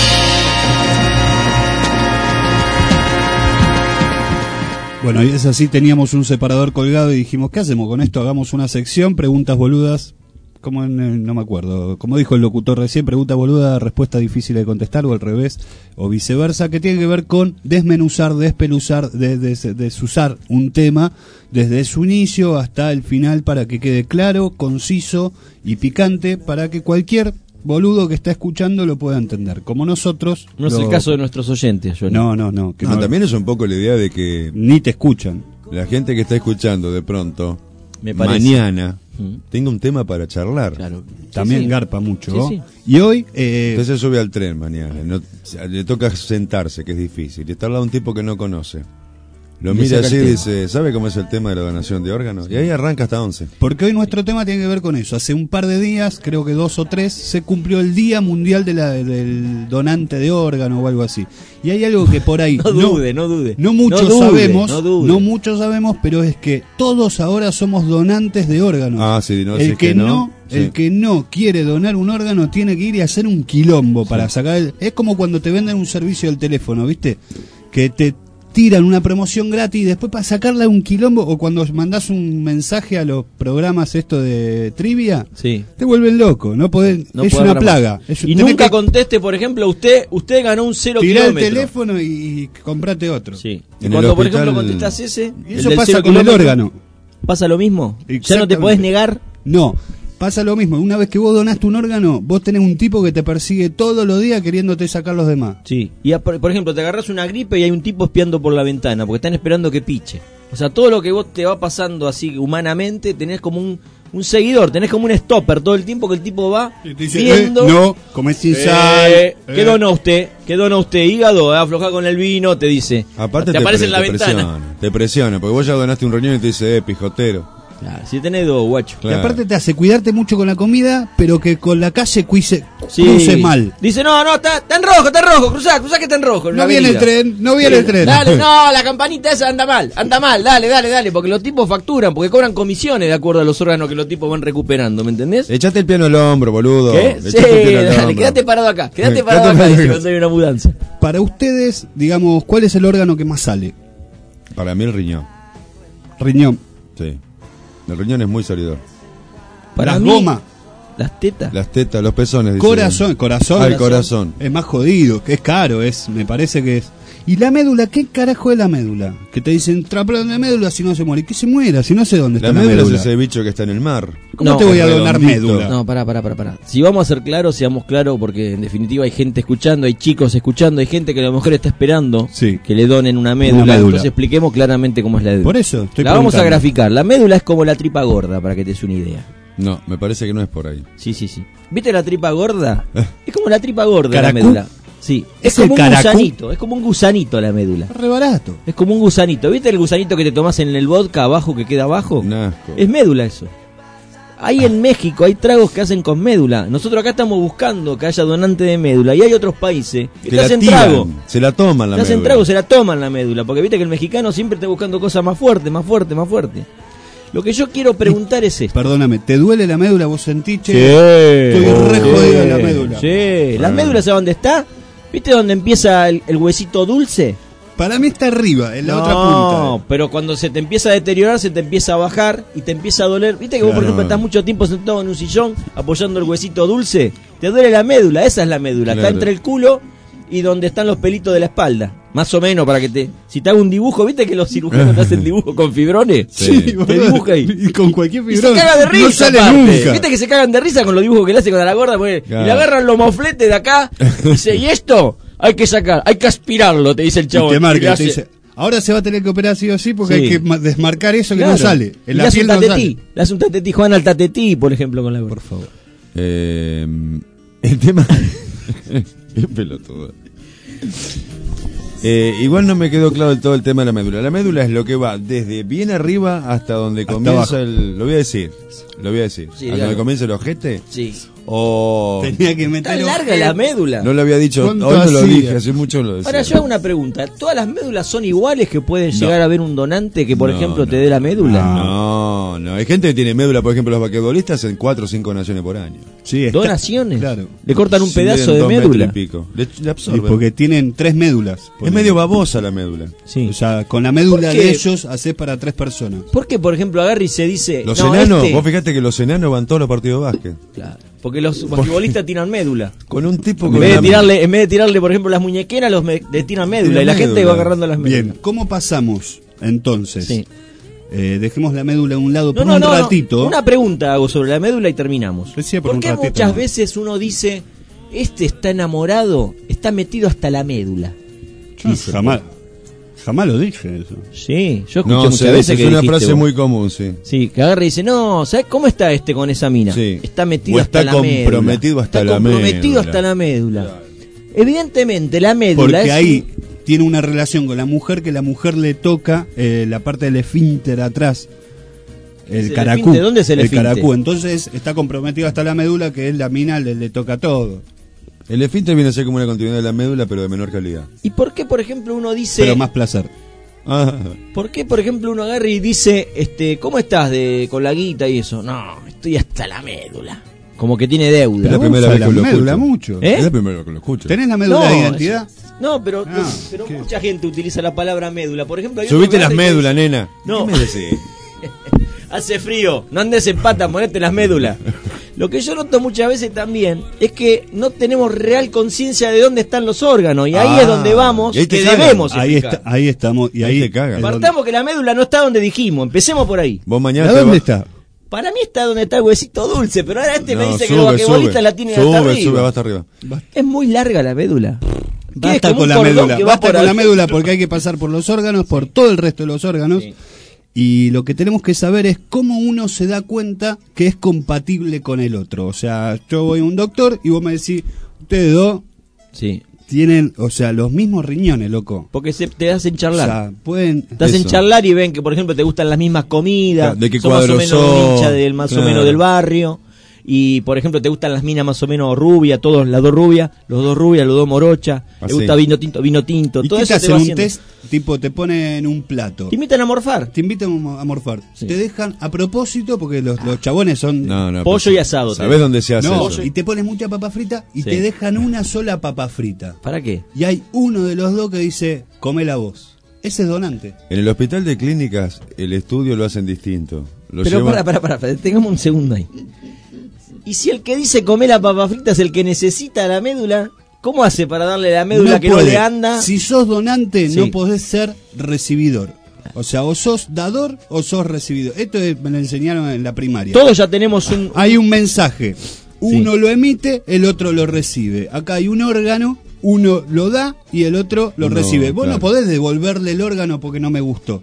Bueno, y es así, teníamos un separador colgado y dijimos, ¿qué hacemos con esto? Hagamos una sección, preguntas boludas, como en, el- no me acuerdo, como dijo el locutor recién, preguntas boludas, respuesta difícil de contestar, o al revés, o viceversa, que tiene que ver con desmenuzar, despeluzar, de- de- desusar un tema desde su inicio hasta el final para que quede claro, conciso y picante, para que cualquier boludo que está escuchando lo pueda entender, como nosotros. No es lo- el caso de nuestros oyentes, Johnny. No, no, no. Que No, no- también es un poco la idea de que ni te escuchan. la gente que está escuchando de pronto, Me parece. mañana, Mm. tenga un tema para charlar. Claro. También Sí, sí. garpa mucho. Sí, ¿no? sí. Y hoy... Eh, Usted se sube al tren mañana, no- le toca sentarse, que es difícil, y está al lado de un tipo que no conoce. Lo Le mira saca así el y tema. dice, ¿sabe cómo es el tema de la donación de órganos? Y ahí arranca hasta once. Porque hoy nuestro tema tiene que ver con eso. Hace un par de días, creo que dos o tres, se cumplió el Día Mundial de la, del Donante de Órganos o algo así. Y hay algo que por ahí... No dude, no dude. No muchos No dude, sabemos, no no, dude. muchos sabemos, pero es que todos ahora somos donantes de órganos. Ah, sí, no, si el es que, que no, no, sí. el que no quiere donar un órgano tiene que ir y hacer un quilombo para sacar el- es como cuando te venden un servicio del teléfono, ¿viste? Que te tiran una promoción gratis y después para sacarla un quilombo, o cuando mandás un mensaje a los programas esto de trivia, Sí. te vuelven loco, no podés, No es puede una haber plaga. más. Es- Y tenés nunca que conteste, por ejemplo, usted usted ganó un cero tirar el kilómetro. teléfono y comprate otro. Sí. Y En cuando, el por hospital- ejemplo, contestás ese, Y el eso del pasa cero con el kilómetro, órgano. ¿Pasa lo mismo? ¿Ya no te Exactamente. podés negar? No, pasa lo mismo. Una vez que vos donaste un órgano, vos tenés un tipo que te persigue todos los días queriéndote sacar los demás. Sí. Y a- por, por ejemplo, te agarras una gripe y hay un tipo espiando por la ventana porque están esperando que piche. O sea, todo lo que vos te va pasando así humanamente, tenés como un, un seguidor, tenés como un stopper todo el tiempo que el tipo va dice, viendo. eh, no, comés sin Eh, sal. ¿Qué eh. dona usted? ¿Qué dona usted? Hígado, eh, aflojá con el vino, te dice. Aparte te, te, aparece pre- en la te ventana. presiona, te presiona, porque vos ya donaste un riñón y te dice, eh, pijotero. Claro, si tenés dos, guacho. Y Claro. aparte te hace cuidarte mucho con la comida, pero que con la calle cuise, Sí. cruce mal. Dice, no, no, está, está en rojo, está en rojo, cruzá, cruzá que está en rojo. en No la viene el avenida. tren, no viene Sí, el tren. Dale, no, la campanita esa anda mal, anda mal, dale, dale, dale, porque los tipos facturan, porque cobran comisiones de acuerdo a los órganos que los tipos van recuperando, ¿me entendés? Echate el piano al hombro, boludo. ¿Qué? Echate Sí, el piano al dale, hombro. quédate parado acá, quédate Eh, parado quédate acá, parado dice acá. cuando hay una mudanza. Para ustedes, digamos, ¿cuál es el órgano que más sale? Para mí el riñón. Riñón. Sí. El riñón es muy salidor. Para Las mí, gomas. las tetas. Las tetas, los pezones. dice. Corazón, corazón. Ah, el corazón. Es más jodido, que es caro, es, me parece que es. ¿Y la médula? ¿Qué carajo es la médula? Que te dicen, traplan la médula si no se muere. ¿Qué se muera? Si no sé dónde La está la médula médula. es ese bicho que está en el mar. ¿Cómo No, te voy a es donar redondito. médula? No, pará, pará, pará, pará. Si vamos a ser claros, seamos claros, porque en definitiva hay gente escuchando, hay chicos escuchando, hay gente que a lo mejor está esperando Sí. que le donen una médula. Una médula. Entonces expliquemos claramente cómo es la médula. Por eso, estoy La vamos a preguntando. graficar. La médula es como la tripa gorda, para que te des una idea. No, me parece que no es por ahí. Sí, sí, sí. ¿Viste la tripa gorda? Es como la tripa gorda la ¿Caracú? médula. Sí, es, ¿Es el como un caracú? gusanito, es como un gusanito la médula. Es re barato. Es como un gusanito. ¿Viste el gusanito que te tomás en el vodka abajo que queda abajo? Un asco. Es médula eso. Hay en México, hay tragos que hacen con médula. Nosotros acá estamos buscando que haya donante de médula. Y hay otros países que Que te la hacen tiran, trago. se la toman la Te hacen médula. trago, se la toman la médula. Porque viste que el mexicano siempre está buscando cosas más fuertes, más fuertes, más fuertes. Lo que yo quiero preguntar es esto. Perdóname, ¿te duele la médula? ¿Vos sentís, che? Sí. Estoy re Sí. jodido de la médula. Sí. ¿Las Ah. médulas sabes dónde está? ¿Viste dónde empieza el, el huesito dulce? Para mí está arriba, en la no, otra punta. pero cuando se te empieza a deteriorar, se te empieza a bajar y te empieza a doler. ¿Viste que vos, por Claro. ejemplo, estás mucho tiempo sentado en un sillón apoyando el huesito dulce? Te duele la médula, esa es la médula. Está Claro. entre el culo y donde están los pelitos de la espalda. Más o menos, para que te... Si te hago un dibujo, ¿viste que los cirujanos te hacen dibujo con fibrones? Sí. Te boludo. dibuja ahí. Y con cualquier Y se fibrón. caga de risa, No sale aparte. nunca. ¿Viste que se cagan de risa con los dibujos que le hace con la gorda? Porque- Claro. Y le agarran los mofletes de acá y dice, ¿y esto? hay que sacar, hay que aspirarlo, te dice el Y chabón. te marca, Y le y te hace- dice, ahora se va a tener que operar sí o sí porque Sí. hay que ma- desmarcar eso que Claro. no sale. Y En le la hace un piel no tatetí, sale. le hace un tatetí, Juan al tatetí, por ejemplo, con la Por favor. Eh, el tema. Qué pelotudo. Eh, igual no me quedó claro del todo el tema de la médula. La médula es lo que va desde bien arriba hasta donde Hasta comienza abajo. el. Lo voy a decir. Lo voy a decir. Sí, hasta dígalo. donde comienza el ojete. Sí. O. Tenía que meter Tan larga ojete. la médula. No lo había dicho. Hoy ¿Cuánto no lo hacía? dije, hace mucho lo decía. Ahora yo hago una pregunta. ¿Todas las médulas son iguales que pueden No. llegar a ver un donante que, por No, ejemplo, no. te dé la médula? No, no. Hay gente que tiene médula, por ejemplo, los basquetbolistas en cuatro o cinco donaciones por año. Sí, está- ¿Donaciones? Claro. Le cortan un Sí, pedazo miden de dos metros médula. y pico. Le, le Sí, absorben. porque tienen tres médulas. Es medio babosa la médula. Sí. O sea, con la médula ¿Por qué? de ellos haces para tres personas. ¿Por qué, por ejemplo, agarra y se dice... Los no, enanos, este- vos fijate que los enanos van todos los partidos de básquet. Claro, porque los basquetbolistas tiran médula. Con un tipo En con vez, de una- tirarle, en vez de tirarle, por ejemplo, las muñequeras, los me- de tiran médula. Y la gente médula. va agarrando las médulas. Bien, ¿cómo pasamos entonces? Sí. Eh, dejemos la médula a un lado No, por no, un no, no. ratito. Una pregunta hago sobre la médula y terminamos. Decía por ¿Por un qué ratito, muchas no? veces uno dice, este está enamorado, está metido hasta la médula? Yo jamás, jamás lo dije eso. Sí, yo escuché No, muchas se veces dice, que es una dijiste frase vos. muy común, sí. Sí, que agarra y dice, no, ¿sabes cómo está este con esa mina? Sí. Está metido O hasta está la médula. comprometido hasta está la comprometido médula. hasta la médula. Evidentemente, la médula Porque es ahí un- tiene una relación con la mujer que la mujer le toca eh, la parte del esfínter atrás. ¿Es El el caracú. esfínter? ¿Dónde es el esfínter? caracú. Entonces está comprometido hasta la médula, que es la mina, le, le toca todo. El esfínter viene a ser como una continuidad de la médula, pero de menor calidad. ¿Y por qué, por ejemplo, uno dice... Pero más placer. Ah, ¿Por qué, por ejemplo, uno agarra y dice, este, ¿cómo estás de con la guita y eso? No, estoy hasta la médula. Como que tiene deuda. es la primera vez la que lo médula escucho. mucho. ¿Eh? Es la primera vez que lo escucho. ¿Tenés la médula No, de identidad? No, pero, Ah, pero ¿qué? mucha gente utiliza la palabra médula. Por ejemplo, hay otro Subiste que las agarra y médulas, dice, nena. No. ¿Qué me decís? hace frío, no andes en pata, ponete las médulas. Lo que yo noto muchas veces también es que no tenemos real conciencia de dónde están los órganos. Y ahí Ah, es donde vamos, y ahí te que cagan. debemos Ahí, explicar. está, ahí estamos. Y Ahí ahí, te cagan. es donde- Partamos que la médula no está donde dijimos, empecemos por ahí. Vos ¿A mañana te dónde vas- está? Para mí está donde está el huesito dulce, pero ahora este me No, dice que sube, los basquetbolistas sube. la tienen Sube, hasta arriba. sube, va hasta arriba. Es muy larga la médula. ¿Qué es? Basta Como con un la cordón médula, que va basta por con la al- médula porque hay que pasar por los órganos, por todo el resto de los órganos. Sí. Y lo que tenemos que saber es cómo uno se da cuenta que es compatible con el otro. O sea, yo voy a un doctor y vos me decís, ustedes dos Sí. tienen, o sea, los mismos riñones, loco. Porque se, te hacen O charlar. sea, pueden... Te hacen Eso. charlar y ven que, por ejemplo, te gustan las mismas comidas. Claro, de qué sos más o cuadro menos sos, un hincha del, más o claro. menos del barrio. Y, por ejemplo, te gustan las minas más o menos rubias, todos, las dos rubias, los dos rubias, los dos morochas. Así. Te gusta vino tinto, vino tinto. ¿Y Todo qué eso te te hacen va un haciendo. test? Tipo, te ponen un plato. Te invitan a morfar. Te invitan a morfar. Sí. Te dejan a propósito, porque los, los chabones son... No, no, Pollo pero- y asado, te ¿Sabés dejan. dónde se hace No, eso? y te pones mucha papa frita y Sí. te dejan una sola papa frita. ¿Para qué? Y hay uno de los dos que dice, comela vos. Ese es donante. En el hospital de clínicas, el estudio lo hacen distinto. Lo Pero llevan- para, para, para, para, tengamos un segundo ahí. Y si el que dice comer la papa frita es el que necesita la médula, ¿cómo hace para darle la médula que puede. no le anda? Si sos donante, Sí. no podés ser recibidor. O sea, o sos dador o sos recibidor. Esto es- me lo enseñaron en la primaria. Todos ya tenemos un... Hay un mensaje. Uno lo emite, el otro lo recibe. Acá hay un órgano, uno lo da y el otro lo No, recibe. Vos claro. no podés devolverle el órgano porque no me gustó.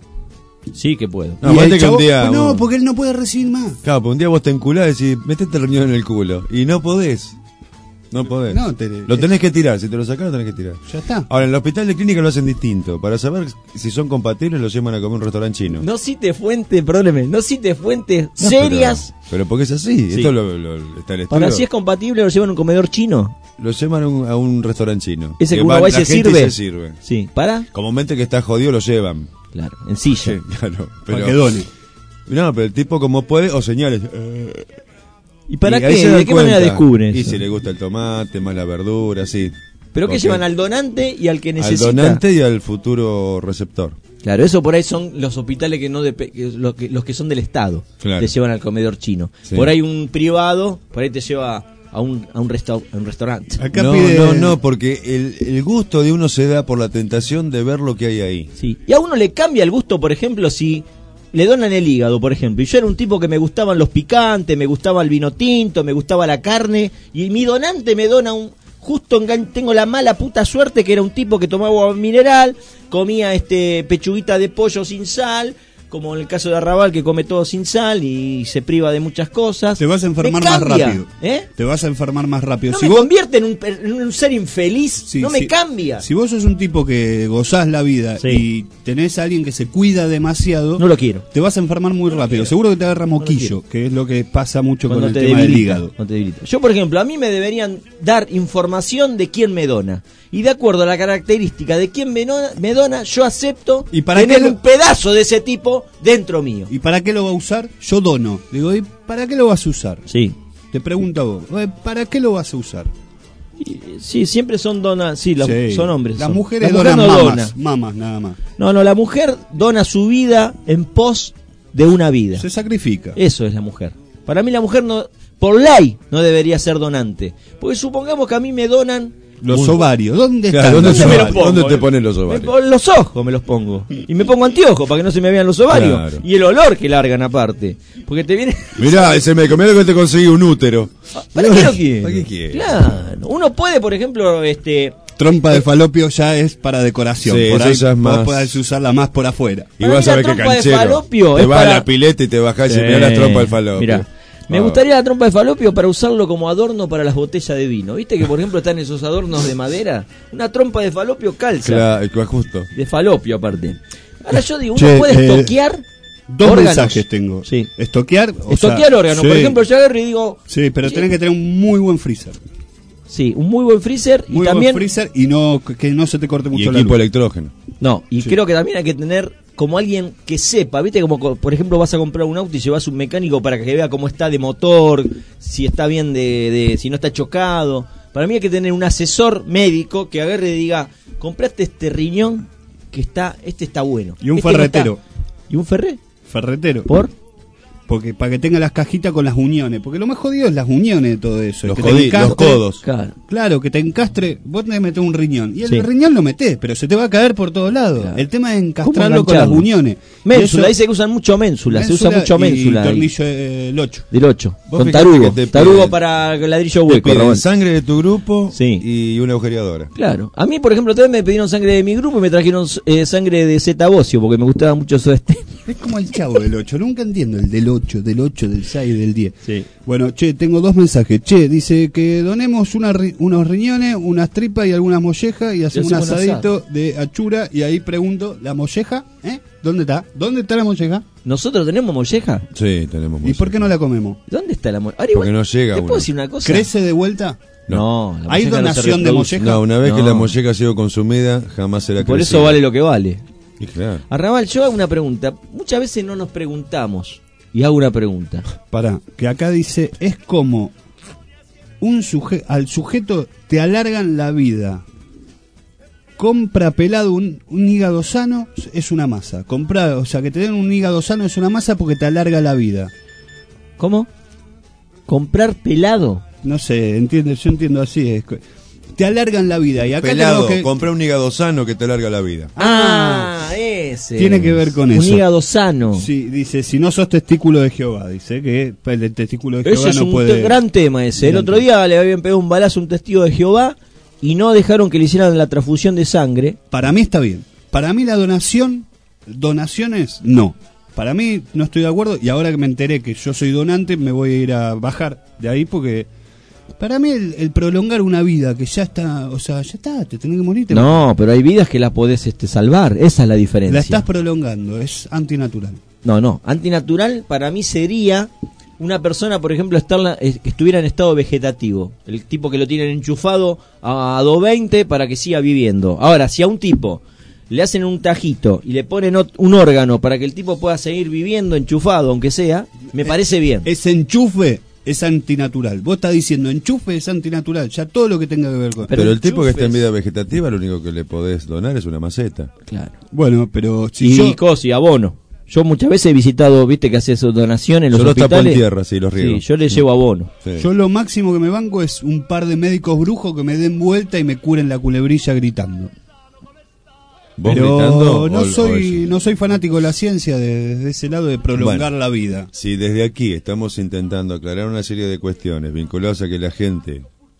Sí que puedo. No, Y aparte el que un chavo- día- no, un- porque él no puede recibir más. Claro, pues un día vos te enculás y decís, metete el riñón en el culo. Y no podés. No podés. No, te- lo tenés que tirar. Si te lo sacás, lo tenés que tirar. Ya está. Ahora, en el hospital de clínica lo hacen distinto. Para saber si son compatibles, los llevan a comer a un restaurante chino. No cite fuentes, perdóneme, no cite fuentes No, serias. Pero, pero porque es así. Sí. Esto lo, lo- está en el Para estudio. si es compatible lo llevan a un comedor chino. Lo llevan a un, a un restaurante chino. Ese que va- uno va y la se gente sirve. se sirve. Sí, ¿para? Comúnmente que está jodido lo llevan. Claro, en silla. Sí, claro. Pero, Para que done. No, pero el tipo como puede o señales. eh, ¿Y para y ahí qué? se dan ¿De qué manera cuenta. descubren Y eso? si le gusta el tomate, más la verdura, sí. ¿Pero qué Ok. llevan al donante y al que Al necesita? donante y al futuro receptor. Claro, eso por ahí son los hospitales que no depe- que los, que, los que son del Estado. Claro. Te llevan al comedor chino. Sí. Por ahí un privado, por ahí te lleva a un, a un, resta- a un restaurante. Acá no, pide- no, no, porque el, el gusto de uno se da por la tentación de ver lo que hay ahí. Sí. Y a uno le cambia el gusto, por ejemplo, si le donan el hígado, por ejemplo. Y yo era un tipo que me gustaban los picantes, me gustaba el vino tinto, me gustaba la carne. Y mi donante me dona un justo engan- tengo la mala puta suerte que era un tipo que tomaba agua mineral, comía este pechuguita de pollo sin sal, como en el caso de Arrabal, que come todo sin sal y se priva de muchas cosas. Te vas a enfermar Me más cambia, rápido. ¿eh? Te vas a enfermar más rápido. No si me vos, convierte en un, en un ser infeliz, Sí, no me sí. cambia. si vos sos un tipo que gozás la vida Sí. y tenés a alguien que se cuida demasiado, No lo quiero. te vas a enfermar muy rápido. Seguro que te agarra moquillo, que es lo que pasa mucho Cuando con el te tema del debilita, hígado. cuando te debilita. Yo, por ejemplo, a mí me deberían dar información de quién me dona. Y de acuerdo a la característica de quién me, no- me dona, yo acepto ¿Y para tener qué lo- un pedazo de ese tipo dentro mío. ¿Y para qué lo va a usar? Yo dono. Digo, ¿y para qué lo vas a usar? Sí. Te pregunto a vos, "Eh, ¿para qué lo vas a usar? Sí, siempre son donas, sí, la- Sí. son hombres. Las son. mujeres La mujer donan no mamas, dona. mamas nada más. No, no, la mujer dona su vida en pos de una vida. Se sacrifica. Eso es la mujer. Para mí la mujer no, por ley no debería ser donante. Porque supongamos que a mí me donan Los un- ovarios, ¿dónde Claro, están ¿dónde, los se- me ovarios? los pongo, ¿dónde te eh? ponen los Me ovarios? pon- los ojos me los pongo. Y me pongo anteojos para que no se me vean los ovarios. Claro. Y el olor que largan aparte. Porque te viene... Mirá, ese me comió que te conseguí un útero. ¿Para qué lo quiere? ¿Para qué quiere? Claro. Uno puede, por ejemplo, este... Trompa de falopio ya es para decoración. Sí, por eso ahí ya es vos más- podés usarla más por afuera. Y Para vas mí a la ver qué trompa de canchero. falopio Te es vas para- a la pileta y te bajás y mirá la trompa del falopio. Mirá. Me Ah. gustaría la trompa de falopio para usarlo como adorno para las botellas de vino. ¿Viste que, por ejemplo, están esos adornos de madera? Una trompa de falopio calza. Claro, que justo. De falopio, aparte. Ahora yo digo, uno Che, puede eh, estoquear Dos órganos. mensajes tengo. Sí. Estoquear. o Estoquear sea, órganos. sí. Por ejemplo, yo agarro y digo, Sí, pero Sí. tenés que tener un muy buen freezer. sí, un muy buen freezer y Muy también... buen freezer y no que no se te corte Y mucho la equipo luz. electrógeno. No, y Sí. creo que también hay que tener como alguien que sepa, ¿viste? Como co- por ejemplo vas a comprar un auto y llevas un mecánico para que vea cómo está de motor, si está bien de, de si no está chocado. Para mí hay que tener un asesor médico que agarre y diga, compraste este riñón que está, este está bueno. Y un Este no ferretero. está". ¿Y un ferré? Ferretero. ¿Por? Porque para que tenga las cajitas con las uniones. Porque lo más jodido es las uniones de todo eso. Los, que te jodi- los encastre- codos. Claro. Claro, que te encastre. Vos tenés que meter un riñón. Y el Sí. riñón lo metés, pero se te va a caer por todos lados. Claro. El tema es ¿Cómo encastrarlo con las engancharlo? uniones. Ménsula, Y eso- dice que usan mucho ménsula, se usa ménsula mucho y ménsula. ahí. tornillo del ocho. Del ocho. Vos Con fijate tarugo. que te Tarugo piden- para ladrillo Te hueco. piden Raúl. sangre de tu grupo Sí. y una agujereadora. Claro. A mí, por ejemplo, también me pidieron sangre de mi grupo y me trajeron eh, sangre de Zeta Bocio porque me gustaba mucho Soda Stereo. Es como el chavo del ocho. Nunca entiendo el del ocho, del ocho, del seis, del diez. Sí. Bueno, che, tengo dos mensajes. Che, dice que donemos una ri- unos riñones, unas tripas y algunas mollejas y hacemos un hacemos un asadito de achura. Y ahí pregunto, ¿la molleja? ¿Eh? ¿Dónde está? ¿Dónde está la molleja? ¿Nosotros tenemos molleja? Sí, tenemos ¿Y por qué no la comemos? ¿Dónde está la molleja? Porque no llega ¿Te uno. puedo decir una cosa? ¿Crece de vuelta? No, la ¿Hay molleja no se donación de reproduce. molleja? No, una vez que No. la molleja ha sido consumida, jamás será Por eso crecida. vale lo que vale. Y claro. Arrabal, yo hago una pregunta. Muchas veces no nos preguntamos. Y hago una pregunta. Pará, que acá dice, es como un suje al sujeto te alargan la vida. Compra pelado un, un hígado sano, es una masa. Compra, o sea, que te den un hígado sano es una masa porque te alarga la vida. ¿Cómo? ¿Comprar pelado? No sé, entiendes, yo entiendo así. Es, que te alargan la vida. Y acá Pelado, tengo que... compra un hígado sano que te larga la vida. Ah, ese. Tiene que ver con un eso. Un hígado sano. Sí, dice, si no sos testículo de Jehová, dice que el testículo de Jehová Ese es no un puede... te- gran tema ese. El Gran otro día le habían pegado un balazo a un testigo de Jehová y no dejaron que le hicieran la transfusión de sangre. Para mí está bien. Para mí la donación, donaciones, no. Para mí no estoy de acuerdo y ahora que me enteré que yo soy donante me voy a ir a bajar de ahí porque para mí el, el prolongar una vida que ya está, o sea, ya está, te tenés que morir. te No, pero hay vidas que las podés este, salvar. Esa es la diferencia. La estás prolongando, es antinatural. No, no. Antinatural para mí sería una persona, por ejemplo, estar, eh, que estuviera en estado vegetativo. El tipo que lo tienen enchufado a doscientos veinte para que siga viviendo. Ahora, si a un tipo le hacen un tajito y le ponen ot- un órgano para que el tipo pueda seguir viviendo enchufado, aunque sea, me parece bien. Ese enchufe es antinatural. Vos estás diciendo enchufe es antinatural, ya todo lo que tenga que ver con... Pero, el tipo que está en vida vegetativa, lo único que le podés donar es una maceta. Claro. Bueno, pero si y yo... cosi, abono. Yo muchas veces he visitado, viste, que hace esas donaciones en los Yo los tapo en hospitales. tierra, sí, los riego. Sí, yo le llevo abono. Sí. Yo lo máximo que me banco es un par de médicos brujos que me den vuelta y me curen la culebrilla gritando. ¿Vos Pero gritando no o- o soy eso? no soy fanático de la ciencia de, de ese lado de prolongar Bueno, la vida. Si desde aquí estamos intentando aclarar una serie de cuestiones vinculadas a que la gente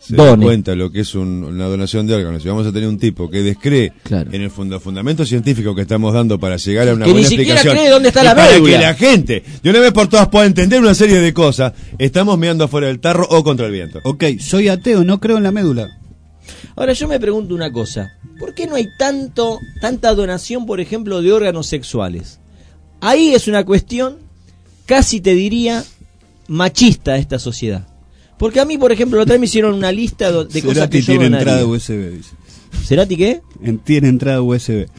se Done. da cuenta lo que es un- una donación de órganos, si vamos a tener un tipo que descree Claro. en el funda- fundamento científico que estamos dando para llegar a una Que ni buena siquiera explicación, cree dónde está y la para médula. que la gente de una vez por todas pueda entender una serie de cosas, estamos meando afuera del tarro o contra el viento. Ok, soy ateo, no creo en la médula. Ahora yo me pregunto una cosa, ¿por qué no hay tanto tanta donación, por ejemplo, de órganos sexuales? Ahí es una cuestión, casi te diría, machista de esta sociedad. Porque a mí, por ejemplo, la otra vez me hicieron una lista do- de cosas Cerati que yo tiene donaría. entrada U S B, dice. ¿Cerati qué? En- Tiene entrada U S B.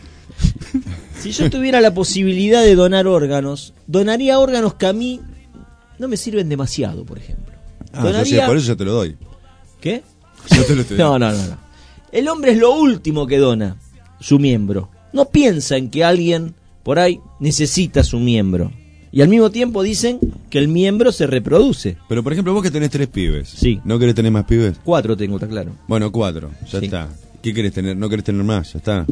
Si yo tuviera la posibilidad de donar órganos, donaría órganos que a mí no me sirven demasiado, por ejemplo. Ah, yo sé, por eso yo te lo doy. ¿Qué? Yo te lo estoy No, dando. no, no, no. El hombre es lo último que dona su miembro. No piensa en que alguien por ahí necesita su miembro. Y al mismo tiempo dicen que el miembro se reproduce. Pero por ejemplo, vos que tenés tres pibes, Sí. ¿no querés tener más pibes? Cuatro tengo, está claro. Bueno, cuatro, ya Sí. está. ¿Qué querés tener? ¿No querés tener más? Ya está.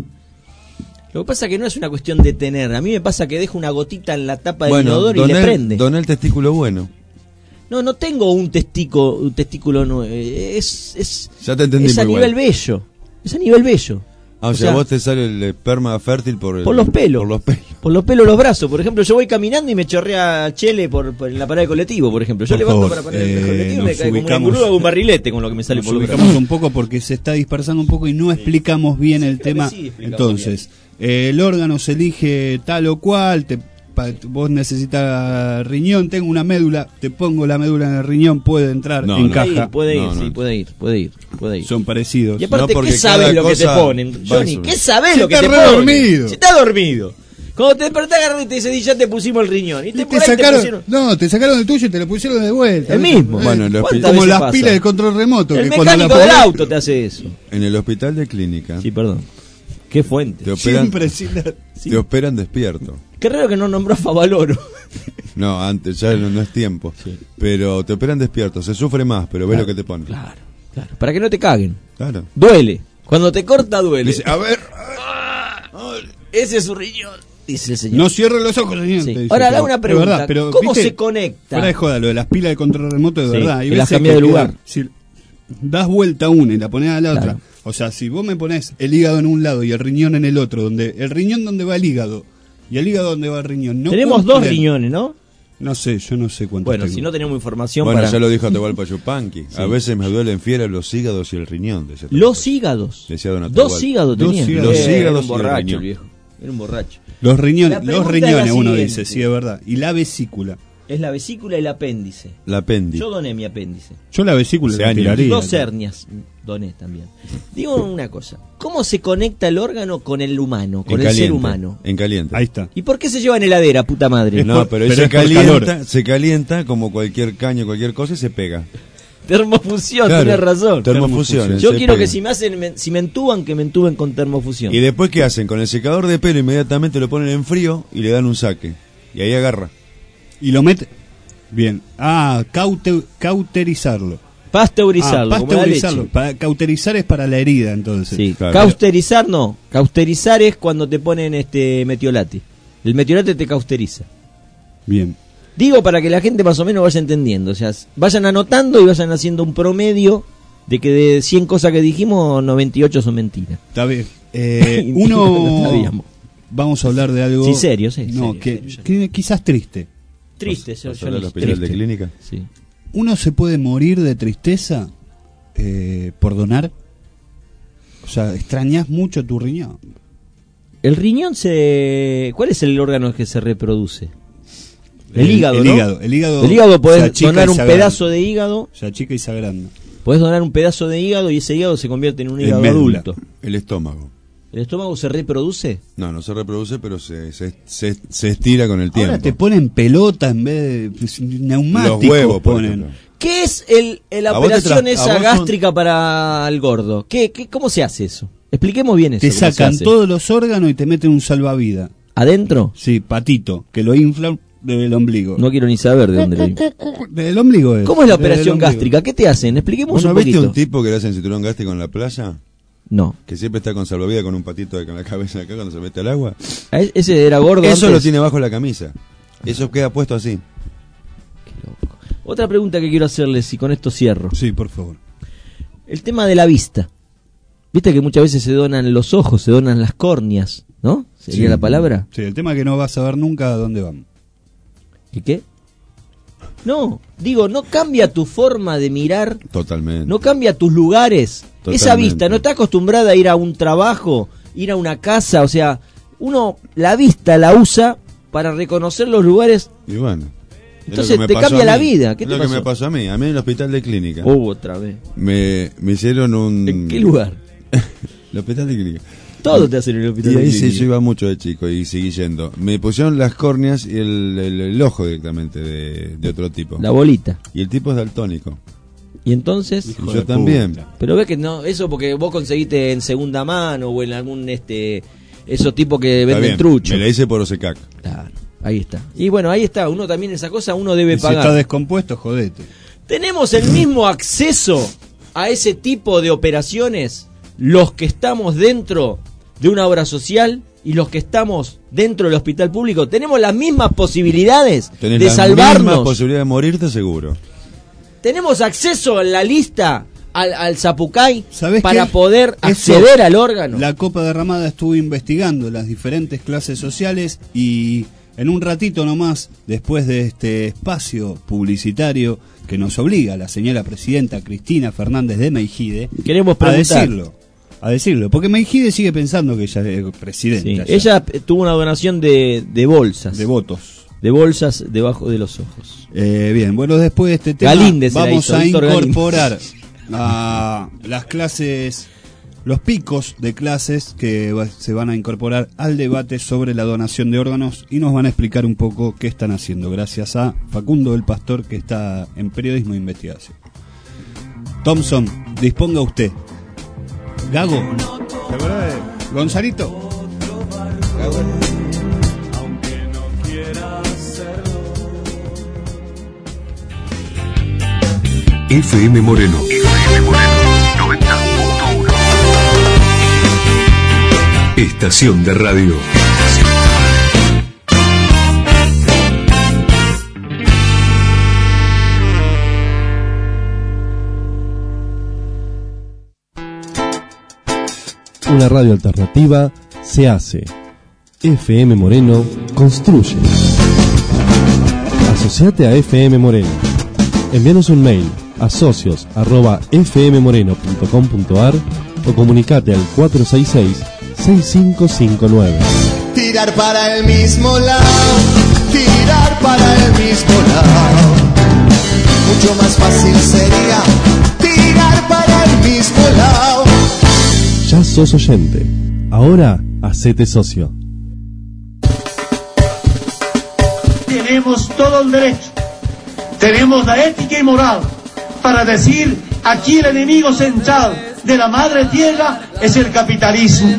Lo que pasa es que no es una cuestión de tener. A mí me pasa que dejo una gotita en la tapa del Bueno, inodoro y doná le el- prende. doná el testículo bueno. No, no tengo un testículo, un testículo nuevo. Es, es, Ya te entendí es a muy nivel igual. bello. Es a nivel bello. Ah, o, O sea, sea, vos te sale el esperma fértil por, el- Por los pelos. Por los pelos. Por los pelos de los brazos. Por ejemplo, yo voy caminando y me chorrea chele por, por en la parada del colectivo, por ejemplo. Yo Por levanto favor, para poner el eh, colectivo y me nos cae como un ubicamos- engrudo, un barrilete con lo que me sale Nos por los ubicamos brazos. un poco porque se está dispersando un poco y no explicamos bien el creo tema. que sí explicamos Entonces, eh, el órgano se elige tal o cual, te, pa- vos necesitas riñón, tengo una médula, te pongo la médula en el riñón, puede entrar, No, Puede encaja. ir, puede ir, No, sí, no. puede ir, puede ir, puede ir. Son parecidos. Y aparte, No, porque ¿qué sabes cada lo que te cosa ponen? va Johnny, a ¿qué subir. sabes Si lo que está te re ponen? dormido. Si está dormido. Cuando te despertás, agarrás y te dice, ya te pusimos el riñón. Y te, Y por te ahí te sacaron, pusieron- no, te sacaron el tuyo y te lo pusieron de vuelta. El ¿viste? mismo. Eh, Bueno, el ¿Cuántas hospi- como veces las pasa? pilas del control remoto. El que cuando la mecánico del ponés- auto te hace eso. En el hospital de clínica Sí, perdón. Qué fuente. te operan, Siempre sin la- te operan despierto. Qué raro que no nombró a Favaloro. No, antes ya no, no es tiempo. Pero te operan despierto, se sufre más, pero ve Claro, lo que te ponen. Claro, claro. Para que no te caguen. Claro. Duele. Cuando te corta, duele. Dice, a ver, Ese es su riñón. Dice el señor. No cierre los ojos, señor. Sí. te dice, Ahora, le pero- hago una es pregunta. verdad, pero, ¿Cómo ¿viste? se conecta? Fuera de joda, lo de las pilas de control remoto es Sí, verdad. Hay que las veces cambia de que lugar. quedan- Si das vuelta una y la pones a la Claro. otra. O sea, si vos me pones el hígado en un lado y el riñón en el otro, donde el riñón donde va el hígado y el hígado donde va el riñón. No Tenemos dos cumplen- riñones, ¿no? No sé, yo no sé cuántos Bueno, tengo. si no tenemos información bueno, para... ya lo dijo Atahualpa Yupanqui. Sí. A veces me duelen fiera los hígados y el riñón. Decía Los hígados. Decía don Dos Atahualpa. hígados Dos tenía. hígados. Los Eh, era hígados un y el borracho riñón. el viejo. Era un borracho. Los riñones, La los pregunta es la riñones uno siguiente. dice, sí es verdad. Y la vesícula. Es la vesícula y el apéndice. La apéndice. Yo doné mi apéndice. Yo la vesícula Hace la años. tiraría. Dos hernias doné también. Digo una cosa. ¿Cómo se conecta el órgano con el humano, con En el caliente, ser humano? En caliente. Ahí está. ¿Y por qué se lleva en heladera, puta madre? Es No, por- pero, pero se es por calienta, calor. se calienta como cualquier caño, cualquier cosa y se pega. Termofusión, Claro, tienes razón. termofusión, Yo se quiero pega. que si me hacen, me- si me entuban, que me entuben con termofusión. Y después, ¿qué hacen? Con el secador de pelo inmediatamente lo ponen en frío y le dan un saque. Y ahí agarra. Y lo mete. Bien. Ah, caute- cauterizarlo. Pasteurizarlo, Ah, como la pasteurizarlo. leche. Para, cauterizar es para la herida, entonces. Sí. Claro. Cauterizar no. Cauterizar es cuando te ponen este metiolate. El metiolate te causteriza. Bien. Digo para que la gente más o menos vaya entendiendo. O sea, vayan anotando y vayan haciendo un promedio de que de cien cosas que dijimos, noventa y ocho son mentiras. Está bien. Eh, Lo uno. sabíamos. Vamos a hablar de algo. Sí, serio, sí, No, serio, que, serio, que quizás triste. Triste, yo, ¿Vas a yo hablar del ni- hospital de triste. clínica? Sí. ¿Uno se puede morir de tristeza eh, por donar? O sea, extrañas mucho tu riñón. El riñón se... ¿Cuál es el órgano que se reproduce? El, El- hígado, el ¿no? hígado, el hígado El hígado se podés achica donar y un se agranda. pedazo de hígado. Se achica y se agranda. Podés donar un pedazo de hígado y ese hígado se convierte en un En hígado médula. adulto. El estómago. ¿El estómago se reproduce? No, no se reproduce, pero se, se, se, se estira con el tiempo. Ahora te ponen pelota en vez de pues, neumáticos. Los huevos, por ponen. ejemplo. ¿Qué es el, el- la A vos te operación tra- a esa vos son- gástrica para el gordo? ¿Qué, qué, ¿Cómo se hace eso? Expliquemos bien eso. Te cómo se sacan hace. todos los órganos y te meten un salvavidas. ¿Adentro? Sí, patito, que lo inflan del ombligo. No quiero ni saber de dónde lo vi. Del ombligo es. ¿Cómo es la Del operación ombligo. gástrica? ¿Qué te hacen? Expliquemos ¿Vos no un viste poquito. un tipo que le hacen cinturón gástrico en la playa? No. Que siempre está con salvavidas con un patito de- con la cabeza acá cuando se mete al agua. ¿A e- ¿Ese era gordo Eso antes? lo tiene bajo la camisa. Eso queda puesto así. Otra pregunta que quiero hacerles y con esto cierro. Sí, por favor. el tema de la vista. Viste que muchas veces se donan los ojos, se donan las córneas, ¿no? ¿Sería Sí. la palabra? Sí, el tema es que no vas a ver nunca a dónde van. ¿Y qué? No, digo, no cambia tu forma de mirar, Totalmente. no cambia tus lugares. Totalmente. Esa vista, no está acostumbrada a ir a un trabajo, ir a una casa, o sea, uno la vista la usa para reconocer los lugares. Y bueno. Entonces es lo que me te pasó cambia a la mí. vida. ¿Qué Es te lo que pasó? me pasó a mí, a mí en el hospital de clínica. Uh, otra vez. Me, me hicieron un... ¿En qué lugar? El hospital de clínica. Todo te hacen en el hospital Y de ahí sí, clínica. yo iba mucho de chico y seguí yendo. Me pusieron las córneas y el, el, el ojo directamente de, de otro tipo. La bolita. Y el tipo es daltónico. Y entonces... Y yo también. Pero ves que no, eso porque vos conseguiste en segunda mano o en algún, este, esos tipos que Está venden bien, trucho. me la hice por Osecac. Claro, ahí está. Y bueno, ahí está, uno también esa cosa, uno debe Y si pagar. está descompuesto, jodete. ¿Tenemos el mismo acceso a ese tipo de operaciones los que estamos dentro de una obra social y los que estamos dentro del hospital público? ¿Tenemos las mismas posibilidades Tenés de la salvarnos? misma posibilidad de morirte seguro. ¿Tenemos acceso a la lista al, al Zapucay ¿Sabés para qué? poder Eso, acceder al órgano? La Copa Derramada estuvo investigando las diferentes clases sociales y en un ratito nomás, después de este espacio publicitario que nos obliga la señora presidenta Cristina Fernández de Meijide Queremos a preguntar. decirlo, a decirlo, porque Meijide sigue pensando que ella es presidenta. Sí, ya. ella eh, tuvo una donación de, de bolsas. De votos. De bolsas debajo de los ojos. Eh, bien, bueno, después de este tema Galíndez se la vamos hizo, a Víctor incorporar a las clases, los picos de clases que va- se van a incorporar al debate sobre la donación de órganos y nos van a explicar un poco qué están haciendo, gracias a Facundo del Pastor, que está en periodismo de investigación. Thompson, disponga usted. Gago, ¿te acordás de Gonzalito? Gago. F M Moreno. F M Moreno noventa punto uno. Estación de radio. Una radio alternativa se hace. F M Moreno construye. Asociate a F M Moreno. Envíanos un mail a socios arroba f m moreno punto com punto a r o comunicate al cuatro seis seis, seis cinco cinco nueve. Tirar para el mismo lado, tirar para el mismo lado. Mucho más fácil sería tirar para el mismo lado. Ya sos oyente. Ahora hacete socio. Tenemos todo el derecho, tenemos la ética y moral para decir aquí el enemigo central de la madre tierra es el capitalismo.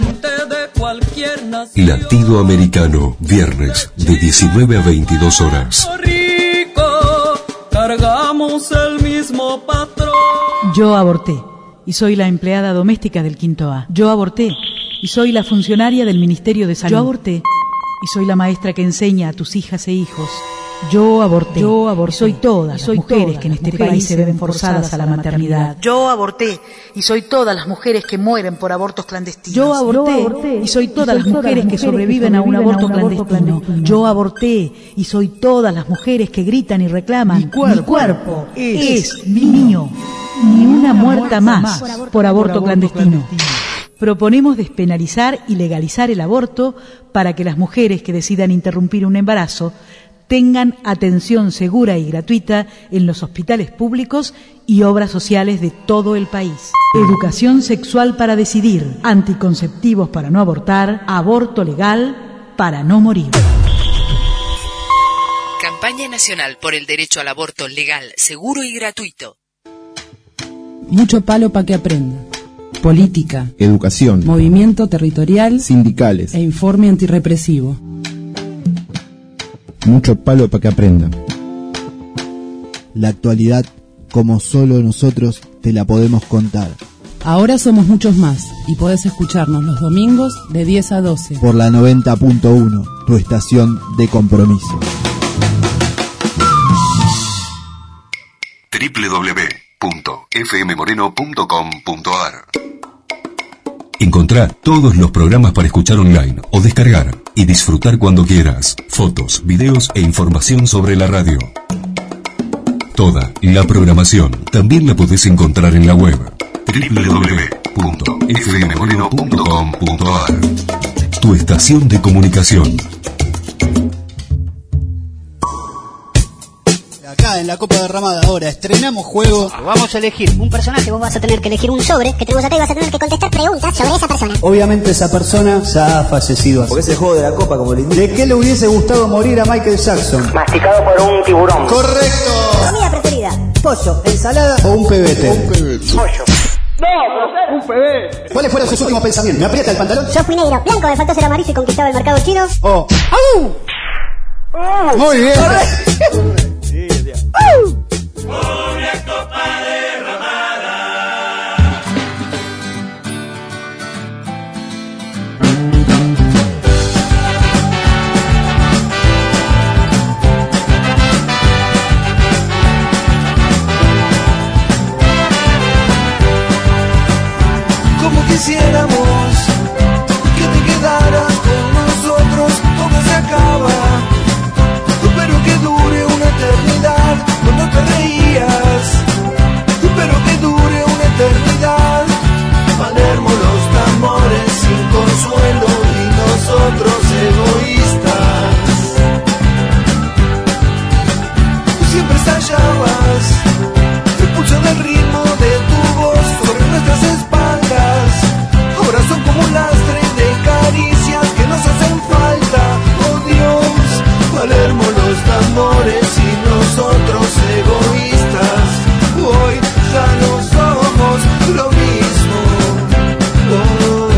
Latido Americano, viernes de diecinueve a veintidós horas. Rico, cargamos el mismo patrón. Yo aborté y soy la empleada doméstica del Quinto A. Yo aborté y soy la funcionaria del Ministerio de Salud. Yo aborté y soy la maestra que enseña a tus hijas e hijos. Yo aborté. Yo aborté. Y soy todas las mujeres que en este país se ven forzadas a la maternidad. Yo aborté y soy todas las mujeres que mueren por abortos clandestinos. Yo aborté y soy todas las mujeres que sobreviven a un aborto clandestino. Yo aborté y soy todas las mujeres que gritan y reclaman. Mi cuerpo es mío. Ni una muerta más por aborto clandestino. Proponemos despenalizar y legalizar el aborto para que las mujeres que decidan interrumpir un embarazo tengan atención segura y gratuita en los hospitales públicos y obras sociales de todo el país. Educación sexual para decidir, anticonceptivos para no abortar, aborto legal para no morir. Campaña Nacional por el Derecho al Aborto Legal, Seguro y Gratuito. Mucho palo para que aprenda. Política, Educación, movimiento territorial, sindicales, e informe antirrepresivo. mucho palo para que aprenda. La actualidad, como solo nosotros te la podemos contar. Ahora somos muchos más y podés escucharnos los domingos de diez a doce. Por la noventa punto uno, tu estación de compromiso. doble u doble u doble u punto f m moreno punto com punto a r. Encontrá todos los programas para escuchar online o descargar y disfrutar cuando quieras. Fotos, videos e información sobre la radio. Toda la programación también la podés encontrar en la web doble u doble u doble u punto f m moreno punto com punto a r. Tu estación de comunicación. Acá en la Copa Derramada ahora estrenamos juego. Vamos a elegir un personaje. Vos vas a tener que elegir un sobre que tenemos acá y vas a tener que contestar preguntas sobre esa persona. Obviamente esa persona ya ha fallecido así. Porque es el juego de la Copa, como le indico. ¿De qué le hubiese gustado morir a Michael Jackson? Masticado por un tiburón. Correcto. Comida preferida. Pollo, ensalada o un pebete. Un pebete. Pollo. No, no sé. Un pebete. ¿Cuáles fueron sus últimos pensamientos? ¿Me aprieta el pantalón? Yo fui negro. Blanco, me faltó ser amarillo y conquistaba el mercado chino. Oh. ¡Au! Oh. Muy bien. Sí, sí. ¡Uh! Una copa derramada. Como quisiéramos que te quedaras con nosotros, todo se acaba, pero que dure una eternidad cuando te reías, pero que dure una eternidad. Palermo, los tambores sin consuelo y nosotros egoístas. Siempre estallabas el pulso del ritmo de tu voz sobre nuestras espaldas. Ahora son como un lastre de caricias que nos hacen falta. Oh Dios, Palermo, los tambores y nosotros egoístas. Hoy ya no somos lo mismo. Oh.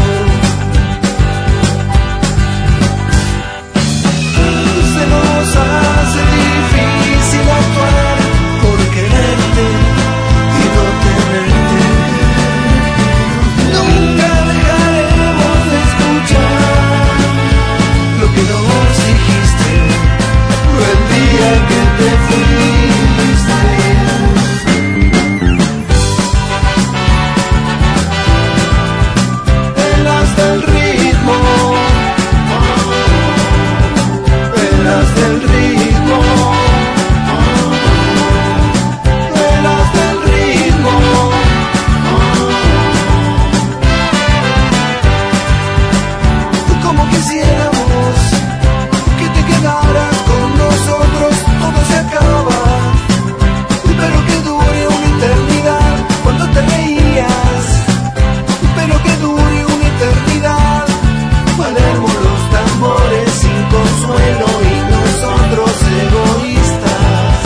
Se nos hace difícil actuar por quererte y no tenerte. Nunca dejaremos de escuchar lo que nos dijiste el día que te fuiste. Velas del ritmo, velas del ritmo, velas del ritmo. Como quisiéramos que te quedaras con nosotros, todo se acaba, pero que dure una eternidad cuando te reías, pero que dure una eternidad. Palermo, los tambores sin consuelo y nosotros egoístas.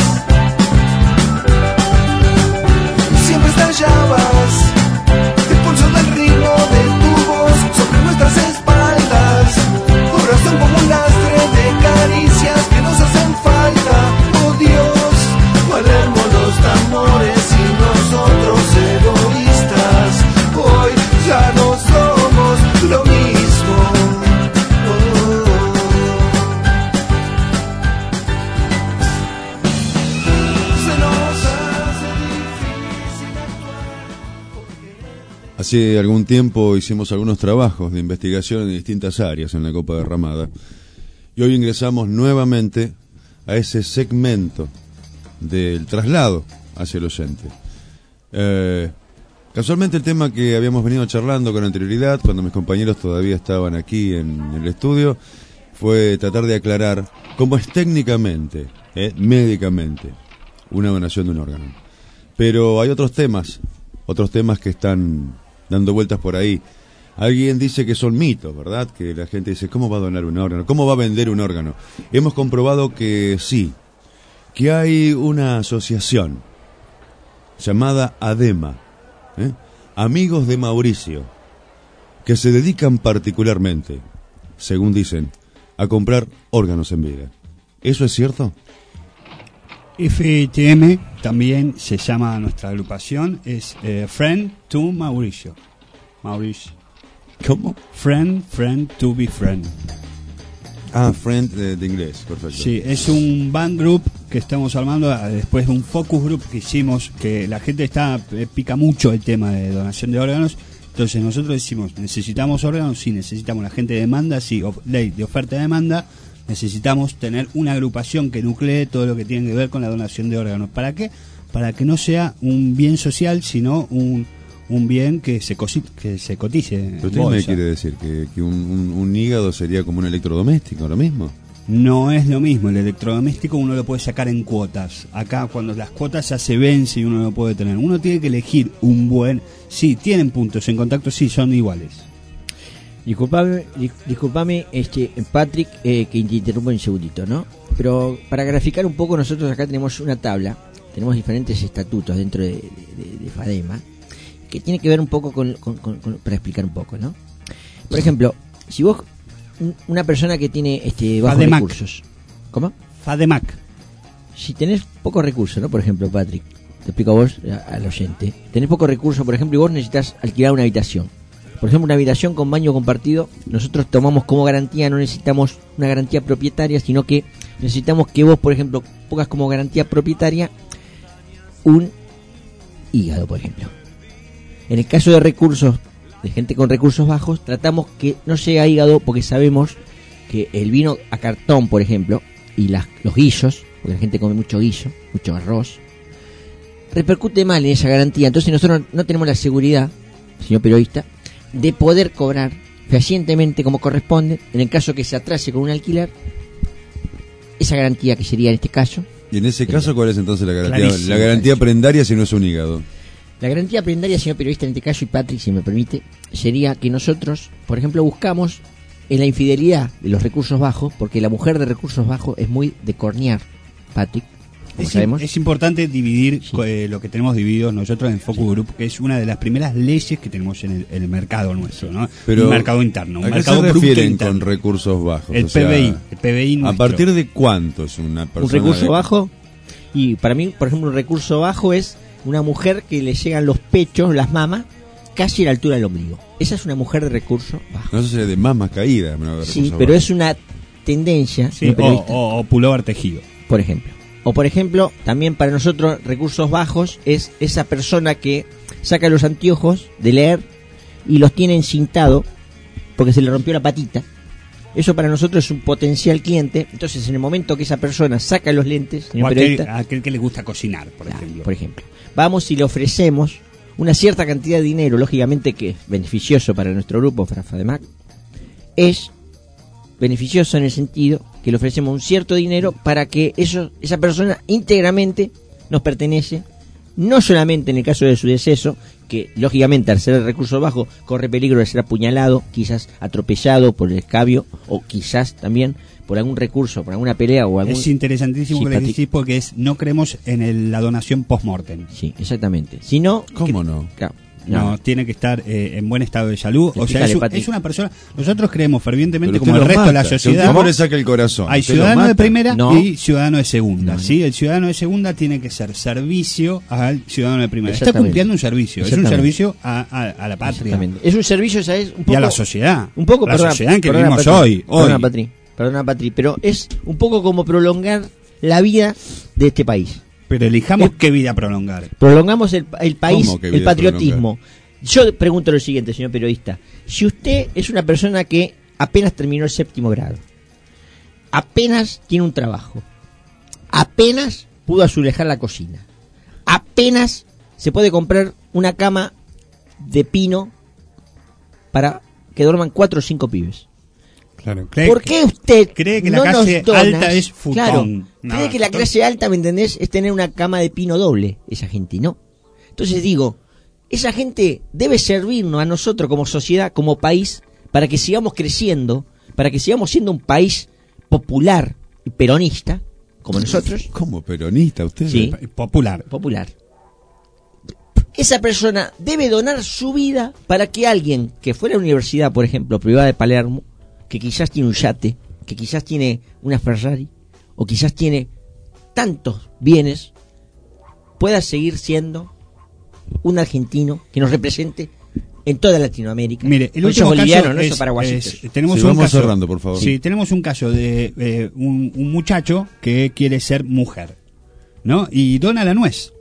Siempre estallabas el pulso del ritmo de tu voz sobre nuestras espaldas. Ahora son como un lastre de caricias que nos hacen falta. Oh Dios, Palermo, los tambores y nosotros egoístas. Hoy ya no somos lo mismo. Oh. Se nos hace difícil actuar. Hace algún tiempo hicimos algunos trabajos de investigación en distintas áreas en la Copa Derramada y hoy ingresamos nuevamente a ese segmento del traslado hacia el oyente. Eh, casualmente el tema que habíamos venido charlando con anterioridad, cuando mis compañeros todavía estaban aquí en el estudio, fue tratar de aclarar cómo es técnicamente, eh, médicamente, una donación de un órgano. Pero hay otros temas, otros temas que están dando vueltas por ahí. Alguien dice que son mitos, ¿verdad? Que la gente dice, ¿cómo va a donar un órgano? ¿Cómo va a vender un órgano? Hemos comprobado que sí, que hay una asociación llamada ADEMA, ¿eh? Amigos de Mauricio, que se dedican particularmente, según dicen, a comprar órganos en vida. ¿Eso es cierto? F T M también se llama nuestra agrupación, es eh, Friend to Mauricio. Mauricio. ¿Cómo? Friend, friend to be friend. Ah, Friend de, de inglés, perfecto. Sí, es un band group que estamos armando ah, después de un focus group que hicimos, que la gente está eh, pica mucho el tema de donación de órganos. Entonces nosotros decimos, necesitamos órganos, sí, necesitamos, la gente demanda, sí, of, ley de oferta y demanda, necesitamos tener una agrupación que nuclee todo lo que tiene que ver con la donación de órganos. ¿Para qué? Para que no sea un bien social, sino un, un bien que se, cosi, que se cotice. ¿Pero usted me quiere decir que, que un, un, un hígado sería como un electrodoméstico, lo mismo? No es lo mismo, el electrodoméstico uno lo puede sacar en cuotas. Acá cuando las cuotas ya se vencen y uno lo puede tener. Uno tiene que elegir un buen... Sí, tienen puntos en contacto, sí, son iguales. Disculpame, disculpame este, Patrick, eh, que te interrumpo un segundito, ¿no? Pero para graficar un poco, nosotros acá tenemos una tabla, tenemos diferentes estatutos dentro de, de, de FADEMA, que tiene que ver un poco con, con, con, con... para explicar un poco, ¿no? Por ejemplo, si vos... una persona que tiene este bajos Fademac. recursos. ¿Cómo? Fademac. Si tenés pocos recursos, ¿no? Por ejemplo, Patrick, te explico a vos, a, al oyente. Tenés pocos recursos, por ejemplo, y vos necesitas alquilar una habitación. Por ejemplo, una habitación con baño compartido, nosotros tomamos como garantía, no necesitamos una garantía propietaria, sino que necesitamos que vos, por ejemplo, pongas como garantía propietaria un hígado, por ejemplo. En el caso de recursos, de gente con recursos bajos, tratamos que no sea hígado, porque sabemos que el vino a cartón, por ejemplo, y las, los guisos, porque la gente come mucho guiso, mucho arroz, repercute mal en esa garantía. Entonces nosotros no tenemos la seguridad, señor periodista, de poder cobrar fehacientemente como corresponde, en el caso que se atrase con un alquiler, esa garantía que sería en este caso. ¿Y en ese caso cuál es entonces la garantía? Clarísimo, la garantía prendaria si no es un hígado. La garantía prendaria, señor periodista, en este caso, y Patrick, si me permite, sería que nosotros, por ejemplo, buscamos en la infidelidad de los recursos bajos, porque la mujer de recursos bajos es muy de cornear, Patrick, como es, sabemos. Es importante dividir sí. eh, lo que tenemos dividido nosotros en Focus sí. Group, que es una de las primeras leyes que tenemos en el, en el mercado nuestro, ¿no? Pero, un mercado interno. Un ¿a qué mercado se refieren con recursos bajos? El o sea, P B I, el P B I nuestro. ¿A partir de cuánto es una persona? Un recurso de... bajo, y para mí, por ejemplo, un recurso bajo es una mujer que le llegan los pechos, las mamas, casi a la altura del ombligo. Esa es una mujer de recurso bajo. No, eso sería de mamas caídas. Sí, pero bajo. Es una tendencia. Sí, o, o, o pullover tejido. Por ejemplo. O por ejemplo, también para nosotros, recursos bajos es esa persona que saca los anteojos de leer y los tiene encintado porque se le rompió la patita. Eso para nosotros es un potencial cliente. Entonces, en el momento que esa persona saca los lentes, o aquel, aquel que le gusta cocinar, por claro, ejemplo. Por ejemplo. Vamos y le ofrecemos una cierta cantidad de dinero, lógicamente que es beneficioso para nuestro grupo, para FADEMAC. Es beneficioso en el sentido que le ofrecemos un cierto dinero para que eso, esa persona íntegramente nos pertenece, no solamente en el caso de su deceso, que lógicamente al ser de recursos bajos corre peligro de ser apuñalado, quizás atropellado por el escabio, o quizás también por algún recurso, por alguna pelea o algún... Es interesantísimo sí, que le decís porque es, no creemos en el, la donación post-mortem. Sí, exactamente. Si no... ¿Cómo que, no? Claro, no, no, tiene que estar eh, en buen estado de salud. O sea, es, es una persona... Nosotros creemos fervientemente, como el resto mata. de la sociedad... ¿Cómo le saca el corazón? Hay ciudadano de primera no. y ciudadano de segunda. No, no. ¿sí? El ciudadano de segunda tiene que ser servicio al ciudadano de primera. Está cumpliendo un servicio. Es un servicio a, a, a la patria. Es un servicio, ¿sabes? Un poco, y a la sociedad. Un poco, la perdona, sociedad en que perdona, vivimos perdona, hoy. Perdona, hoy. Patri, perdona, Patri, pero es un poco como prolongar la vida de este país. Pero elijamos eh, qué vida prolongar. Prolongamos el, el país, el patriotismo. Prolongar? Yo pregunto lo siguiente, señor periodista. Si usted es una persona que apenas terminó el séptimo grado, apenas tiene un trabajo, apenas pudo azulejar la cocina, apenas se puede comprar una cama de pino para que duerman cuatro o cinco pibes. Claro, cree, ¿por qué usted cree que no la clase nos donas, alta es futón? Claro, no, cree que la clase alta, ¿me entendés?, es tener una cama de pino doble. Esa gente no. Entonces digo, esa gente debe servirnos a nosotros como sociedad, como país, para que sigamos creciendo, para que sigamos siendo un país popular y peronista, como nosotros. ¿Cómo peronista usted? Sí, popular. Popular. Esa persona debe donar su vida para que alguien que fue a la universidad, por ejemplo, privada de Palermo, que quizás tiene un yate, que quizás tiene una Ferrari, o quizás tiene tantos bienes, pueda seguir siendo un argentino que nos represente en toda Latinoamérica. Mire, el no último sos boliviano, caso no es, sos paraguasitos. es- tenemos Sí, un vamos caso, cerrando, por favor. Sí, tenemos un caso de eh, un, un muchacho que quiere ser mujer, ¿no? Y dona la nuez.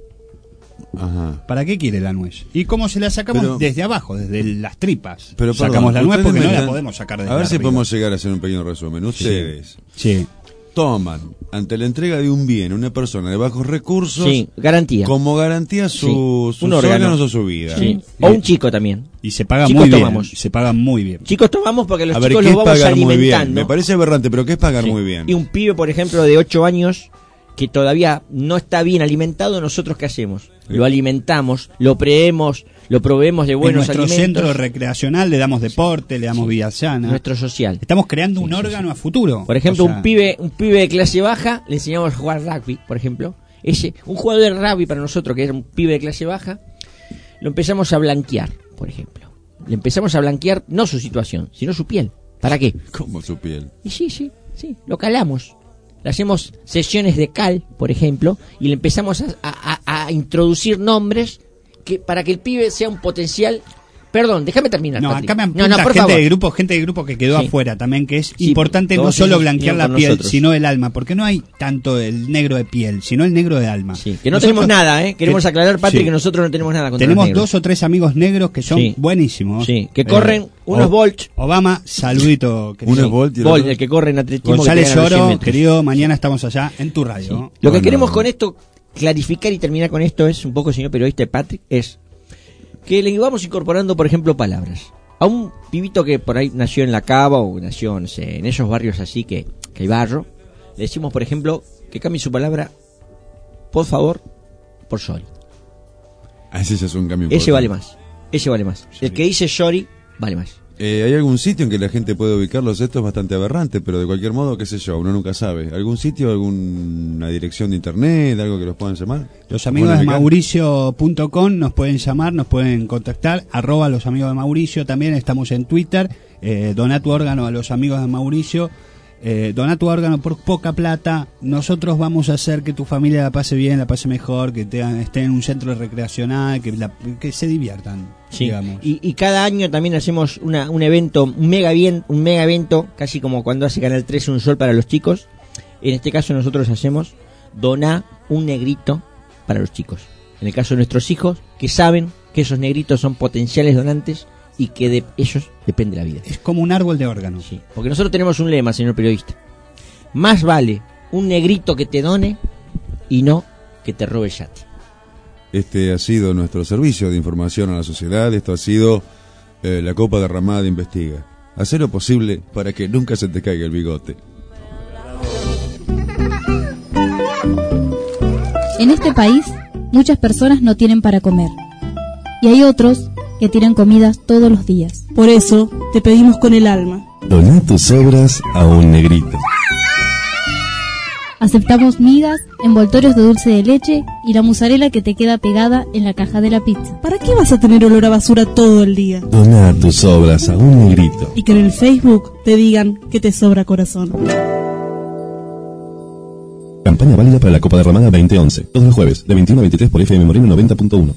Ajá. ¿Para qué quiere la nuez? ¿Y cómo se la sacamos? Pero- Desde abajo, desde las tripas. Pero perdón, Sacamos la nuez ustedes porque me no la están- podemos sacar desde A ver si arriba. podemos llegar a hacer un pequeño resumen. Ustedes Sí. toman, ante la entrega de un bien, una persona de bajos recursos, Sí, garantía. como garantía Sí, su, sus un órgano. órganos o su vida. Sí. O un chico también. Y se paga Chicos muy bien. tomamos. Se paga muy bien. Chicos tomamos porque los A ver, chicos ¿qué los es vamos pagar muy bien? alimentando. Me parece aberrante, pero ¿qué es pagar Sí. muy bien? Y un pibe, por ejemplo, de ocho años que todavía no está bien alimentado, ¿nosotros qué hacemos? Sí. Lo alimentamos, lo preemos, lo proveemos de En buenos nuestro alimentos. centro recreacional le damos deporte, le damos vida sana. Nuestro social. Estamos creando un órgano a futuro. Por ejemplo, O sea, un pibe un pibe de clase baja, le enseñamos a jugar rugby, por ejemplo. Ese, un jugador de rugby para nosotros, que era un pibe de clase baja, lo empezamos a blanquear, por ejemplo. Le empezamos a blanquear no su situación, sino su piel. ¿Para qué? Como su piel. Y sí, sí, sí, lo calamos. Le hacemos sesiones de cal, por ejemplo, y le empezamos a, a- a- a introducir nombres que para que el pibe sea un potencial. Perdón, déjame terminar. No, Patrick. acá me no, apunta no, por gente favor. de grupo, gente de grupo que quedó Sí. afuera también, que es Sí, importante no todos solo esos blanquear vinieron la con piel, nosotros. sino el alma, porque no hay tanto el negro de piel, sino el negro de alma. Que no tenemos nada, ¿eh? Queremos aclarar, Patrick, que nosotros no tenemos nada contra Tenemos los negros. dos o tres amigos negros que son Sí. buenísimos. Sí, que corren unos O- volts. Obama, saludito. querido. Unos volt y el Bolt, otro- el que corre en atletismo. González que te gana los cien Lloro, metros. querido, mañana estamos allá en tu radio. ¿no? Lo que Bueno, queremos con esto, clarificar y terminar con esto es, un poco, señor periodista Patrick, es que le vamos incorporando, por ejemplo, palabras. A un pibito que por ahí nació en La Cava o nació, no sé, en esos barrios así que, que hay barro, le decimos, por ejemplo, que cambie su palabra, por favor, por sorry. Ah, ese ya es un cambio Ese importante. vale más. Ese vale más. El que dice sorry, vale más. Eh, ¿Hay algún sitio en que la gente puede ubicarlos? Esto es bastante aberrante, pero de cualquier modo, qué sé yo, uno nunca sabe. ¿Algún sitio, alguna dirección de internet, algo que los puedan llamar? Los amigos de ¿Pueden ubicar? mauricio punto com nos pueden llamar, nos pueden contactar, arroba los amigos de Mauricio, también estamos en Twitter, eh, doná tu órgano a los amigos de Mauricio, eh, doná tu órgano por poca plata, nosotros vamos a hacer que tu familia la pase bien, la pase mejor, que te, estén en un centro recreacional, que, la- que se diviertan, Sí. digamos. Y, y cada año también hacemos una, un evento, un mega, bien, un mega evento, casi como cuando hace Canal tres un sol para los chicos. En este caso nosotros hacemos donar un negrito para los chicos. En el caso de nuestros hijos, que saben que esos negritos son potenciales donantes y que de ellos depende la vida. Es como un árbol de órganos. Sí, porque nosotros tenemos un lema, señor periodista. Más vale un negrito que te done y no que te robe el yate. Este ha sido nuestro servicio de información a la sociedad. Esto ha sido eh, la Copa Derramada de Investiga. Hacer lo posible para que nunca se te caiga el bigote. En este país, muchas personas no tienen para comer. Y hay otros que tiran comidas todos los días. Por eso, te pedimos con el alma. Doná tus obras a un negrito. Aceptamos migas, envoltorios de dulce de leche y la mozzarella que te queda pegada en la caja de la pizza. ¿Para qué vas a tener olor a basura todo el día? Doná tus obras a un negrito. Y que en el Facebook te digan que te sobra corazón. Campaña válida para la Copa Derramada veinte once. Todos los jueves, de veintiuno a veintitrés por F M Moreno noventa punto uno.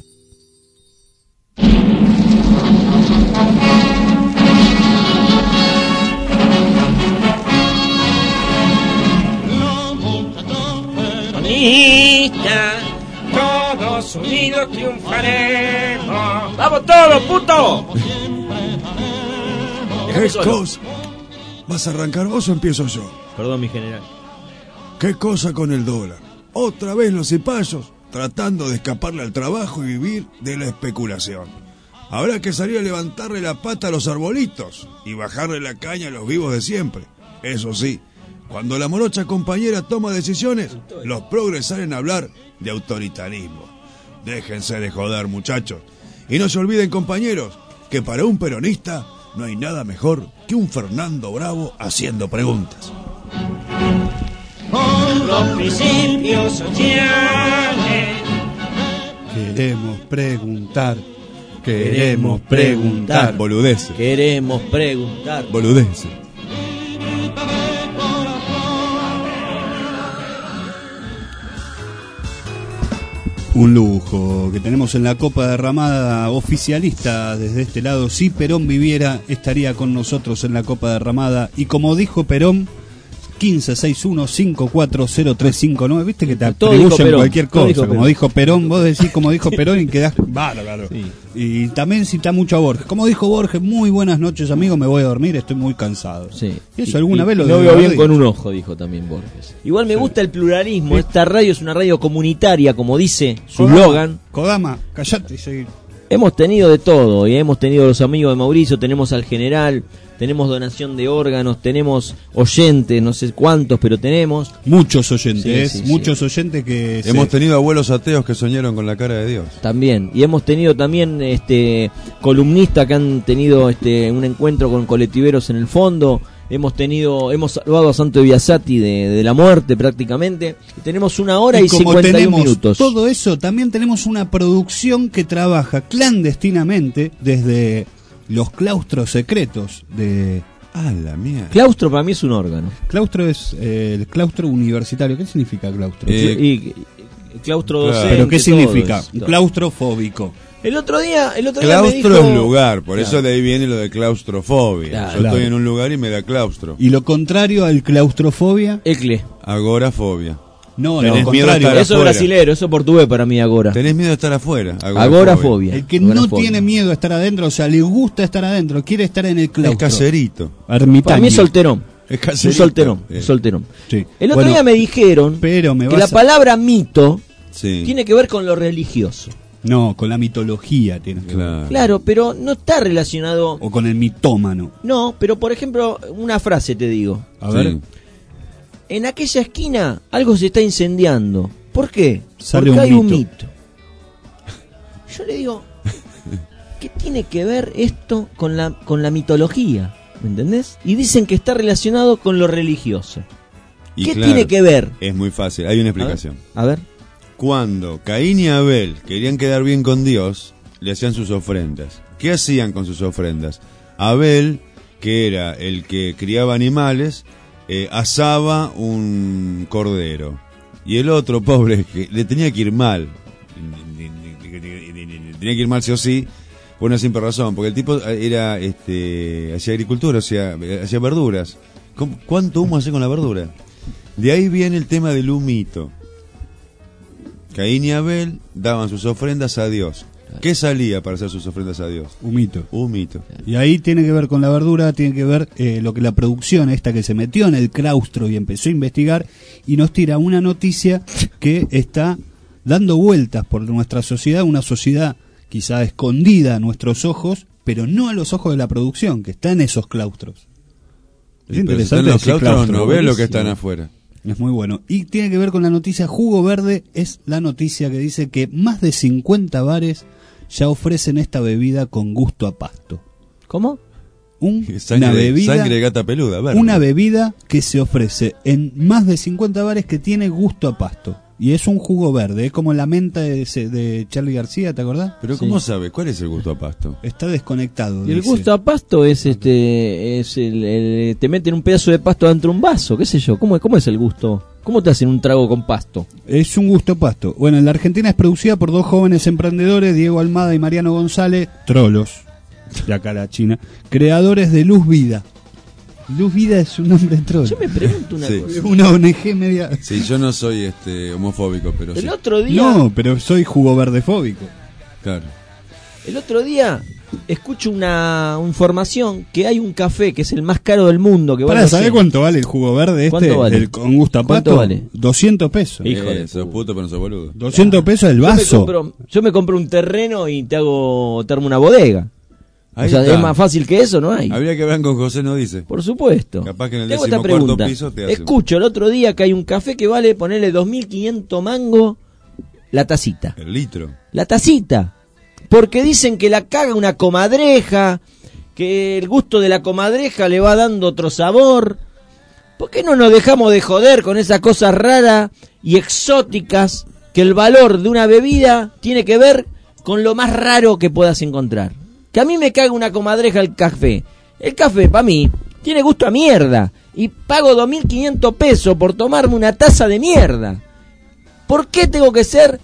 Bonita, todos unidos triunfaremos. ¡Vamos todos, puto! ¿Qué cosa? ¿Vas a arrancar vos o empiezo yo? Perdón, mi general. ¿Qué cosa con el dólar? Otra vez los cipayos tratando de escaparle al trabajo y vivir de la especulación. Habrá que salir a levantarle la pata a los arbolitos y bajarle la caña a los vivos de siempre. Eso sí, cuando la morocha compañera toma decisiones, los progres salen a hablar de autoritarismo. Déjense de joder, muchachos. Y no se olviden, compañeros, que para un peronista no hay nada mejor que un Fernando Bravo haciendo preguntas. Con los principios sociales. Queremos preguntar, queremos preguntar. Boludeces. Queremos preguntar. Boludeces. Un lujo que tenemos en la copa derramada oficialista desde este lado. Si Perón viviera, estaría con nosotros en la copa derramada. Y como dijo Perón, quince sesenta y uno cincuenta y cuatro cero tres cincuenta y nueve, viste que te atribuyen cualquier cosa. Dijo como Perón. Dijo Perón, vos decís como dijo Perón y quedás bárbaro. Sí. Y también cita mucho a Borges. Como dijo Borges, muy buenas noches, amigo, me voy a dormir, estoy muy cansado. Sí. Y eso y, alguna y, vez lo no veo bien con un ojo, dijo también Borges. Igual me sí. gusta el pluralismo. Sí. Esta radio es una radio comunitaria, como dice su eslogan. Kodama, callate y seguí. Hemos tenido de todo, y hemos tenido los amigos de Mauricio, tenemos al general, tenemos donación de órganos, tenemos oyentes, no sé cuántos, pero tenemos. Muchos oyentes, sí, sí, muchos sí. oyentes que... Hemos se... tenido abuelos ateos que soñaron con la cara de Dios. También, y hemos tenido también este columnistas que han tenido este un encuentro con colectiveros en el fondo. Hemos tenido, hemos salvado a Santo de Biasati de, de la muerte prácticamente. Y tenemos una hora y, y cincuenta y un minutos. Todo eso, también tenemos una producción que trabaja clandestinamente desde los claustros secretos de... Ah, la mía. Claustro para mí es un órgano. Claustro es eh, el claustro universitario. ¿Qué significa claustro? Eh, y, y, claustro docente. ¿Pero qué significa? Es, claustrofóbico. El otro día, el otro claustro día me dijo... es lugar, por claro. eso de ahí viene lo de claustrofobia. Claro, Yo claro. estoy en un lugar y me da claustro. ¿Y lo contrario al claustrofobia? Ecle. Agorafobia. No, no, contrario. Eso es brasilero, eso es portugués para mí, agora. Tenés miedo de estar afuera. Agorafobia. agorafobia. El que agorafobia. no tiene miedo de estar adentro, o sea, le gusta estar adentro, quiere estar en el claustro. Es caserito. Ermitaño. Para mí es solterón. Es caserito. Un solterón, eh. solterón. Sí. El otro bueno, día me dijeron pero me que la a... palabra mito sí. tiene que ver con lo religioso. No, con la mitología tiene que claro. ver. Claro, pero no está relacionado... O con el mitómano. No, pero por ejemplo, una frase te digo. A ver. Sí. En aquella esquina algo se está incendiando. ¿Por qué? Sale Porque un hay mito. un mito. Yo le digo, ¿qué tiene que ver esto con la, con la mitología? ¿Me entendés? Y dicen que está relacionado con lo religioso. Y ¿Qué claro, tiene que ver? Es muy fácil, hay una explicación. A ver. A ver. Cuando Caín y Abel querían quedar bien con Dios, le hacían sus ofrendas. ¿Qué hacían con sus ofrendas? Abel, que era el que criaba animales, eh, asaba un cordero. Y el otro, pobre, que le tenía que ir mal. Tenía que ir mal sí o sí, por una simple razón. Porque el tipo era, este, hacía agricultura, hacía, hacía verduras. ¿Cuánto humo hace con la verdura? De ahí viene el tema del humito. Caín y Abel daban sus ofrendas a Dios. ¿Qué salía para hacer sus ofrendas a Dios? Humito. Humito. Y ahí tiene que ver con la verdura, tiene que ver eh, lo que la producción esta que se metió en el claustro y empezó a investigar y nos tira una noticia que está dando vueltas por nuestra sociedad, una sociedad quizá escondida a nuestros ojos, pero no a los ojos de la producción, que está en esos claustros. Es sí, interesante. Los claustros claustro, no ven lo que están afuera. Es muy bueno. Y tiene que ver con la noticia Jugo Verde, es la noticia que dice que más de cincuenta bares ya ofrecen esta bebida con gusto a pasto. ¿Cómo? Un, sangre, una bebida, sangre de gata peluda, verde. Una bebida que se ofrece en más de cincuenta bares que tiene gusto a pasto. Y es un jugo verde, es como la menta de, de Charly García, ¿te acordás? Pero ¿cómo sí. sabe? ¿Cuál es el gusto a pasto? Está desconectado. Y el dice. gusto a pasto es este, es el, el, te meten un pedazo de pasto dentro de un vaso, qué sé yo. ¿Cómo, cómo es el gusto? ¿Cómo te hacen un trago con pasto? Es un gusto a pasto. Bueno, en la Argentina es producida por dos jóvenes emprendedores, Diego Almada y Mariano González, trolos, de acá a la China, creadores de Luz Vida. Luz Vida es un nombre troll. Yo me pregunto una sí. cosa. Una O N G media. Sí, yo no soy este homofóbico, pero el sí. otro día. No, pero soy jugo verdefóbico. Claro. El otro día escucho una información que hay un café que es el más caro del mundo. Que Para vale saber cuánto vale el jugo verde este, ¿Cuánto vale? el con gusto a pasto. ¿Cuánto vale? doscientos pesos. Hijo de eh, sos puto, pero no sos boludo. doscientos pesos el vaso. Yo me, compro, yo me compro un terreno y te hago te armo una bodega. Ahí o sea, está. es más fácil que eso, ¿no hay? Habría que ver con José no dice. Por supuesto. Capaz que en el Tengo esta decimocuarto pregunta. piso te hace. Escucho el otro día que hay un café que vale ponerle dos mil quinientos mangos la tacita. El litro. La tacita. Porque dicen que la caga una comadreja, que el gusto de la comadreja le va dando otro sabor. ¿Por qué no nos dejamos de joder con esas cosas raras y exóticas que el valor de una bebida tiene que ver con lo más raro que puedas encontrar? Que a mí me caga una comadreja el café. El café, para mí, tiene gusto a mierda. Y pago dos mil quinientos pesos por tomarme una taza de mierda. ¿Por qué tengo que ser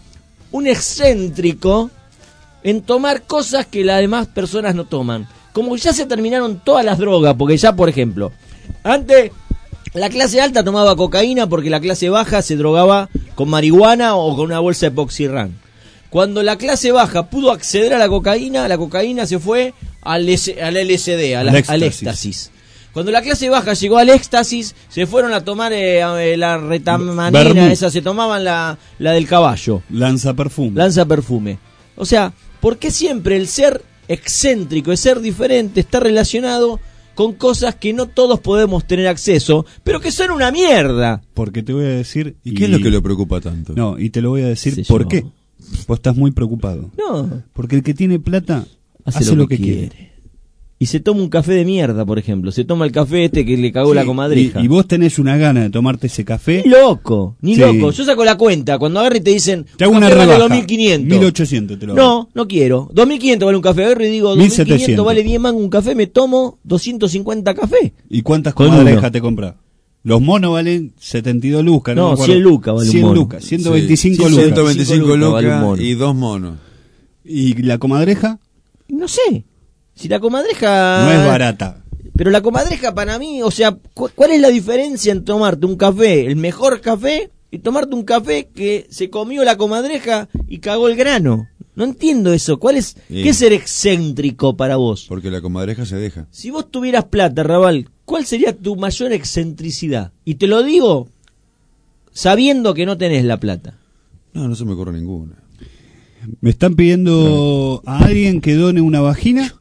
un excéntrico en tomar cosas que las demás personas no toman. Como ya se terminaron todas las drogas, porque ya, por ejemplo, antes la clase alta tomaba cocaína porque la clase baja se drogaba con marihuana o con una bolsa de Epoxirran. Cuando la clase baja pudo acceder a la cocaína, la cocaína se fue al, S- al L S D, al, al, éxtasis. al éxtasis. Cuando la clase baja llegó al éxtasis, se fueron a tomar eh, la retamanina, esa, se tomaban la, la del caballo. Lanza perfume. Lanza perfume. O sea, ¿por qué siempre el ser excéntrico, el ser diferente, está relacionado con cosas que no todos podemos tener acceso, pero que son una mierda? Porque te voy a decir... ¿Y qué es lo que le preocupa tanto? No, y te lo voy a decir Sí, por yo. qué. Vos estás muy preocupado. No. Porque el que tiene plata hace, Hace lo, que, quiere. quiere. Y se toma un café de mierda, por ejemplo. Se toma el café este que le cagó Sí, la comadreja. Y, y vos tenés una gana de tomarte ese café. Ni loco, ni Sí. loco. Yo saco la cuenta. Cuando agarro y te dicen, Te hago un una café vale rebaja. dos mil quinientos. mil ochocientos te lo hago. No, no quiero. dos mil quinientos vale un café. Agarro y digo, dos mil quinientos mil setecientos vale diez mangos un café. Me tomo doscientos cincuenta café. ¿Y cuántas Con comadrejas uno. te compras? Los monos valen setenta y dos lucas. No, No, me acuerdo. cien lucas vale un cien mono. lucas, ciento veinticinco Sí, lucas. ciento veinticinco lucas lucas vale un mono. y dos monos. ¿Y la comadreja? No sé. Si la comadreja... No es barata. Pero la comadreja para mí, o sea, cu- ¿cuál es la diferencia en tomarte un café, el mejor café, y tomarte un café que se comió la comadreja y cagó el grano? No entiendo eso. ¿Cuál es, Sí. qué es ser excéntrico para vos? Porque la comadreja se deja. Si vos tuvieras plata, Raval, ¿cuál sería tu mayor excentricidad? Y te lo digo sabiendo que no tenés la plata. No, no se me ocurre ninguna. Me están pidiendo a alguien que done una vagina.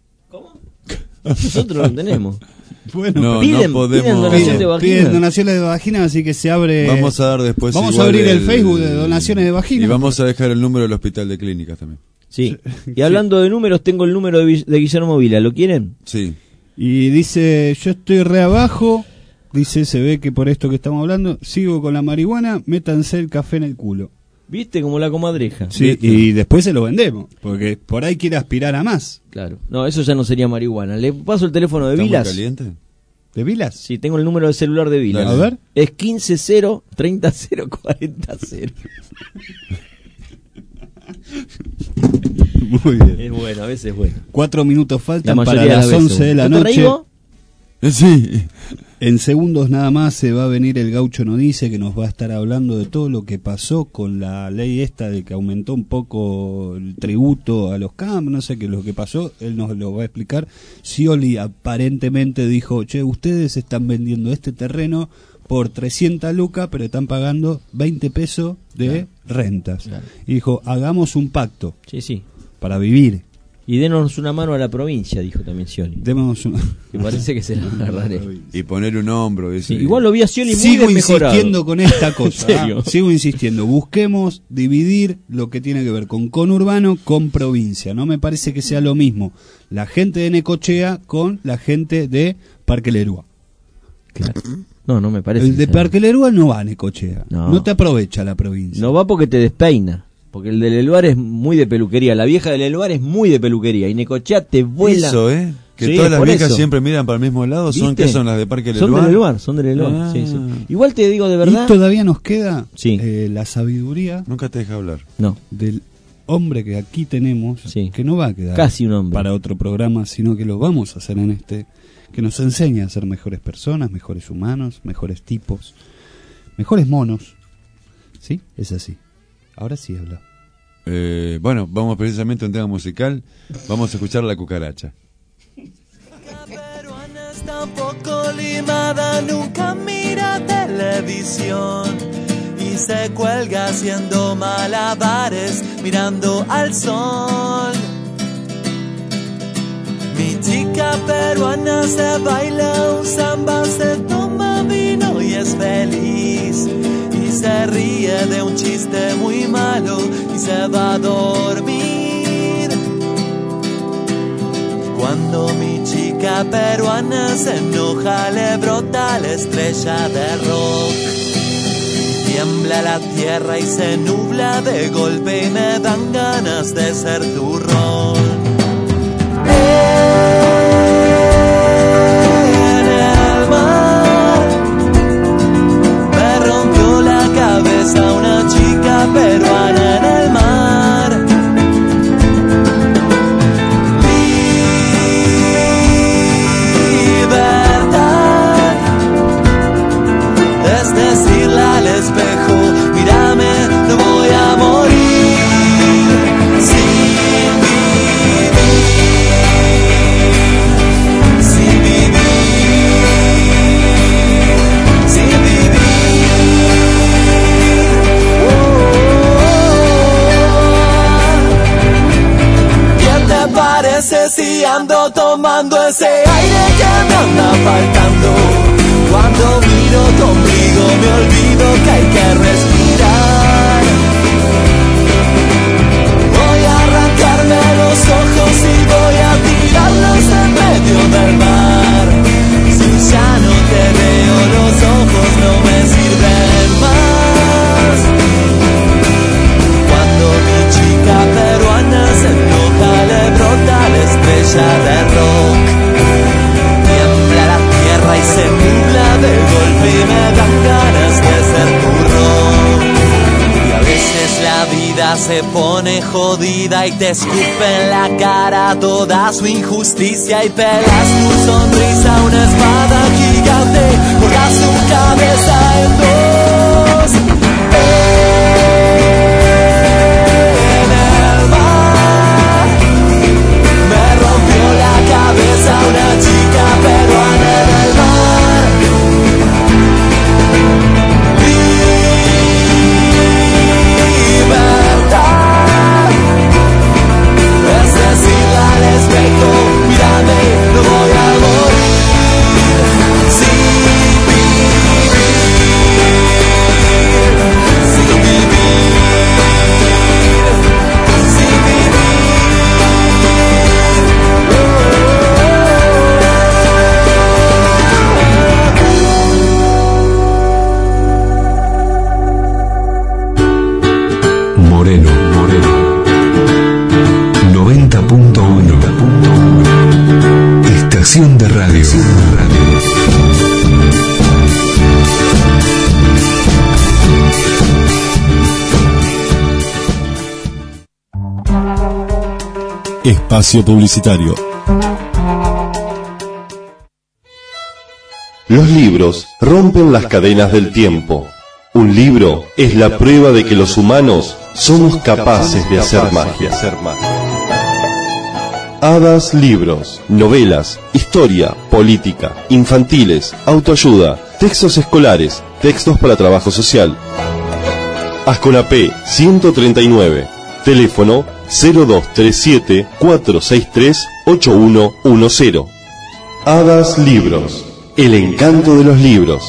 Nosotros no tenemos. Bueno, No, piden, no podemos. piden donación de piden, vagina. piden donaciones de vagina, así que se abre. Vamos a dar después. Vamos a igual abrir el Facebook de donaciones de vagina. Y vamos a dejar el número del hospital de clínicas también. Sí. Y hablando de números, tengo el número de, Vi- de Guillermo Vila. ¿Lo quieren? Sí. Y dice, yo estoy re abajo. Dice, se ve que por esto que estamos hablando, sigo con la marihuana, métanse el café en el culo. ¿Viste? Como la comadreja. Sí, y después se lo vendemos, porque por ahí quiere aspirar a más. Claro. No, eso ya no sería marihuana. Le paso el teléfono de ¿Está muy Vilas. caliente? ¿De Vilas? Sí, tengo el número de celular de Vilas. Dale. A ver. Es quince cero treinta cero cuarenta cero. Muy bien. Es bueno, a veces es bueno. Cuatro minutos La faltan mayoría para de las las veces, once de la ¿no te noche. reí vos? Sí. En segundos nada más se va a venir el Gaucho No Dice, que nos va a estar hablando de todo lo que pasó con la ley esta de que aumentó un poco el tributo a los campos, no sé qué es lo que pasó, él nos lo va a explicar. Scioli aparentemente dijo, che, ustedes están vendiendo este terreno por trescientas lucas, pero están pagando veinte pesos de Claro. rentas. Claro. Y dijo, hagamos un pacto Sí, sí. para vivir. Y denos una mano a la provincia, dijo también Scioli. Demos una... Que parece que se la agarraré. Y poner un hombro. Sí, Dice. igual lo vi a Scioli muy Sigo desmejorado. insistiendo con esta cosa. ¿En serio? ¿ah? Sigo insistiendo. Busquemos dividir lo que tiene que ver con conurbano con provincia. No me parece que sea lo mismo la gente de Necochea con la gente de Parque Lerúa. Claro. No, no me parece. El de que sea. Parque Lerúa no va a Necochea. No. No. te aprovecha la provincia. No va porque te despeina. Porque el del Eluar es muy de peluquería. La vieja del Eluar es muy de peluquería. Y Necochea te vuela. Eso, ¿eh? Que Sí, todas las por viejas eso. siempre miran para el mismo lado. ¿Son ¿Viste? qué son las de Parque Son Leluar? del Eluar, son del Eluar. Ah. Sí, sí. Igual te digo de verdad. Y todavía nos queda Sí. eh, la sabiduría Nunca te deja hablar. No. del hombre que aquí tenemos, Sí. que no va a quedar Casi un hombre. para otro programa, sino que lo vamos a hacer en este, que nos enseña a ser mejores personas, mejores humanos, mejores tipos, mejores monos. ¿Sí? Es así. Ahora sí habla. Eh, bueno, vamos precisamente a un tema musical. Vamos a escuchar La Cucaracha. Está un poco limada, nunca mira televisión y se cuelga haciendo malabares mirando al sol. Mi chica peruana se baila un samba, se toma vino y es feliz y se ríe de un chiste muy malo y se va a dormir. Cuando mi chica peruana se enoja, le brota la estrella de rock. Tiembla la tierra y se nubla de golpe y me dan ganas de ser turrón. En el mar me rompió la cabeza una chica peruana en el mar. meses y ando tomando ese aire que me anda faltando. Cuando miro tu ombligo me olvido que hay que respirar. Voy a arrancarme los ojos y voy a tirarlos en medio del mar. Si ya no te veo los ojos no me sirven más. Cuando mi chica peruana se enoja le brota la estrella de rock. Tiembla la tierra y se nubla de golpe y me dan ganas de ser burro. Y a veces la vida se pone jodida y te escupe en la cara toda su injusticia y pegas tu sonrisa a una espada gigante, cortas su cabeza en dos. En el mar me rompió la cabeza una chica peruana en el mar. Libertad es decirle al espejo, mírame, no voy a morir sin vivir, sin vivir, sin Moreno, Moreno. noventa punto uno. Estación de radio. Espacio publicitario. Los libros rompen las cadenas del tiempo. Un libro es la prueba de que los humanos somos capaces de hacer magia. Hadas Libros, novelas, historia, política, infantiles, autoayuda, textos escolares, textos para trabajo social. Asconapé ciento treinta y nueve, teléfono cero dos tres siete, cuatro seis tres, ocho uno uno cero. Hadas Libros, el encanto de los libros.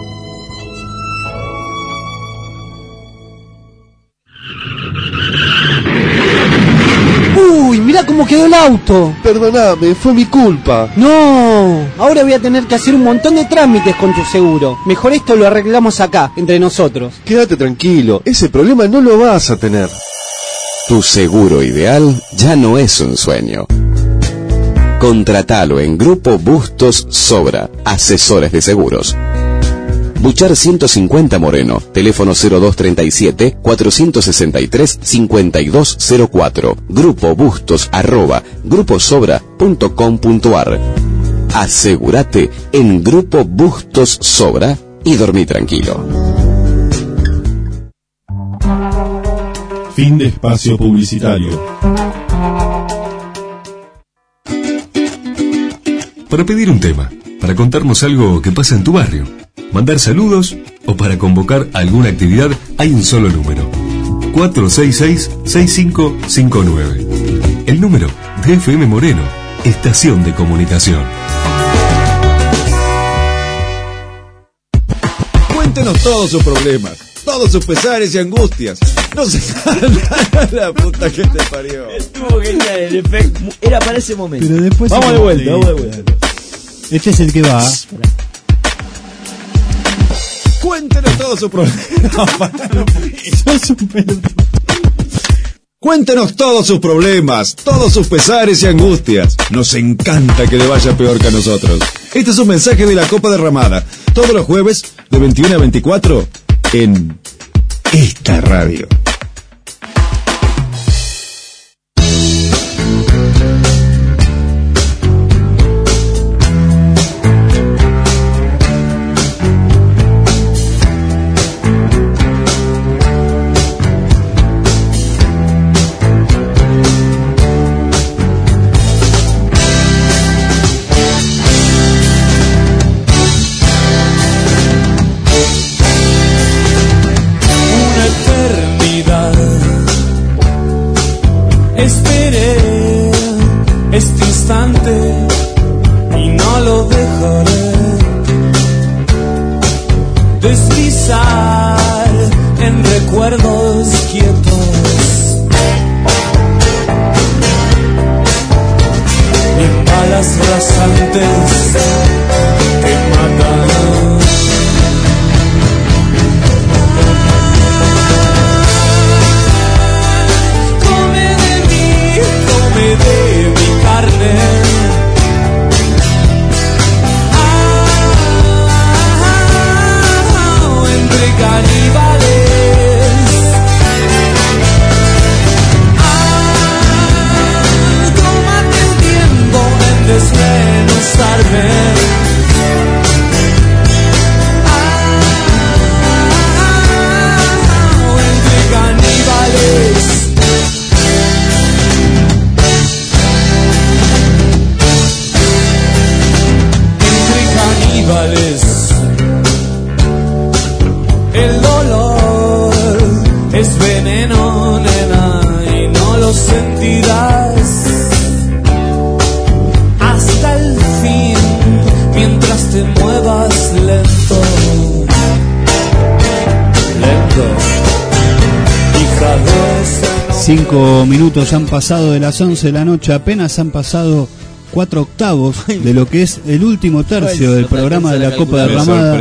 Uy, mirá cómo quedó el auto. Perdóname, fue mi culpa. No, ahora voy a tener que hacer un montón de trámites con tu seguro. Mejor esto lo arreglamos acá, entre nosotros. Quédate tranquilo, ese problema no lo vas a tener. Tu seguro ideal ya no es un sueño. Contratalo en Grupo Bustos Sobra, asesores de seguros. Buchar ciento cincuenta Moreno, teléfono cero dos treinta y siete, cuatrocientos sesenta y tres, cincuenta y dos cero cuatro, Grupo Bustos arroba gruposobra punto com punto ar. Asegúrate en Grupo Bustos Sobra y dormí tranquilo. Fin de espacio publicitario. Para pedir un tema, para contarnos algo que pasa en tu barrio, mandar saludos o para convocar alguna actividad, hay un solo número: cuatro seis seis, seis cinco cinco nueve. El número de F M Moreno, estación de comunicación. Cuéntenos todos sus problemas, todos sus pesares y angustias. No se la puta que te parió. Estuvo genial el efecto. Era para ese momento. Pero después vamos se de vuelta, sí. vamos de vuelta. Este es el que va. Cuéntenos todos sus problemas. Cuéntenos todos sus problemas, todos sus pesares y angustias. Nos encanta que le vaya peor que a nosotros. Este es un mensaje de la Copa Derramada. Todos los jueves, de veintiuno a veinticuatro, en esta radio. este instante y no lo dejaré deslizar en recuerdos quietos, en balas rasantes que matan. Come de mí, come de mi carne. Caníbales, ah, tómate el tiempo en desmenuzarme, ah, entre caníbales, entre caníbales. El dolor es veneno, nena, y no lo sentirás hasta el fin, mientras te muevas lento, lento, hija de ese... Cinco minutos han pasado de las once de la noche, apenas han pasado cuatro octavos de lo que es el último tercio del programa de la Copa Derramada.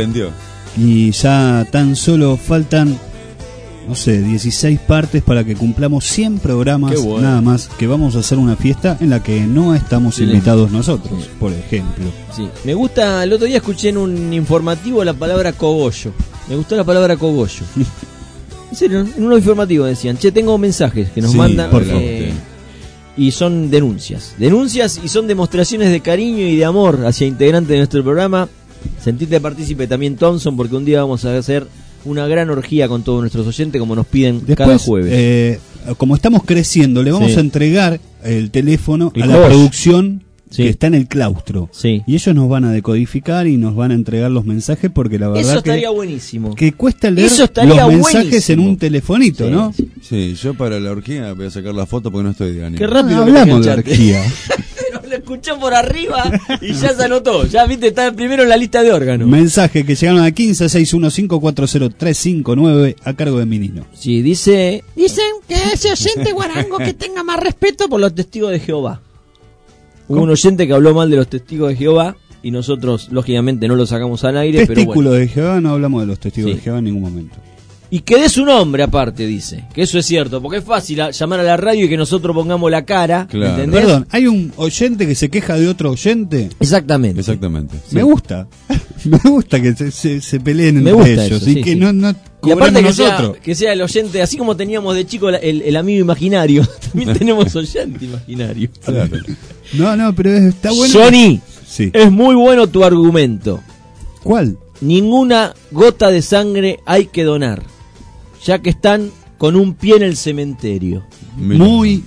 Y ya tan solo faltan, no sé, dieciséis partes para que cumplamos cien programas, bueno. Nada más, que vamos a hacer una fiesta en la que no estamos sí, invitados nosotros, sí. Por ejemplo. Sí, me gusta, el otro día escuché en un informativo la palabra cogollo. Me gustó la palabra cogollo. En serio, en un informativo decían, che, tengo mensajes que nos sí, mandan por eh, y son denuncias. Denuncias y son demostraciones de cariño y de amor hacia integrantes de nuestro programa. Sentite partícipe también, Thompson, porque un día vamos a hacer una gran orgía con todos nuestros oyentes, como nos piden Después, cada jueves. Eh, como estamos creciendo, le vamos sí. a entregar el teléfono el a la producción sí. que está en el claustro. Sí. Y ellos nos van a decodificar y nos van a entregar los mensajes, porque la verdad Eso estaría que, buenísimo. que cuesta leer Eso los mensajes buenísimo. en un telefonito, sí, ¿no? Sí. sí, yo para la orgía voy a sacar la foto porque no estoy de ánimo. Qué rápido ah, hablamos de orgía. Lo escuchó por arriba y ya se anotó. Ya viste, está primero en la lista de órganos. Mensaje que llegaron a quince seis uno cinco cuatro cero tres cinco nueve a cargo de Minino. Sí, dice... Dicen que ese oyente guarango que tenga más respeto por los testigos de Jehová. Hubo un oyente que habló mal de los testigos de Jehová y nosotros, lógicamente, no lo sacamos al aire. Testículo pero bueno. de Jehová, no hablamos de los testigos sí. de Jehová en ningún momento. Y que dé su nombre aparte, dice. Que eso es cierto, porque es fácil a, llamar a la radio y que nosotros pongamos la cara. Claro. ¿Entendés? Perdón, ¿hay un oyente que se queja de otro oyente? Exactamente. Exactamente. Sí. Me gusta. Me gusta que se, se, se peleen Me entre gusta ellos. Eso, y sí, que sí. no, no y aparte que nosotros. sea, que sea el oyente, así como teníamos de chico el, el amigo imaginario, también tenemos oyente imaginario. Claro. No, no, pero está bueno. Johnny, sí. Es muy bueno tu argumento. ¿Cuál? Ninguna gota de sangre hay que donar, ya que están con un pie en el cementerio. Muy.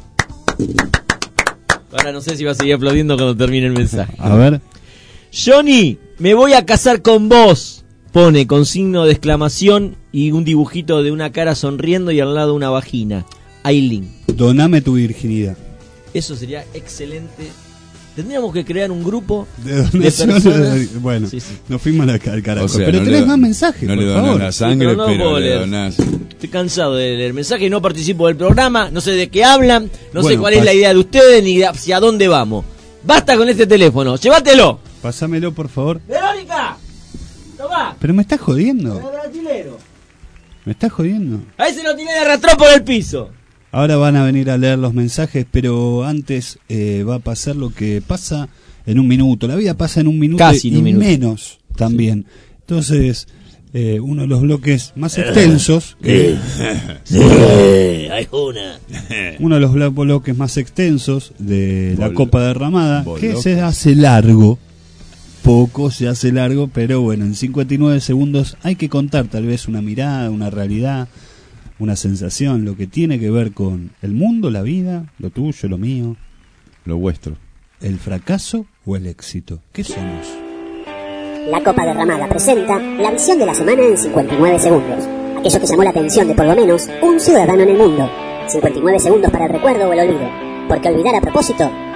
Ahora no sé si va a seguir aplaudiendo cuando termine el mensaje. A ver. Johnny, me voy a casar con vos. Pone con signo de exclamación y un dibujito de una cara sonriendo y al lado una vagina. Aileen. Doname tu virginidad. Eso sería excelente. Tendríamos que crear un grupo de, de personas. De, bueno, sí, sí. Nos fuimos al carajo. O sea, pero no tenés le, más mensajes. No por le donan la sangre, sí, pero, no pero le donás. Estoy cansado de leer mensajes y no participo del programa. No sé de qué hablan. No bueno, sé cuál es la idea de ustedes ni de hacia dónde vamos. Basta con este teléfono. Llévatelo. Pásamelo, por favor. ¡Verónica! ¡Tomá! Pero me estás jodiendo. Brasilero. Me estás jodiendo. A ese lo tiene de arrastró por el piso. Ahora van a venir a leer los mensajes, pero antes eh, va a pasar lo que pasa en un minuto. La vida pasa en un minuto Casi y un minuto. menos también. Sí. Entonces, eh, uno de los bloques más extensos... Que, sí, sí, hay una. Uno de los bloques más extensos de Bol, la Copa Derramada, Bol, que se hace largo. Poco se hace largo, pero bueno, en cincuenta y nueve segundos hay que contar tal vez una mirada, una realidad, una sensación, lo que tiene que ver con el mundo, la vida, lo tuyo, lo mío, lo vuestro, el fracaso o el éxito. ¿Qué somos? La Copa Derramada presenta la visión de la semana en cincuenta y nueve segundos. Aquello que llamó la atención de por lo menos un ciudadano en el mundo. cincuenta y nueve segundos para el recuerdo o el olvido. Porque olvidar a propósito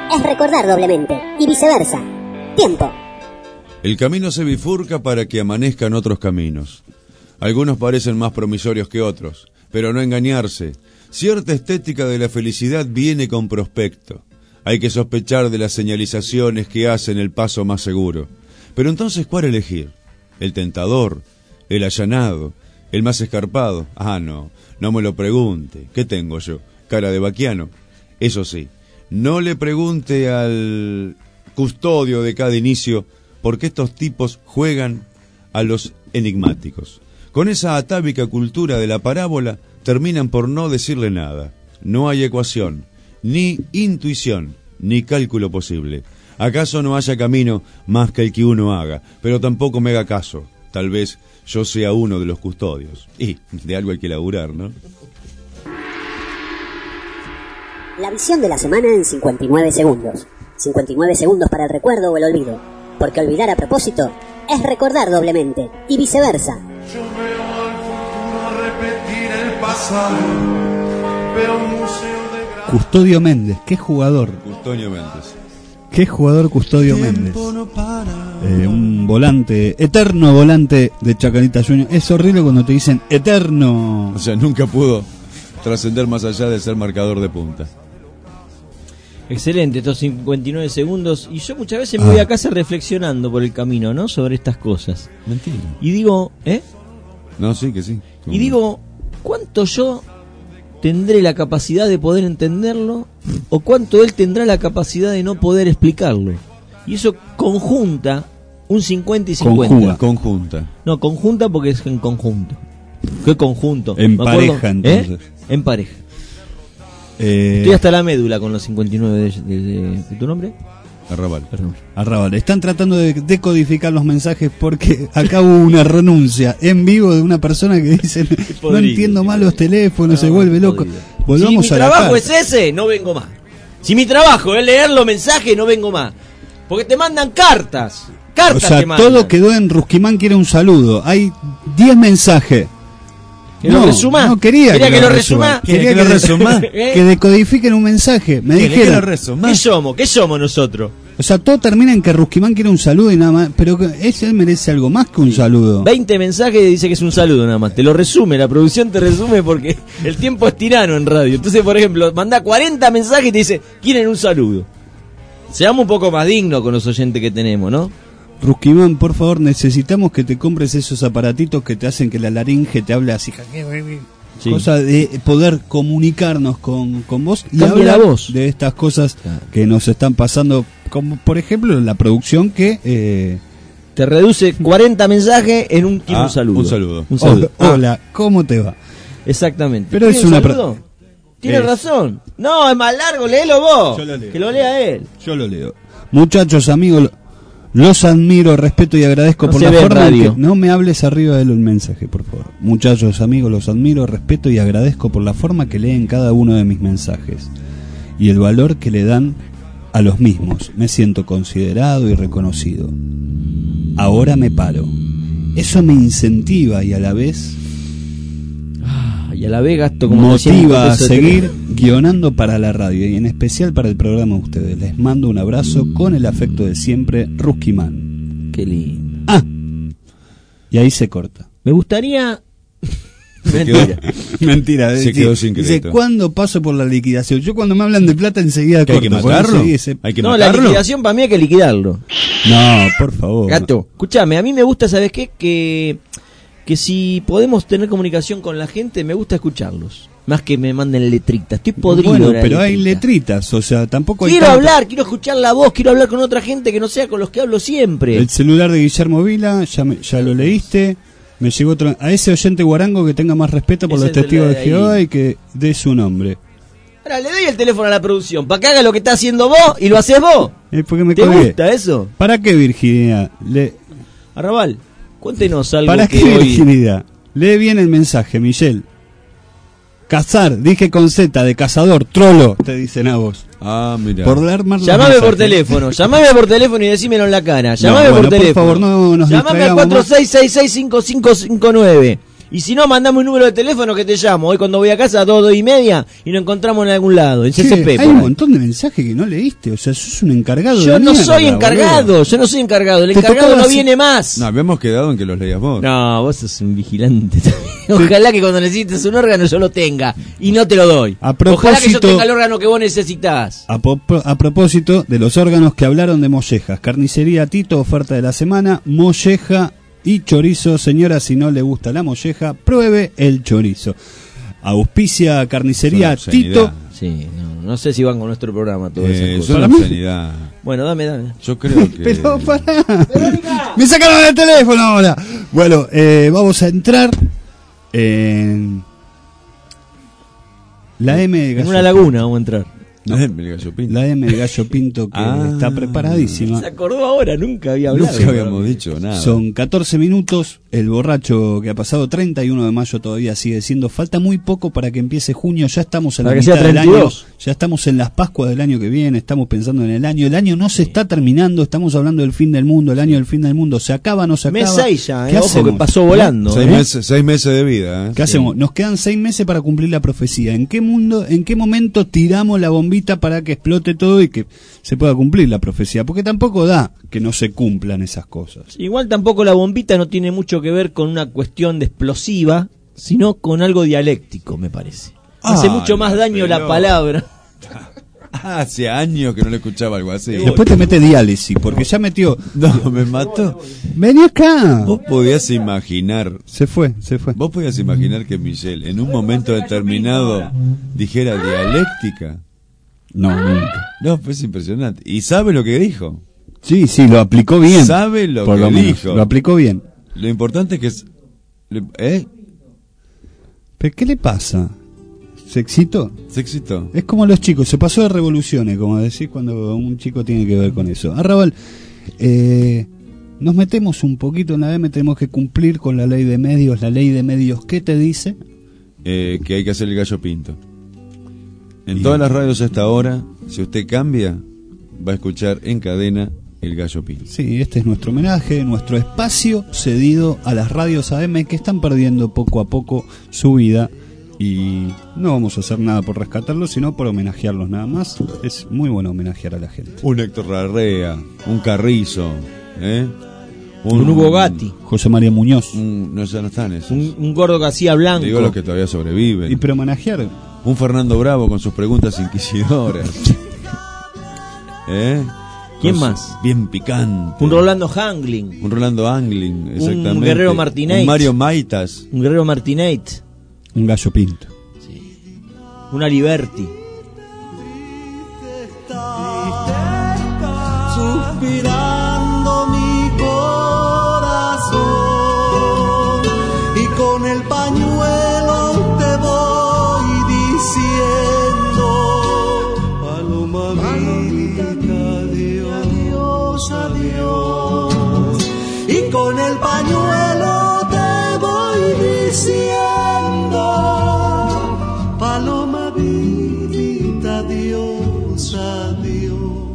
es recordar doblemente, y viceversa. Tiempo. El camino se bifurca para que amanezcan otros caminos. Algunos parecen más promisorios que otros, pero no engañarse. Cierta estética de la felicidad viene con prospecto. Hay que sospechar de las señalizaciones que hacen el paso más seguro. Pero entonces, ¿cuál elegir? ¿El tentador? ¿El allanado? ¿El más escarpado? Ah, no, no me lo pregunte. ¿Qué tengo yo? ¿Cara de vaquiano? Eso sí, no le pregunte al custodio de cada inicio, porque estos tipos juegan a los enigmáticos. Con esa atávica cultura de la parábola, terminan por no decirle nada. No hay ecuación, ni intuición, ni cálculo posible. ¿Acaso no haya camino más que el que uno haga? Pero tampoco me haga caso. Tal vez yo sea uno de los custodios. Y de algo hay que laburar, ¿no? La visión de la semana en cincuenta y nueve segundos. cincuenta y nueve segundos para el recuerdo o el olvido. Porque olvidar a propósito es recordar doblemente, y viceversa. Yo veo al futuro repetir el pasado. Veo un museo de gran... Custodio Méndez, qué jugador. Custodio Méndez. Qué jugador Custodio Méndez. Eh, un volante, eterno volante de Chacarita Junior. Es horrible cuando te dicen eterno. O sea, nunca pudo trascender más allá de ser marcador de punta. Excelente, estos cincuenta y nueve segundos. Y yo muchas veces me voy a casa reflexionando por el camino, ¿no? Sobre estas cosas. Mentira. Y digo, ¿eh? No, sí, que sí. Y digo, ¿cuánto yo tendré la capacidad de poder entenderlo? ¿O cuánto él tendrá la capacidad de no poder explicarlo? Y eso conjunta un cincuenta y cincuenta. Conjuga. Conjunta. No, conjunta porque es en conjunto. ¿Qué conjunto? En pareja, entonces. ¿Eh? En pareja. Eh... Estoy hasta la médula con los cincuenta y nueve de, de, de, de tu nombre. Arrabal. Arrabal. Están tratando de decodificar los mensajes porque acá hubo una renuncia en vivo de una persona que dice no entiendo mal los teléfonos, no, se vuelve loco. Volvamos si mi a la trabajo carta. es ese, no vengo más. Si mi trabajo es leer los mensajes, no vengo más. Porque te mandan cartas. Cartas o sea, te mandan. todo quedó en Rusquimán quiere un saludo. Hay diez mensajes. ¿Que no, lo resuma? No quería, ¿Quería que, que lo lo resuma. resuma? Quería que, que lo de- resuma? que decodifiquen un mensaje. Me ¿Quiere que dijeron. lo resuma? ¿Qué somos? ¿Qué somos nosotros? O sea, todo termina en que Rusquimán quiere un saludo y nada más. Pero que ese merece algo más que un saludo. veinte mensajes y dice que es un saludo nada más. Te lo resume, la producción te resume porque el tiempo es tirano en radio. Entonces, por ejemplo, manda cuarenta mensajes y te dice, quieren un saludo. Seamos un poco más dignos con los oyentes que tenemos, ¿no? Rusquimán, por favor, necesitamos que te compres esos aparatitos que te hacen que la laringe te hable así. Sí. Cosa de poder comunicarnos con, con vos y Cambia la hablar voz. de estas cosas que nos están pasando, como por ejemplo la producción que eh, te reduce cuarenta mensajes en un, Ah, un saludo. un saludo. Un saludo. Hola, hola, ¿cómo te va? Exactamente. Pero ¿Tiene es un una saludo? Tiene es- razón. No, es más largo, léelo vos. Yo lo leo. Que lo lea él. Yo lo leo. Muchachos, amigos, los admiro, respeto y agradezco No por se la ve en forma en radio. que... No me hables arriba del mensaje, por favor. Muchachos, amigos, los admiro, respeto y agradezco por la forma que leen cada uno de mis mensajes y el valor que le dan a los mismos. Me siento considerado y reconocido. Ahora me paro. Eso me incentiva y a la vez Y a la vez gasto como motiva trescientos a pesos de seguir teléfono. guionando para la radio y en especial para el programa de ustedes. Les mando un abrazo con el afecto de siempre, Rusquimán. Qué lindo. Ah, y ahí se corta. Me gustaría... Se Mentira. quedó- Mentira. Se dice- quedó sin dice, crédito. ¿cuándo paso por la liquidación? Yo cuando me hablan de plata enseguida ¿Que hay que corto, porque matarlo? enseguida se- ¿Hay que No, la matarlo? liquidación para mí hay que liquidarlo. No, por favor. Gato, escúchame, a mí me gusta, ¿sabes qué? Que, que si podemos tener comunicación con la gente, me gusta escucharlos. Más que me manden letritas. Estoy podrido. Bueno, de la pero hay letrita. letritas, o sea, tampoco hay Quiero tanto- hablar, quiero escuchar la voz, quiero hablar con otra gente que no sea con los que hablo siempre. El celular de Guillermo Vila, ya, me- ya lo leíste. Me llegó otro, a ese oyente guarango que tenga más respeto por Ese los es el testigos de de ahí. Jehová y que dé su nombre. Ahora le doy el teléfono a la producción para que haga lo que está haciendo vos y lo haces vos. Es porque me ¿Te colgué. gusta eso? ¿Para qué virginidad? Le, Arrabal, cuéntenos algo ¿Para que qué hoy... virginidad? Lee bien el mensaje, Michelle. Cazar, dije con Z, de cazador, trolo, te dicen a vos. Ah, mira. Por armar los Llamame por mensajes. teléfono, llamame por teléfono y decímelo en la cara. Llamame No, por bueno, por teléfono. favor, no nos Llamame al distraigamos cuatro más. seis seis seis cinco cinco cinco nueve Y si no, mandame un número de teléfono que te llamo. Hoy cuando voy a casa a dos, dos y media y nos encontramos en algún lado, en C C P. Hay un montón de mensajes que no leíste, o sea, sos un encargado. Yo de no mierda, soy encargado, boludo. yo no soy encargado. El Te encargado tocaba no así- viene más. No, habíamos quedado en que los leías vos. No, vos sos un vigilante también. Ojalá que cuando necesites un órgano yo lo tenga y no te lo doy. A Ojalá que yo propósito- tenga el órgano que vos necesitas. A, po- a propósito de los órganos que hablaron de mollejas, carnicería Tito, oferta de la semana, molleja y chorizo. Señora, si no le gusta la molleja, pruebe el chorizo. Auspicia carnicería Es una obscenidad. Tito. Sí, no, no sé si van con nuestro programa todas Eh, esas es cosas. una Para mí- obscenidad. Bueno, dame, dame. Yo creo que... Pero pará. Me sacaron el teléfono ahora. Bueno, eh, vamos a entrar en la M de En Gallo una laguna vamos a entrar. No. El gallo pinto. La M de Gallo Pinto que Ah. está preparadísima. Se acordó ahora, nunca había hablado. Nunca habíamos dicho nada. Son catorce minutos. El borracho que ha pasado treinta y uno de mayo todavía sigue siendo. Falta muy poco para que empiece junio. Ya estamos en Para la que sea mitad del treinta y año. dos. Ya estamos en las Pascuas del año que viene. Estamos pensando en el año. El año no se está terminando. Estamos hablando del fin del mundo. El año del fin del mundo. ¿Se acaba o no se acaba? Mes seis ya, ¿Qué eh, ojo hacemos? que pasó volando. Seis, ¿eh? meses, seis meses de vida. ¿eh? ¿Qué hacemos? Nos quedan seis meses para cumplir la profecía. ¿En qué mundo, en qué momento tiramos la bombita para que explote todo y que se pueda cumplir la profecía? Porque tampoco da que no se cumplan esas cosas. Igual tampoco la bombita no tiene mucho que ver con una cuestión de explosiva, sino con algo dialéctico, me parece. Hace Ah, mucho más la daño la pelota. palabra. Hace años que no le escuchaba algo así. Después te mete diálisis, porque ya metió. No, me mató. Vení acá. Vos podías imaginar. Se fue, se fue. Vos podías imaginar que Michelle en un momento determinado dijera dialéctica. No, nunca. No, pues es impresionante. ¿Y sabe lo que dijo? Sí, sí, lo aplicó bien. Sabe lo Por que lo menos, dijo. Lo aplicó bien. Lo importante es que es... le- ¿Eh? ¿Pero qué le pasa? ¿Se excitó? Se excitó. Es como los chicos, se pasó de revoluciones, como decís cuando un chico tiene que ver con eso. Arrabal, eh, nos metemos un poquito en la M, tenemos que cumplir con la ley de medios. La ley de medios, ¿qué te dice? Eh, que hay que hacer el gallo pinto. En Bien. todas las radios hasta ahora, si usted cambia, va a escuchar en cadena el gallo pinto. Sí, este es nuestro homenaje, nuestro espacio cedido a las radios A M que están perdiendo poco a poco su vida. Y no vamos a hacer nada por rescatarlos, sino por homenajearlos nada más. Es muy bueno homenajear a la gente. Un Héctor Larrea, un Carrizo, ¿eh? Un Hugo Gatti. José María Muñoz. Un, no, ya no están esos. Un, un gordo que hacía blanco. Digo los que todavía sobreviven. Y pero homenajear. Un Fernando Bravo con sus preguntas inquisidoras. ¿Eh? ¿Quién Con su- más? Bien picante. Un Rolando Hangling. Un Rolando Angling, exactamente. Un Guerrero Martinez. Un Mario Maitas. Un Guerrero Martinez. Un gallo pinto. Una Liberty. Suspirando mi corazón y con el pañuelo te voy diciendo paloma vida, adiós, adiós, y con el pañuelo te voy diciendo paloma vida, adiós, adiós.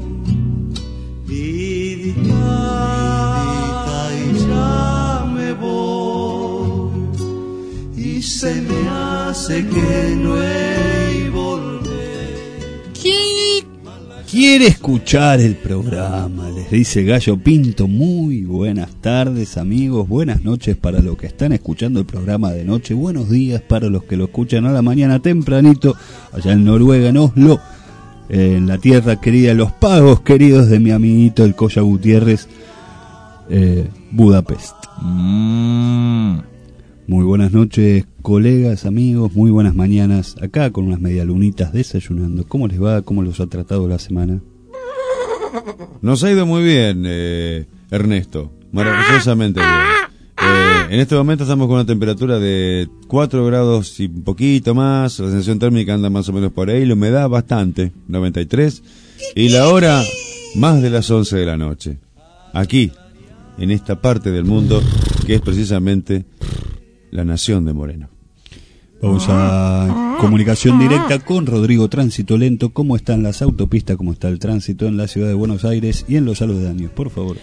Vidita, y ya me voy y se me hace que no he volver. ¿Quiere escuchar el programa? Les dice Gallo Pinto. Muy buenas tardes, amigos. Buenas noches para los que están escuchando el programa de noche. Buenos días para los que lo escuchan a la mañana tempranito, allá en Noruega, en Oslo, en la tierra querida de los pagos queridos de mi amiguito el Colla Gutiérrez, eh, Budapest. Mm. Muy buenas noches, colegas, amigos. Muy buenas mañanas. Acá con unas medialunitas desayunando. ¿Cómo les va? ¿Cómo los ha tratado la semana? Nos ha ido muy bien, eh, Ernesto. Maravillosamente bien. Eh, en este momento estamos con una temperatura de cuatro grados y un poquito más. La sensación térmica anda más o menos por ahí. La humedad bastante, noventa y tres. Y la hora, más de las once de la noche. Aquí, en esta parte del mundo, que es precisamente la nación de Moreno. Vamos a comunicación directa con Rodrigo Tránsito Lento. ¿Cómo están las autopistas? ¿Cómo está el tránsito en la ciudad de Buenos Aires y en los aledaños? Por favor.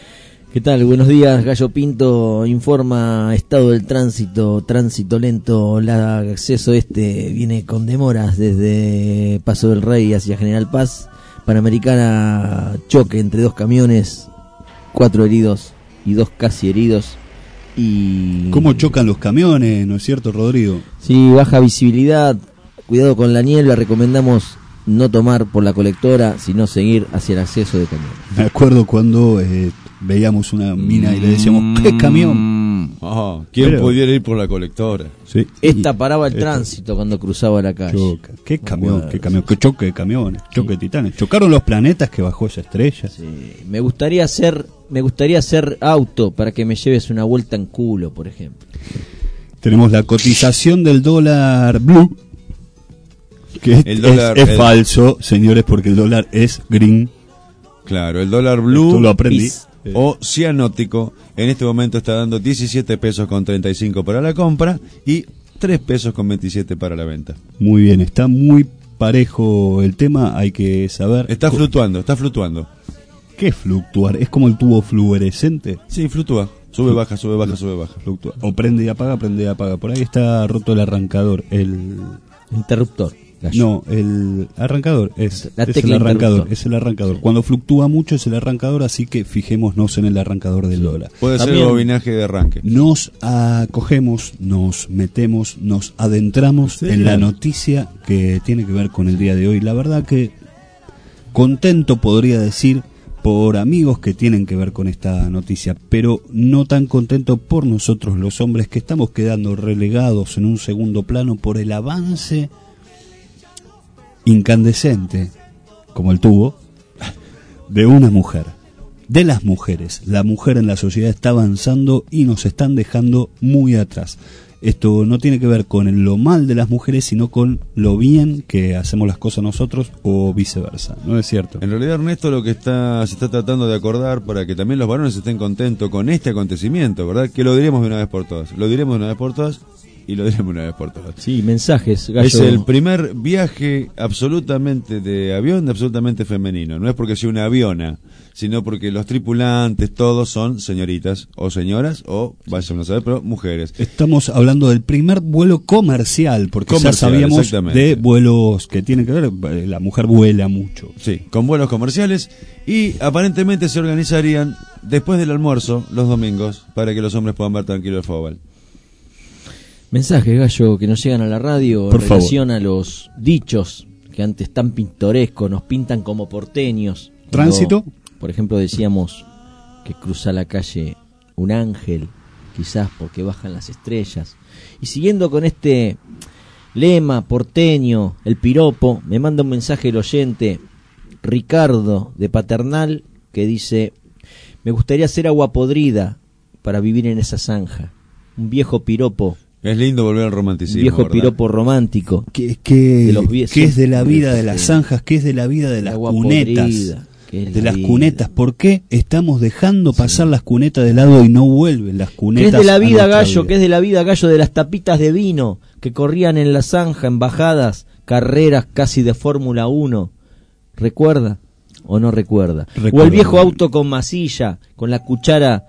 ¿Qué tal? Buenos días, Gallo Pinto informa estado del tránsito, tránsito lento, el acceso este viene con demoras desde Paso del Rey hacia General Paz, Panamericana choque entre dos camiones, cuatro heridos y dos casi heridos. Y ¿cómo chocan los camiones, no es cierto, Rodrigo? Sí, baja visibilidad, cuidado con la niebla, recomendamos no tomar por la colectora, sino seguir hacia el acceso de camiones. Me acuerdo cuando eh, veíamos una mina y le decíamos, ¿qué camión? Oh, ¿quién Pero, pudiera ir por la colectora? Sí. Esta paraba el Esta. tránsito cuando cruzaba la calle. Choca. ¿Qué camión? ¿Qué camión? ¿Qué choque de camiones? Choque de titanes. Chocaron los planetas que bajó esa estrella. Sí. Me gustaría hacer, me gustaría hacer auto para que me lleves una vuelta en culo, por ejemplo. Tenemos la cotización del dólar blue. Que El es, dólar- es el- falso, señores, porque el dólar es green. Claro, el dólar blue Esto lo aprendí. o cianótico en este momento está dando diecisiete pesos con treinta y cinco para la compra y tres pesos con veintisiete para la venta. Muy bien, está muy parejo el tema, hay que saber. Está fluctuando, está fluctuando. ¿Qué es fluctuar? ¿Es como el tubo fluorescente? Sí, fluctúa. Sube, baja, sube, baja, sube, baja. Fluctúa. O prende y apaga, prende y apaga. Por ahí está roto el arrancador, el interruptor. No, el arrancador es, La es el tecla arrancador, interruptor. es el arrancador. Cuando fluctúa mucho es el arrancador, así que fijémonos en el arrancador del dólar. Puede ser el bobinaje de arranque. Nos acogemos, nos metemos, nos adentramos Sí, en la claro. noticia que tiene que ver con el día de hoy. La verdad que contento podría decir por amigos que tienen que ver con esta noticia, pero no tan contento por nosotros los hombres que estamos quedando relegados en un segundo plano por el avance incandescente, como el tubo, de una mujer, de las mujeres. La mujer en la sociedad está avanzando y nos están dejando muy atrás. Esto no tiene que ver con el- lo mal de las mujeres, sino con lo bien que hacemos las cosas nosotros o viceversa, ¿no es cierto? En realidad, Ernesto, lo que está se está tratando de acordar para que también los varones estén contentos con este acontecimiento, ¿verdad? Que lo diremos de una vez por todas. Lo diremos de una vez por todas y lo diremos de una vez por todas. Sí, mensajes, Gallo. Es el primer viaje absolutamente de avión, absolutamente femenino. No es porque sea una aviona, sino porque los tripulantes todos son señoritas o señoras o, vaya a saber, pero mujeres. Estamos hablando del primer vuelo comercial, porque Comercial, ya sabíamos exactamente. de vuelos que tienen que ver, eh, la mujer vuela mucho. Sí, con vuelos comerciales y aparentemente se organizarían después del almuerzo los domingos para que los hombres puedan ver tranquilo el fútbol. Mensajes, Gallo, que nos llegan a la radio Por en favor. relación a los dichos que antes tan pintorescos nos pintan como porteños. ¿Tránsito? Cuando, por ejemplo, decíamos que cruza la calle un ángel, quizás porque bajan las estrellas. Y siguiendo con este lema porteño, el piropo, me manda un mensaje el oyente Ricardo de Paternal que dice: me gustaría ser agua podrida para vivir en esa zanja. Un viejo piropo. Es lindo volver al romanticismo, Un viejo ¿verdad? piropo romántico. ¿Qué, qué, de los vie- qué es de la vida de Sí. las zanjas? ¿Qué es de la vida de las agua cunetas? podrida, ¿qué es De la las vida? cunetas. ¿Por qué estamos dejando pasar las cunetas de lado y no vuelven las ¿Qué cunetas? es de la a vida, nuestra Gallo? vida? ¿Qué es de la vida, Gallo? De las tapitas de vino que corrían en la zanja, en bajadas, carreras casi de Fórmula uno. ¿Recuerda o no recuerda? O Recuerdo. el viejo auto con masilla, con la cuchara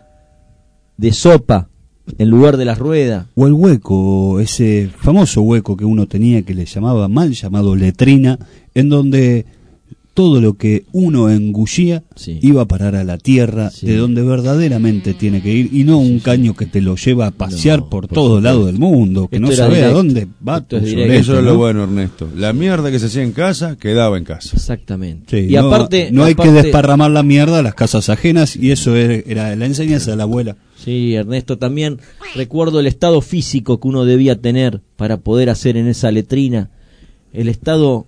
de sopa en lugar de las ruedas. O el hueco, ese famoso hueco que uno tenía que le llamaba mal llamado letrina, en donde todo lo que uno engullía Sí. iba a parar a la tierra, Sí. de donde verdaderamente tiene que ir, y no un caño que te lo lleva a pasear No, por, por todo supuesto. lado del mundo, que Esto no era sabe a directo. dónde va Esto tu es directo. solete, Eso era ¿no? lo bueno, Ernesto. La mierda que se hacía en casa quedaba en casa. Exactamente. Sí, y no, aparte, no hay aparte- que desparramar la mierda a las casas ajenas, y eso era, era la enseñanza de la abuela. Sí, Ernesto, también recuerdo el estado físico que uno debía tener para poder hacer en esa letrina. El estado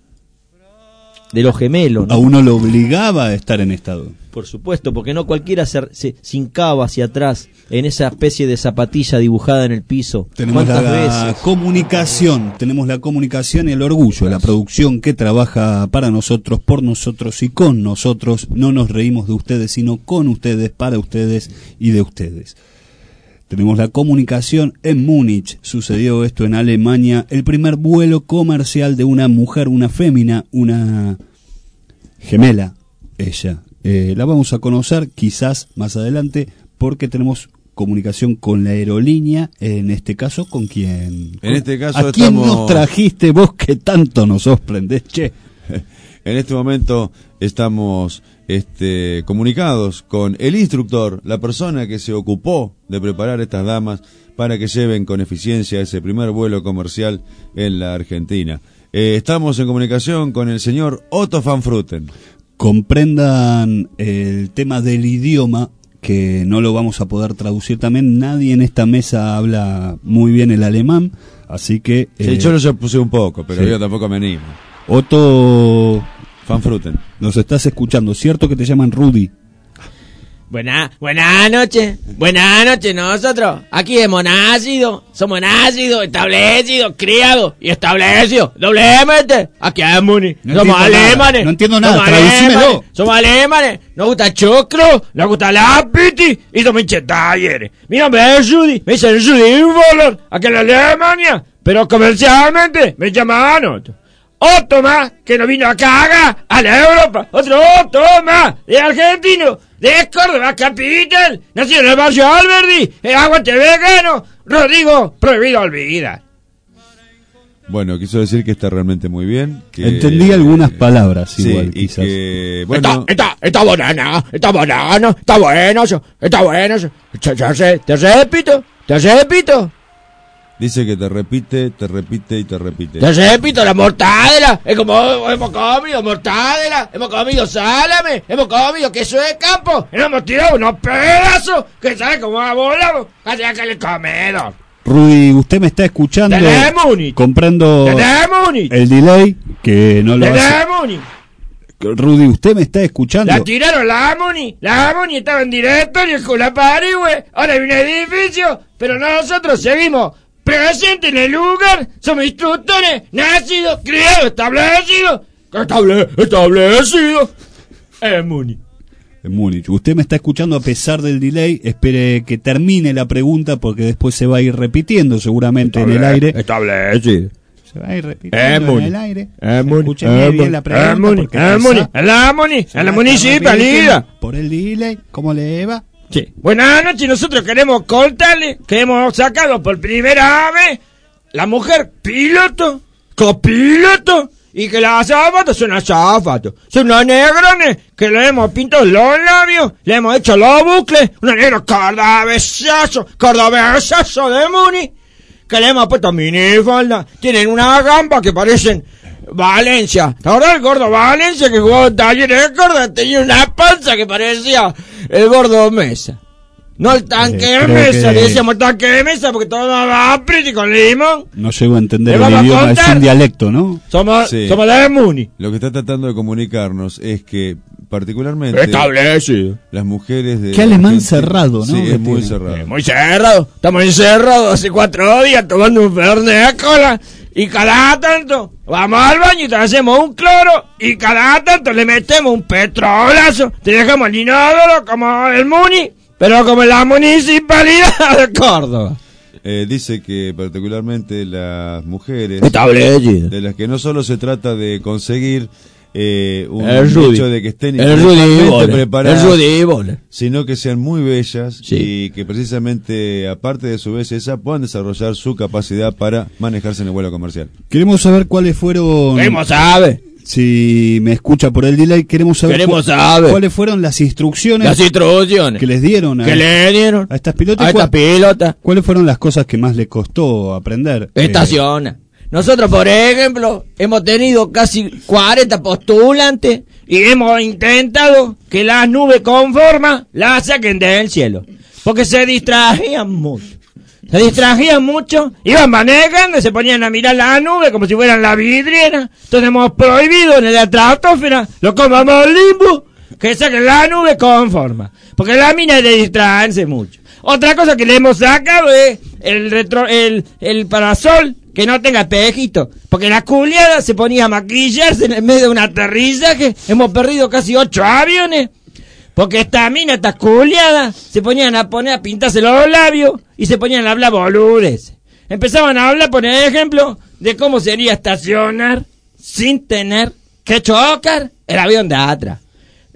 de los gemelos, ¿no? A uno lo obligaba a estar en estado. Por supuesto, porque no cualquiera se, se, se hincaba hacia atrás en esa especie de zapatilla dibujada en el piso. Tenemos ¿Cuántas la veces? comunicación, tenemos la comunicación y el orgullo, la producción que trabaja para nosotros, por nosotros y con nosotros. No nos reímos de ustedes, sino con ustedes, para ustedes y de ustedes. Tenemos la comunicación en Múnich, sucedió esto en Alemania, el primer vuelo comercial de una mujer, una fémina, una gemela, ella, Eh, la vamos a conocer quizás más adelante porque tenemos comunicación con la aerolínea, en este caso, ¿con quién? En este caso ¿A quién estamos... nos trajiste vos que tanto nos sorprendés, che? En este momento estamos este, comunicados con el instructor, la persona que se ocupó de preparar estas damas para que lleven con eficiencia ese primer vuelo comercial en la Argentina. Eh, estamos en comunicación con el señor Otto van Fruten. Comprendan el tema del idioma, que no lo vamos a poder traducir también. Nadie en esta mesa habla muy bien el alemán, así que... Sí, eh, yo lo puse un poco, pero sí. yo tampoco me animo. Otto van Fruten, nos estás escuchando, ¿cierto que te llaman Rudy? Buena, buenas noches, buenas noches. Nosotros aquí hemos nacido, somos nacidos, establecidos, criados y establecidos doblemente aquí en Muni. No Somos entiendo nada, alemanes. no entiendo nada, somos traducímelo. alemanes, somos alemanes, nos gusta el choclo, nos gusta la piti y somos hinchas talleres. Mi nombre es Judy, me dicen Judy Voller, aquí en Alemania, pero comercialmente me llaman Otto. Otto más, que no vino acá acá, a la Europa. Otro Otto más, de argentino, de Córdoba capital, nacido en el barrio Alberdi, el aguante vegano, Rodrigo, prohibido olvidar. Bueno, quiso decir que está realmente muy bien. Que, Entendí algunas palabras sí, igual, y quizás. que, bueno, Está, está, está banana, está banana, está bueno eso, está bueno eso. Te, te, te repito, te repito. dice que te repite, te repite y te repite. Te repito, la mortadela, es como hemos comido mortadela, hemos comido salame, hemos comido queso de campo, y nos hemos tirado unos pedazos que sabe cómo ha volado hacia aquel el comedor. Rudy, usted me está escuchando. Desde Múnich. Comprendo Desde Múnich. el delay, que no lo Desde hace. Múnich. Rudy, usted me está escuchando. La tiraron la Muni, la Muni estaba en directorio con la parigüe, ahora hay un edificio, pero nosotros seguimos presentes en el lugar, somos instructores, nacidos, criados, establecidos, estable, establecidos en Muni. En Múnich. Usted me está escuchando a pesar del delay. Espere que termine la pregunta porque después se va a ir repitiendo seguramente en el aire. Establecido. Se va a ir repitiendo en el aire. Escuche bien la pregunta. porque en quizá la Muni, se en la va a estar municipalidad. repitiendo Por el delay, ¿cómo le va? Sí. Buenas noches, nosotros queremos contarle que hemos sacado por primera vez la mujer piloto, copiloto, y que las azafatas son azafatos. Son unos negrones que le hemos pintado los labios, le hemos hecho los bucles, unos negros cordobesazo, cordobesazo de Muni, que le hemos puesto minifalda, tienen una gamba que parecen Valencia. ¿Ahora el gordo Valencia que jugaba en Talleres de Córdoba tenía una panza que parecía el gordo Mesa? No el tanque Eh, de creo Mesa, que- le decíamos el tanque de Mesa porque todo va aprieto y con limón. No llego a entender Le el vamos a idioma, es contar. un dialecto, ¿no? Somos, Sí. somos de Muni. Lo que está tratando de comunicarnos es que particularmente Establecido. las mujeres de Qué alemán Argentina- cerrado, ¿no? Sí, que es muy tiene. cerrado. Muy cerrado. Estamos encerrados hace cuatro días tomando un fernet de cola. Y cada tanto vamos al baño y te hacemos un cloro. Y cada tanto le metemos un petrolazo. Te dejamos el inodoro como el Muni, pero como en la municipalidad de Córdoba. Eh, dice que particularmente las mujeres, Establecido. de las que no solo se trata de conseguir eh, un El Rudy. hecho de que estén El Rudy intelectualmente Boller. preparadas, El Rudy Boller. sino que sean muy bellas Sí. y que precisamente, aparte de su belleza, puedan desarrollar su capacidad para manejarse en el vuelo comercial. Queremos saber cuáles fueron. Queremos saber. Si me escucha por el delay, queremos saber, Queremos cu- saber. cuáles fueron las instrucciones Las instrucciones que les dieron a, que le dieron a estas pilotas. a y esta cuál- pilota. ¿Cuáles fueron las cosas que más les costó aprender? Eh, Estaciona. Nosotros, por ejemplo, hemos tenido casi cuarenta postulantes y hemos intentado que las nubes con forma las saquen del cielo. Porque se distraían mucho. Se distraían mucho, iban manejando y se ponían a mirar las nubes como si fueran la vidriera. Entonces hemos prohibido en la estratosfera, lo comamos limbo, que saquen la nube con forma. Porque la mina es de distraerse mucho. Otra cosa que le hemos sacado es el retro, el, el parasol que no tenga espejito. Porque la culiada se ponía a maquillarse en el medio de un aterrizaje. Hemos perdido casi ocho aviones. Porque esta mina, esta culiada, se ponían a poner a pintarse los labios y se ponían a hablar boludes. Empezaban a hablar, por ejemplo, de cómo sería estacionar sin tener que chocar el avión de atrás.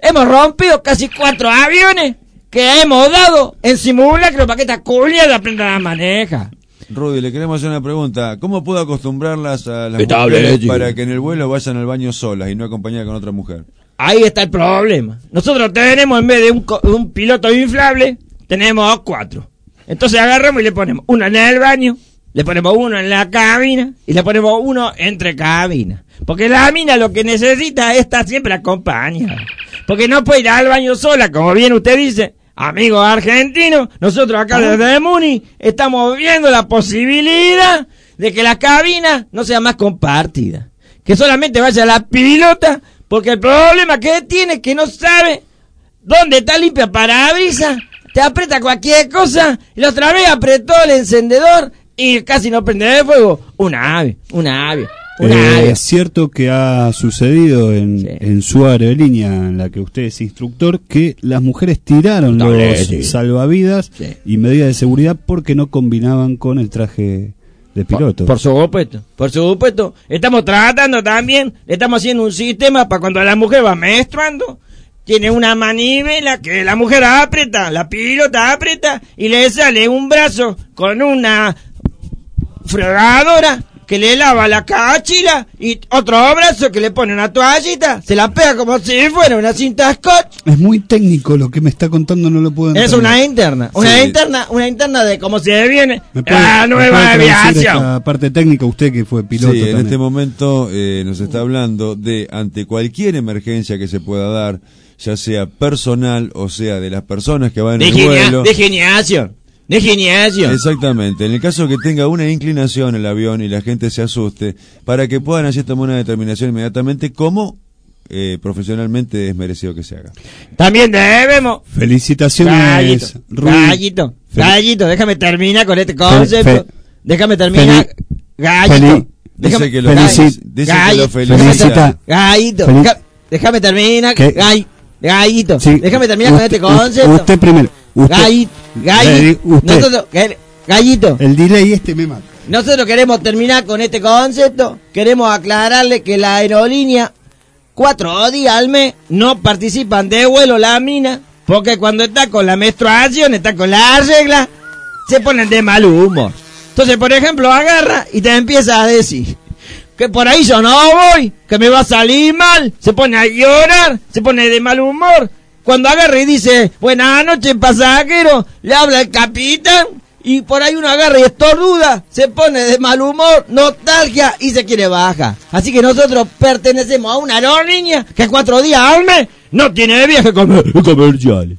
hemos rompido casi cuatro aviones que hemos dado en simulacro para que esta culiada aprenda a manejar. Rudy, le queremos hacer una pregunta. ¿Cómo puedo acostumbrarlas a las Estable, mujeres chico. para que en el vuelo vayan al baño solas y no acompañadas con otra mujer? Ahí está el problema. Nosotros tenemos, en vez de un, co- un piloto inflable, tenemos cuatro. Entonces agarramos y le ponemos uno en el baño, le ponemos uno en la cabina y le ponemos uno entre cabinas. Porque la mina lo que necesita es estar siempre acompañada. Porque no puede ir al baño sola, como bien usted dice. Amigos argentinos, nosotros acá desde Muni estamos viendo la posibilidad de que la cabina no sea más compartida. Que solamente vaya la pilota, porque el problema que tiene es que no sabe dónde está limpia parabrisas, te aprieta cualquier cosa, y la otra vez apretó el encendedor y casi no prende de fuego. Una ave, una ave. Eh, es cierto que ha sucedido en, sí. en su aerolínea en la que usted es instructor que las mujeres tiraron Doble, los sí. salvavidas Sí. y medidas de seguridad porque no combinaban con el traje de piloto. Por, por supuesto, por supuesto. Estamos tratando también, le estamos haciendo un sistema para cuando la mujer va menstruando, tiene una manivela que la mujer aprieta, la pilota aprieta y le sale un brazo con una fregadora que le lava la cachila y otro brazo que le pone una toallita, se la pega como si fuera una cinta scotch. Es muy técnico lo que me está contando, no lo puedo entender. Es una interna, una Sí. interna, una interna de cómo se viene ¿Me puede- la me nueva puede traducir aviación. esta parte técnica, usted que fue piloto Sí, en también? este momento eh, nos está hablando de ante cualquier emergencia que se pueda dar, ya sea personal o sea de las personas que van en De, el genia- vuelo. de geniación, de geniación. Exactamente, en el caso que tenga una inclinación el avión y la gente se asuste, para que puedan así tomar una determinación inmediatamente como eh, profesionalmente es merecido que se haga. También debemos. Felicitaciones, Gallito, Rudy. gallito, Fel- gallito, déjame terminar con este concepto. fe- déjame terminar. Fel- Gallito. Fel- déjame, Dice que lo, Felici- dice que Gallito, lo felicita. felicita. Gallito, Fel- deja- déjame terminar. ¿Qué? Gall- Gallito, Sí. déjame terminar con Usted- este concepto. Usted primero. Usted, Gallito, gallito. Eh, usted. Nosotros, que- gallito. El delay este me mata. Nosotros queremos terminar con este concepto. Queremos aclararle que la aerolínea, cuatro días al mes, no participan de vuelo la mina, porque cuando está con la menstruación, está con la regla, se ponen de mal humor. Entonces, por ejemplo, agarra y te empieza a decir que por ahí yo no voy, que me va a salir mal, se pone a llorar, se pone de mal humor. Cuando agarra y dice, buenas noches pasajero, le habla el capitán, y por ahí uno agarra y estornuda, se pone de mal humor, nostalgia y se quiere bajar. Así que nosotros pertenecemos a una aerolínea que cuatro días al mes no tiene viaje comer- comercial.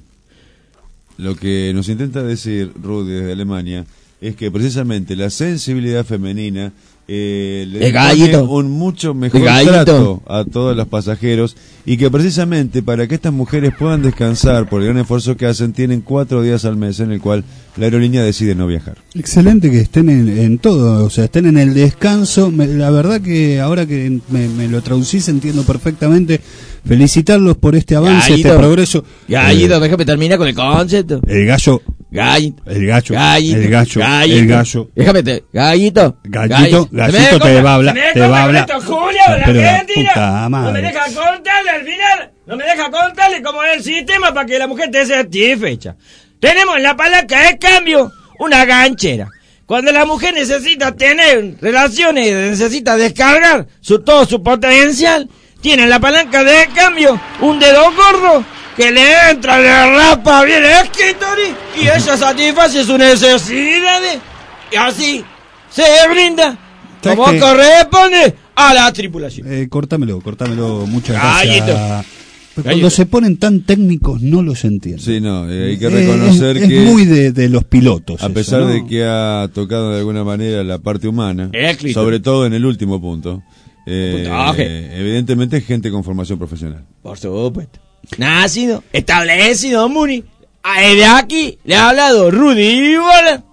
Lo que nos intenta decir Rudy desde Alemania es que precisamente la sensibilidad femenina eh, le El pone gallito. un mucho mejor El gallito. trato a todos los pasajeros y que precisamente para que estas mujeres puedan descansar por el gran esfuerzo que hacen, tienen cuatro días al mes en el cual la aerolínea decide no viajar. Excelente que estén en, en todo, o sea, estén en el descanso. Me- la verdad que ahora que me, me lo traducís entiendo perfectamente. Felicitarlos por este avance, Gallito. este progreso. Gallito, Eh, déjame terminar con el concepto. el gallo, Gallito. el gallo, Gallito, el gallo, gallito. el gallo. Déjame te, gallito. Gallito, Se me gallito deja te contar- va a hablar, se me te deja va a contar hablar. esto, Julio, de la Pero la Argentina. puta No me madre. deja contarle al final, no me deja contarle cómo es el sistema para que la mujer esté satisfecha. Tenemos en la palanca de cambio una ganchera. Cuando la mujer necesita tener relaciones, necesita descargar su, todo su potencial, tiene en la palanca de cambio un dedo gordo que le entra, le rapa bien el escritorio y ella satisface sus necesidades y así se brinda ¿Sabes como qué? corresponde a la tripulación. Eh, cortámelo, cortámelo, muchas Gallito. gracias. Pero Gallito. cuando se ponen tan técnicos no los entiendo. Sí, no, eh, hay que Eh, reconocer es, es que muy de, de los pilotos. a eso, pesar ¿no? de que ha tocado de alguna manera la parte humana, El clítoris. sobre todo en el último punto, eh, Puntaje. evidentemente es gente con formación profesional. Por supuesto. Nacido, establecido, Muni. De aquí le ha hablado Rudy Waller.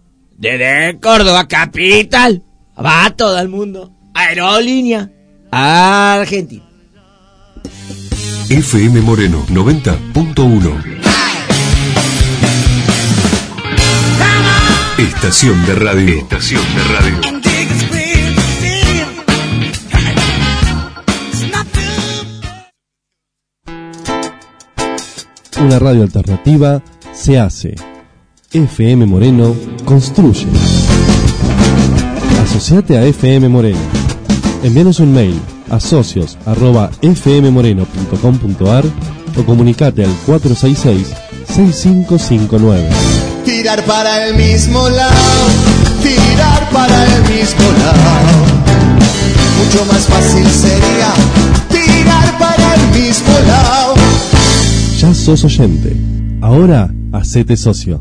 Desde Córdoba capital. Va a todo el mundo. Aerolínea Argentina. F M Moreno noventa punto uno. Estación de radio. Estación de radio. Una radio alternativa se hace. F M Moreno construye. Asociate a F M Moreno. Envíanos un mail a socios arroba f m moreno punto com punto a r o comunicate al cuatro seis seis, seis cinco cinco nueve. Tirar para el mismo lado, tirar para el mismo lado. Mucho más fácil sería tirar para el mismo lado. Ya sos oyente. Ahora hacete socio.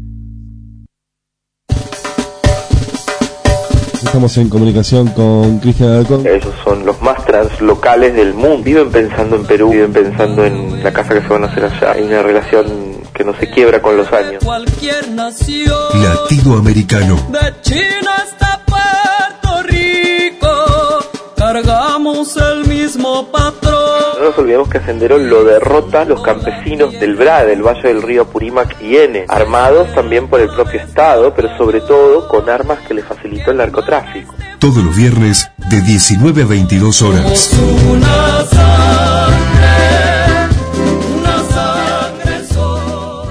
Estamos en comunicación con Cristian Alarcón. Ellos son los más translocales del mundo. Viven pensando en Perú, viven pensando en la casa que se van a hacer allá. Hay una relación que no se quiebra con los años. Cualquier nación latinoamericano. De China hasta Puerto Rico, cargamos el mismo patrón. No nos olvidemos que Sendero lo derrota los campesinos del B R A, del Valle del Río Apurímac y N, armados también por el propio Estado, pero sobre todo con armas que le facilitó el narcotráfico. Todos los viernes de diecinueve a veintidós horas. Una sangre, una sangre sola.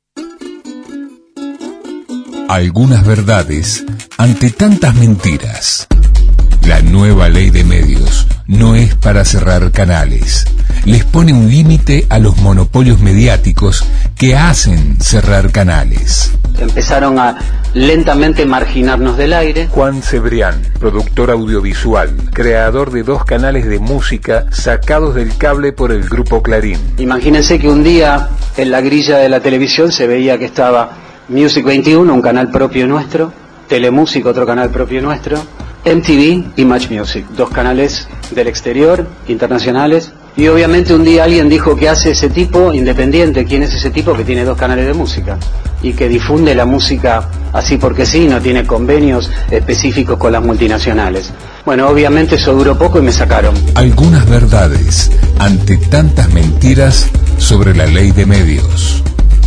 Algunas verdades ante tantas mentiras. La nueva ley de medios no es para cerrar canales. Les pone un límite a los monopolios mediáticos que hacen cerrar canales. Empezaron a lentamente marginarnos del aire. Juan Cebrián, productor audiovisual, creador de dos canales de música sacados del cable por el grupo Clarín. Imagínense que un día en la grilla de la televisión se veía que estaba Music veintiuno, un canal propio nuestro, Telemusic, otro canal propio nuestro, M T V y Match Music, dos canales del exterior, internacionales. Y obviamente un día alguien dijo: ¿qué hace ese tipo independiente? ¿Quién es ese tipo que tiene dos canales de música? Y que difunde la música así porque sí, no tiene convenios específicos con las multinacionales. Bueno, obviamente eso duró poco y me sacaron. Algunas verdades ante tantas mentiras sobre la ley de medios.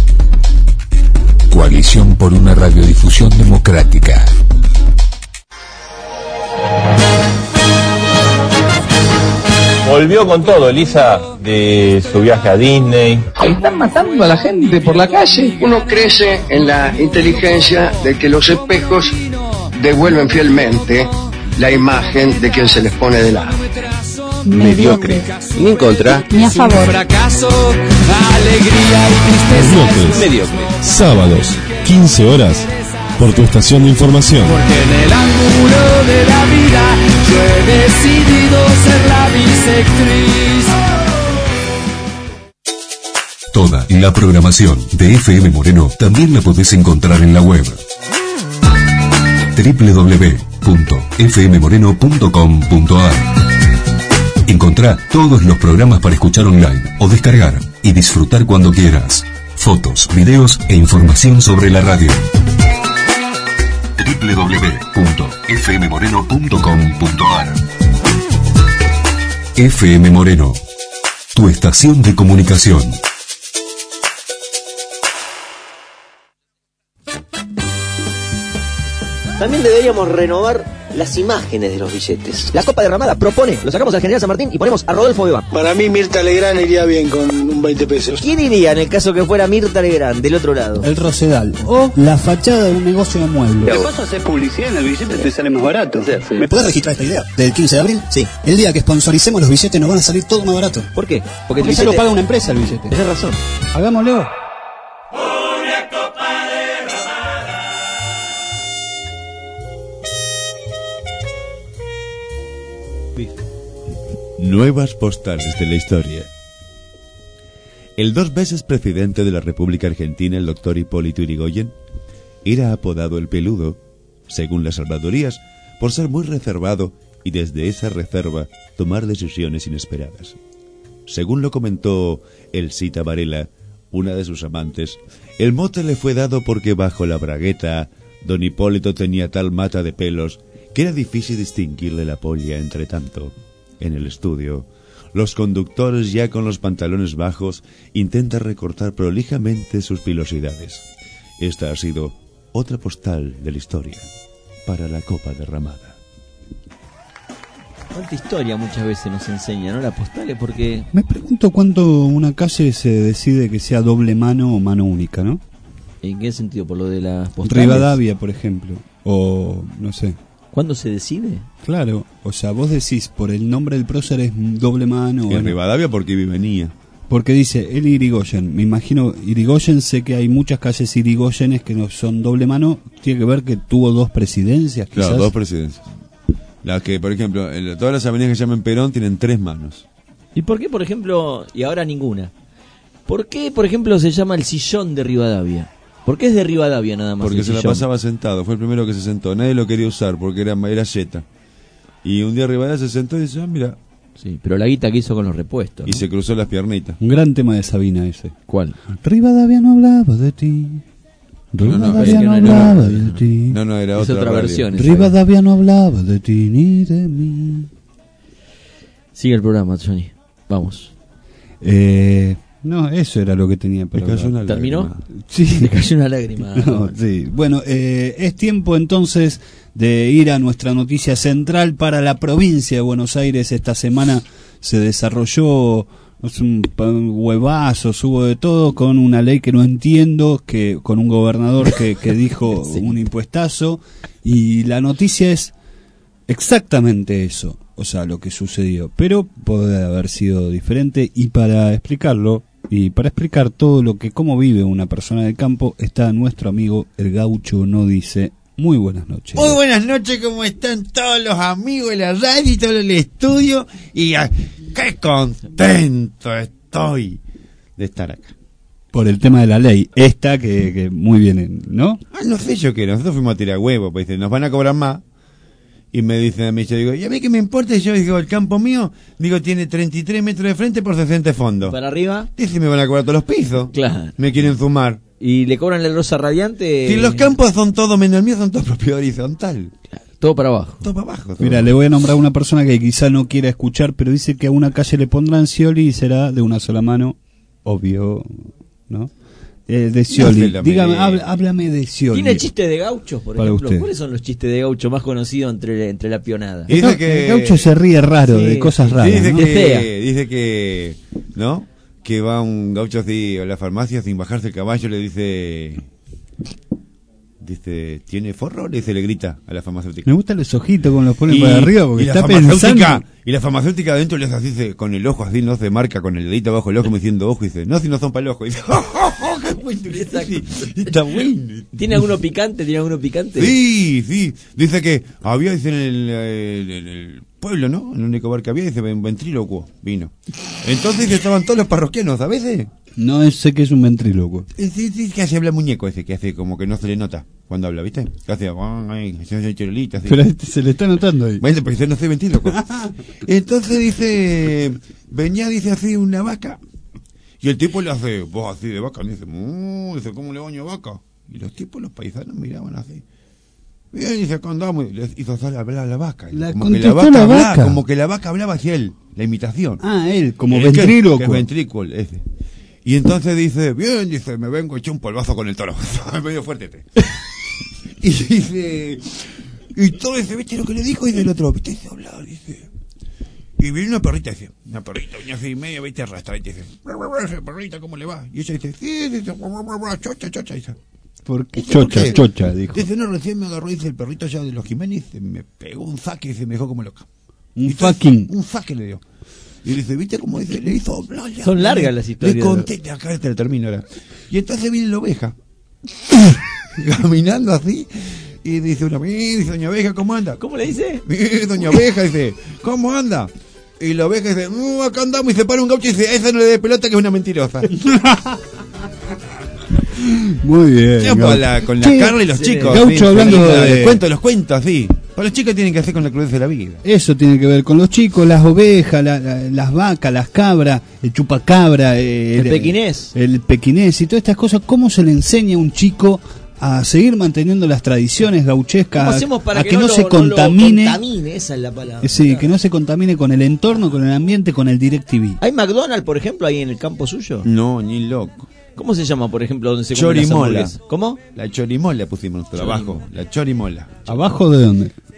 Coalición por una radiodifusión democrática. Volvió con todo, Elisa, de su viaje a Disney. Están matando a la gente por la calle. Uno crece en la inteligencia de que los espejos devuelven fielmente la imagen de quien se les pone de lado. Mediocre. Ni en contra. Ni a favor. Fracaso, alegría y tristeza. Mediocres. Mediocre. Sábados, quince horas, por tu estación de información. Porque en el ángulo de la vida yo he decidido ser la bisectriz. Toda la programación de F M Moreno también la podés encontrar en la web doble u doble u doble u punto f m moreno punto com punto a r. Encontrá todos los programas para escuchar online o descargar y disfrutar cuando quieras. Fotos, videos e información sobre la radio. doble u doble u doble u punto f m moreno punto com punto a r. F M Moreno, tu estación de comunicación. También deberíamos renovar las imágenes de los billetes. La Copa Derramada propone, lo sacamos al General San Martín y ponemos a Rodolfo Beba. Para mí Mirta Legrand iría bien con un veinte pesos. ¿Quién iría en el caso que fuera Mirta Legrand del otro lado? El Rosedal o la fachada de un negocio de muebles. Si vas a hacer publicidad en el billete te sale más barato. ¿Me puedes registrar esta idea? ¿Del quince de abril? Sí. El día que sponsoricemos los billetes nos van a salir todo más barato. ¿Por qué? Porque, Porque se lo paga una empresa el billete. Tienes razón. Hagámoslo. Nuevas postales de la historia. El dos veces presidente de la República Argentina, el doctor Hipólito Yrigoyen, era apodado el Peludo, según las salvadorías, por ser muy reservado y desde esa reserva tomar decisiones inesperadas. Según lo comentó Elcita Varela, una de sus amantes, el mote le fue dado porque bajo la bragueta don Hipólito tenía tal mata de pelos que era difícil distinguirle la polla entre tanto. En el estudio, los conductores ya con los pantalones bajos intentan recortar prolijamente sus pilosidades. Esta ha sido otra postal de la historia para la Copa Derramada. Cuánta historia muchas veces nos enseña, ¿no? Las postales, porque... Me pregunto cuándo una calle se decide que sea doble mano o mano única, ¿no? ¿En qué sentido? ¿Por lo de las postales? Rivadavia, por ejemplo, o no sé. ¿Cuándo se decide? Claro, o sea, vos decís por el nombre del prócer es doble mano. En bueno, Rivadavia porque venía. Porque dice el Irigoyen, me imagino Irigoyen, sé que hay muchas calles Irigoyenes que no son doble mano, tiene que ver que tuvo dos presidencias, quizás. Claro, dos presidencias. Las que, por ejemplo, en todas las avenidas que se llaman Perón tienen tres manos. ¿Y por qué, por ejemplo, y ahora ninguna? ¿Por qué, por ejemplo, se llama el sillón de Rivadavia? ¿Por qué es de Rivadavia nada más? Porque el se la sillón? pasaba sentado, fue el primero que se sentó, nadie lo quería usar porque era, era yeta. Y un día Rivadavia se sentó y dice, ah, mira. Sí, pero la guita que hizo con los repuestos, ¿no? Y se cruzó las piernitas. Un gran tema de Sabina ese. ¿Cuál? Rivadavia no hablaba de ti. Rivadavia no, no, no, hablaba no, de ti. No, no, era Es otra, otra radio. versión. Rivadavia no hablaba de ti ni de mí. Sigue el programa, Johnny. Vamos. Eh, no, eso era lo que tenía para Me cayó hablar. una ¿Terminó? lágrima. Sí. Me cayó una lágrima. No, sí. Bueno, eh, es tiempo entonces de ir a nuestra noticia central para la provincia de Buenos Aires. Esta semana se desarrolló es un, un huevazo, hubo de todo, con una ley que no entiendo, que con un gobernador que, que dijo sí. un impuestazo, y la noticia es exactamente eso, o sea, lo que sucedió, pero puede haber sido diferente, y para explicarlo, y para explicar todo lo que, cómo vive una persona del campo, está nuestro amigo el Gaucho No Dice. Muy buenas noches. Muy buenas noches, ¿cómo están todos los amigos de la radio y todo el estudio? Y ah, qué contento estoy de estar acá. Por el tema de la ley, esta que, que muy bien, ¿no? Ah, no sé yo qué, nosotros fuimos a tirar huevo, pues dicen, nos van a cobrar más. Y me dicen a mí, yo digo, ¿y a mí qué me importa? Y yo digo, el campo mío, digo, tiene treinta y tres metros de frente por sesenta de fondo. ¿Para arriba? Dice, me van a cobrar todos los pisos. Claro. Me quieren sumar. ¿Y le cobran la losa radiante? Si los campos son todos, menos el mío, son todos propiedad horizontal. Claro, todo para abajo. Todo para abajo. Todo Mira, abajo. le voy a nombrar a una persona que quizá no quiera escuchar, pero dice que a una calle le pondrán Scioli y será de una sola mano, obvio, ¿no? Eh, de Scioli. No, Dígame, habla, háblame de Scioli. ¿Tiene chistes de gauchos, por Para ejemplo? usted. ¿Cuáles son los chistes de gaucho más conocidos entre, entre la pionada? Y dice que... El Gaucho se ríe raro, Sí, de cosas sí, raras, dice, ¿no? que, Fea. dice que, ¿no? Que va un gaucho así a la farmacia sin bajarse el caballo, le dice... Dice, ¿tiene forro? Le dice, le grita a la farmacéutica. Me gustan los ojitos con los ponen Y, para arriba porque y la está farmacéutica, pensando. y la farmacéutica adentro le hace así, dice, con el ojo así, no se marca con el dedito abajo del ojo, me diciendo ojo, y dice, no, si no son para el ojo. Y dice, oh, oh, oh, qué bueno, sí, está bueno. ¿Tiene alguno picante? ¿Tiene alguno picante? Sí, sí. Dice que había, dice, en el, el, el, el pueblo, ¿no? El único bar que había, dice, un ventrílocuo, vino. Entonces dice, estaban todos los parroquianos, a veces. No sé qué es un ventrílocuo. Sí, sí, que hace habla muñeco ese, que hace como que no se le nota cuando habla, ¿viste? Que hace, ay, se hace chirolita, así. Pero este se le está notando ahí. Bueno, porque no soy ventríloco. Entonces dice, venía, dice así, una vaca. Y el tipo le hace, vos así de vaca, y dice, mmm, dice, ¿cómo le baño vaca? Y los tipos, los paisanos miraban así. Bien, dice, acá andamos, y le hizo salir a hablar a la vaca. Y La como que la contestó vaca, la hablaba, vaca. como que la vaca hablaba hacia él, la imitación. Ah, él, como El que- ventríloco. que es ventrículo, ese. Y entonces dice, bien, dice, me vengo, eché un polvazo con el toro. Medio fuerte este. Y dice, y todo ese, ¿viste lo que le dijo? Y del otro, ¿viste? Dice, hablar, dice. Y viene una perrita, dice, una perrita, una así media, ¿viste? Arrastra, y dice, perrita, ¿cómo le va? Y ella dice, sí, dice, chocha, chocha, dice. ¿Por qué? Dice, ¿por Chocha, qué? chocha, dijo. Dice, no, recién me agarró, dice, el perrito allá de los Jiménez, se me pegó un saque y se me dejó como loca. Un Y entonces, fucking. Un saque le dio. Y dice, ¿viste cómo dice? Le hizo hablar. le Son habló, largas las historias. Le conté, acá te lo termino ahora. Y entonces viene la oveja, caminando así, y dice una, "Mi, dice doña oveja, ¿cómo anda? ¿Cómo le dice? "Mi, doña oveja", dice, ¿cómo anda? Y la oveja dice, "Mm, acá andamos", y se para un gaucho y dice, esa no le dé pelota que es una mentirosa. Muy bien. Ya, Gaucho. con la, con la Che, Carla y los sí, chicos. Gaucho, sí, hablando feliz, de- Los cuentos, los cuentos, sí. Para los chicos tienen que hacer con la crudeza de la vida. Eso tiene que ver con los chicos, las ovejas, la- la- las vacas, las cabras, el chupacabra, eh, El pequinés. el pequinés y todas estas cosas. ¿Cómo se le enseña a un chico a seguir manteniendo las tradiciones gauchescas, ¿Cómo hacemos para a que, que no, lo- se lo contamine? contamine? Esa es la palabra. Eh, Sí, que no se contamine con el entorno, con el ambiente, con el DirecTV. ¿Hay McDonald's, por ejemplo, ahí en el campo suyo? No, ni loco. ¿Cómo se llama, por ejemplo, donde se comen las Chorimola. hamburguesas? ¿Cómo? La chorimola pusimos nosotros Chorimola. abajo. La chorimola. ¿Abajo de dónde?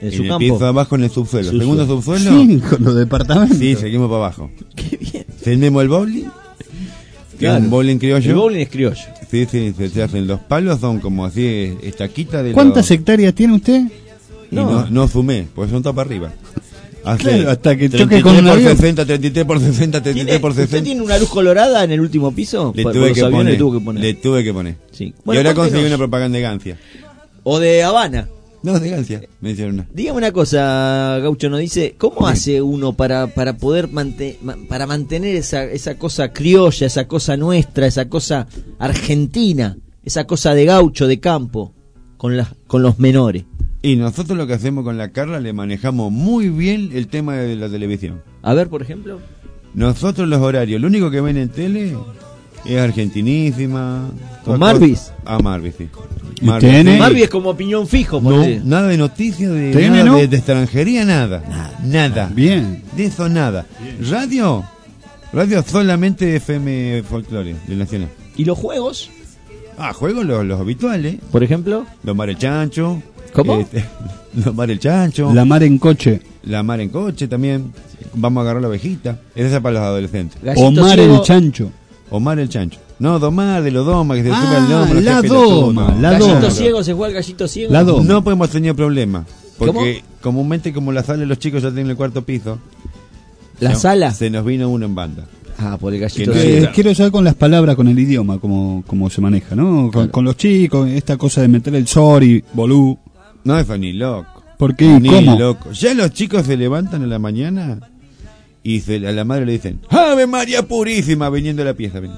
En en su el campo. piso abajo en el subsuelo. Subsuelo. Segundo subsuelo. Sí, con los departamentos. Sí, seguimos para abajo. Qué bien. Tenemos el bowling. Que Claro. es un bowling criollo. El bowling es criollo. Sí, sí, se, se hacen los palos, son como así, estaquita de ¿Cuántas los... hectáreas tiene usted? Y no, no sumé, porque son todas para arriba. Hace Claro, hasta que treinta y choque con tres un por avión. sesenta, treinta y tres por sesenta, treinta y tres por ¿Usted sesenta. tiene una luz colorada en el último piso? Le Por- tuve por los que aviones poner. le tuvo que poner. Le tuve que poner. Sí. Y Bueno, ahora cuéntenos. conseguí una propaganda de Gancia. O de Habana. No, de Gancia. Me hicieron una. Dígame una cosa, Gaucho, nos dice, ¿cómo hace uno para, para poder mante- ma- para mantener esa, esa cosa criolla, esa cosa nuestra, esa cosa argentina, esa cosa de gaucho, de campo, con, las con los menores? Y nosotros lo que hacemos con la Carla, le manejamos muy bien el tema de la televisión. A ver, por ejemplo. Nosotros los horarios, lo único que ven en tele es Argentinísima. ¿Con Marvis? Ah, Marvis, sí. ¿Y Marvis, T N? sí. Marvi es como opinión fijo. No, ponele. nada de noticias, de, ¿T N nada no? de, de extranjería, nada. Nada. Bien. De eso nada. Radio, radio solamente F M folclore de Nacional. ¿Y los juegos? Ah, juegos los, los habituales. Por ejemplo. Los mar el chancho. ¿Cómo? Este, los mar el chancho. La mar en coche. La mar en coche también. Vamos a agarrar la ovejita. Esa es para los adolescentes. Gallito Omar ciego. el chancho. Omar el chancho. No, domar de los domas, que se Ah, sube al lomo. la no sea pelotudo. doma, la Gallito doma. ciego, se juega el gallito ciego. La doma. No podemos tener problemas. Porque ¿Cómo? comúnmente como la sala de los chicos ya tienen el cuarto piso. ¿La se- sala? Se nos vino uno en banda. Ah, por el gallito Que no ciego. Eh, quiero saber con las palabras, con el idioma, cómo, cómo se maneja, ¿no? Con, Claro. con los chicos, esta cosa de meter el sorry, bolú. No, eso ni loco. ¿Por qué? Ni ¿Cómo? loco. Ya los chicos se levantan en la mañana y se- a la madre le dicen ¡Ave María Purísima! Viniendo a la pieza. ven.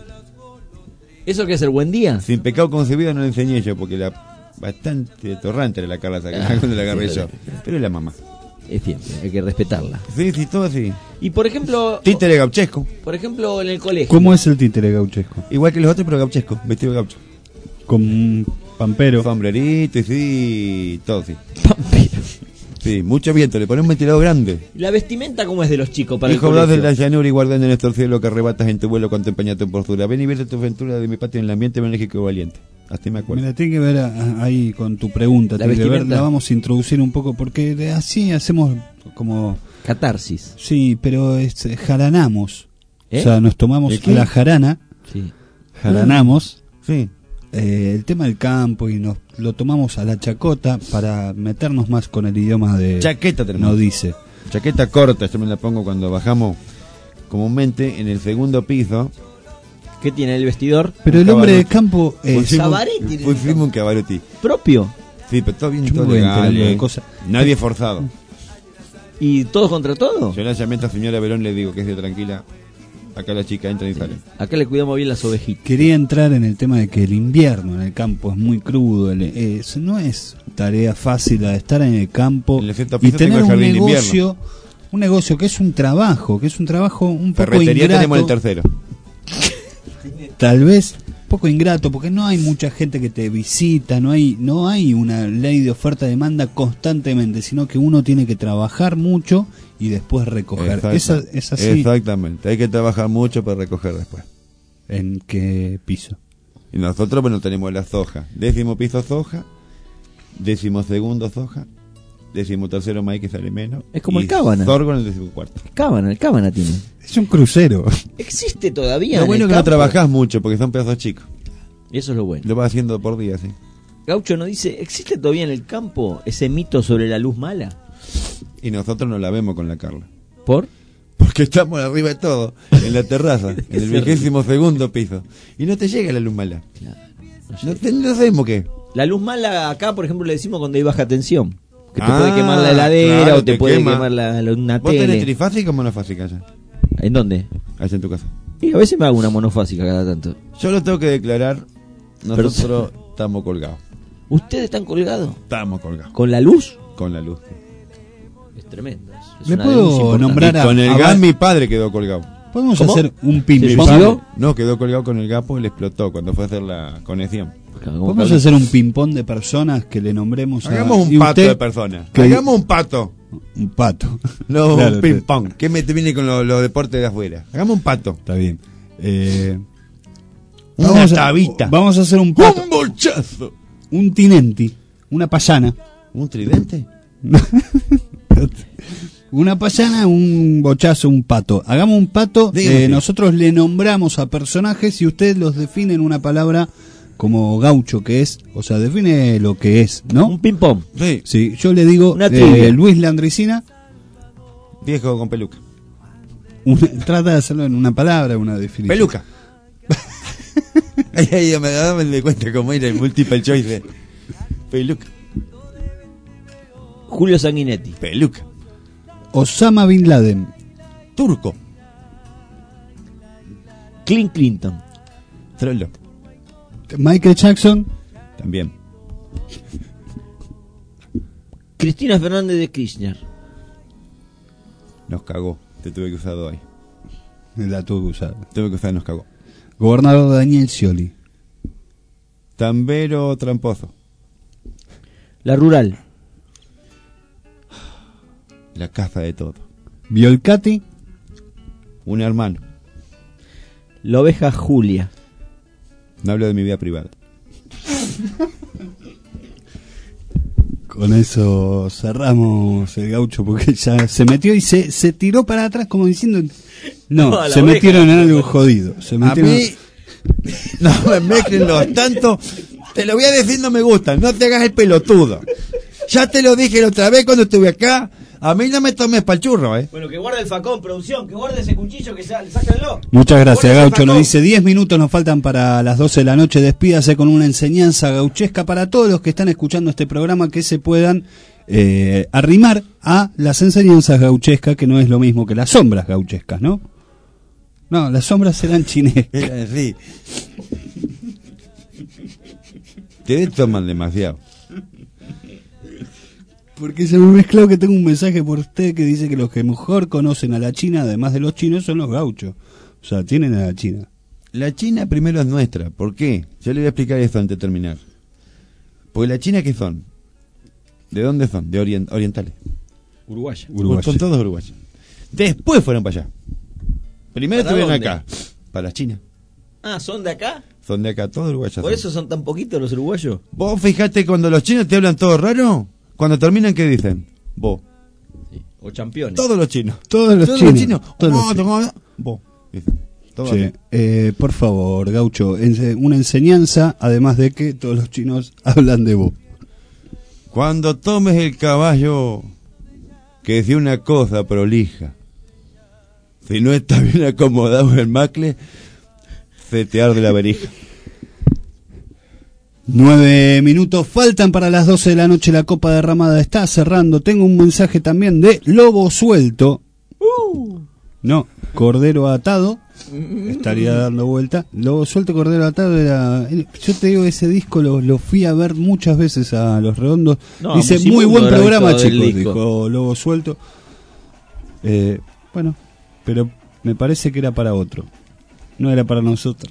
¿Eso qué es el buen día? Sin pecado concebido no le enseñé yo, porque la bastante torrante era la Carla Sacra, Ah, cuando la agarré sí, yo. Pero es la mamá. Es siempre, hay que respetarla. Sí, sí, todo así. Y por ejemplo, Títere gauchesco. por ejemplo en el colegio. ¿Cómo es el títere gauchesco? Igual que los otros, pero gauchesco. Vestido de gaucho. Con un pampero. Sombrerito y sí, todo sí. Pampero. Sí, mucho viento. Le ponen un ventilador grande. ¿La vestimenta cómo es de los chicos para Hijo el Blas de colegio? la llanura y guardián de nuestro cielo que arrebatas en tu vuelo con tu empeña tu postura. Ven y vete tu aventura de mi patria en el ambiente enérgico y valiente. Así me acuerdo. Mira, tiene que ver a- ahí con tu pregunta, ¿La tiene que ver, vestimenta? la vamos a introducir un poco, porque de- así hacemos como... Catarsis. Sí, pero es, jaranamos. ¿Eh? O sea, nos tomamos ¿De qué? a la jarana, Sí. jaranamos Sí. eh, el tema del campo y nos lo tomamos a la chacota para meternos más con el idioma de... Chaqueta tenemos. No dice. Chaqueta corta, yo me la pongo cuando bajamos comúnmente en el segundo piso. ¿Qué tiene el vestidor? Pero el Un hombre de cabaret. campo es... Pusimos- Cabaret, Pusimos un cabaretti. Propio. Sí, pero todo bien, Yo me todo voy legal. enterando de eh. cosas. Nadie forzado. ¿Y todos contra todo? Yo la llamé a esta señora Verón, le digo que es de tranquila. Acá la chica entra y sale. Acá le cuidamos bien las ovejitas. Quería entrar en el tema de que el invierno en el campo es muy crudo, el- es- no es tarea fácil la de estar en el campo En el sexto y piso tengo tener el un jardín de negocio, un negocio que es un trabajo, que es un trabajo un poco Ferretería ingrato, tenemos el tercero. tal vez poco ingrato, porque no hay mucha gente que te visita, no hay no hay una ley de oferta-demanda constantemente, sino que uno tiene que trabajar mucho y después recoger. Exacto. Esa, es así. Exactamente. Hay que trabajar mucho para recoger después. ¿En qué piso? Y nosotros, bueno, tenemos la soja. Décimo piso soja, décimo segundo soja, décimo tercero maíz que sale menos. Es como y el cábana. sorgo en el décimo cuarto. Cábana, el cábana tiene. Es un crucero. ¿Existe todavía? Lo en bueno el es que no campo? trabajás mucho porque son pedazos chicos. Eso es lo bueno. Lo vas haciendo por día, sí. Gaucho nos dice, ¿existe todavía en el campo ese mito sobre la luz mala? Y nosotros no la vemos con la Carla. ¿Por? Porque estamos arriba de todo, en la terraza, en el Es vigésimo segundo piso. Y no te llega la luz mala. No, te- no sabemos qué. La luz mala acá, por ejemplo, le decimos cuando hay baja tensión. Que te Ah, puede quemar la heladera claro, o te, te puede quema. quemar la, la- una ¿Vos tenés tele. trifásica o monofásica allá? ¿En dónde? Allá en tu casa. Y a veces me hago una monofásica cada tanto. Yo lo tengo que declarar, nosotros estamos colgados. ¿Ustedes están colgados? Estamos colgados. ¿Con la luz? Con la luz. Es tremendo. Es ¿Le una puedo denuncia importante. nombrar Y a- con el a gas va- mi padre quedó colgado. Podemos ¿Cómo? hacer un ¿Se ping suicidó? No, quedó colgado con el gapo y le explotó cuando fue a hacer la conexión. Podemos hacer un ping-pong de personas que le nombremos a... Hagamos un y pato usted- de personas. que- Hagamos un pato. Un pato. No, Claro, un ping pong. ¿Qué me te viene con los los deportes de afuera? Hagamos un pato. Está bien. Eh, Una vamos a- tabita. Vamos a hacer un pato. Un bolchazo. Un tinenti. Una payana. ¿Un tridente? Una payana, un bochazo, un pato. Hagamos un pato, eh, nosotros le nombramos a personajes y usted los define en una palabra como gaucho que es, o sea, define lo que es, ¿no? Un ping-pong. Sí. Sí, yo le digo Una eh, trivia. Luis Landricina. Viejo con peluca. Una- trata de hacerlo en una palabra, una definición. Peluca. Ahí, ahí me daba de cuenta cómo era el multiple choice de peluca. Julio Sanguinetti. Peluca. Osama Bin Laden. Turco. Clint Clinton. Trollo. Michael Jackson. También. Cristina Fernández de Kirchner. Nos cagó. Te tuve que usar dos ahí. La tuve que usar. Tuve que usar nos cagó. Gobernador Daniel Scioli. Tambero tramposo. La Rural. La casa de todo. Violcati. Un hermano. La Oveja Julia. No hablo de mi vida privada. Con eso cerramos el gaucho porque ya se metió y se, se tiró para atrás como diciendo no, No, la se oveja. metieron en algo jodido. Se A metieron... mí, no me mezclen los tanto. Te lo voy a decir, no me gusta. No te hagas el pelotudo. Ya te lo dije la otra vez cuando estuve acá. A mí no me tomes pa'l churro, eh. Bueno, que guarde el facón, producción, que guarde ese cuchillo que sa- sáquenlo. Muchas gracias, Guarde ese Gaucho. Nos facón. dice diez minutos nos faltan para las doce de la noche. Despídase con una enseñanza gauchesca para todos los que están escuchando este programa que se puedan eh, arrimar a las enseñanzas gauchescas, que no es lo mismo que las sombras gauchescas, ¿no? No, las sombras serán chinescas. Era así. Te toman demasiado. Porque se me mezcló que tengo un mensaje por usted que dice que los que mejor conocen a la China, además de los chinos, son los gauchos. O sea, tienen a la China. La China primero es nuestra. ¿Por qué? Yo le voy a explicar esto antes de terminar. Porque la China, ¿qué son? ¿De dónde son? De orient- orientales. Uruguaya. Uruguaya. Son todos uruguayos. Después fueron para allá. Primero ¿Para estuvieron dónde? acá. Para China. Ah, ¿son de acá? Son de acá, todos uruguayos. ¿Por son. eso son tan poquitos los uruguayos? Vos fijate cuando los chinos te hablan todo raro. Cuando terminan, ¿qué dicen? Vos. O campeones. Todos los chinos. Todos los Todos chinos. los chinos. Todos los Oh, chinos. toma- Vos. Dicen. Todo Sí, así. eh, por favor, Gaucho, ense- una enseñanza, además de que todos los chinos hablan de vos. Cuando tomes el caballo, que es de una cosa prolija. Si no está bien acomodado el macle, se te arde la verija. Nueve minutos faltan para las doce de la noche. La copa derramada está cerrando. Tengo un mensaje también de Lobo Suelto. No, Cordero Atado. Estaría dando vuelta. Lobo Suelto, Cordero Atado era... Yo te digo, ese disco lo, lo fui a ver muchas veces a Los Redondos. No, Dice, Musimundo muy buen habrá programa, visto del chicos, disco. dijo Lobo Suelto. Eh, bueno, pero me parece que era para otro. No era para nosotros.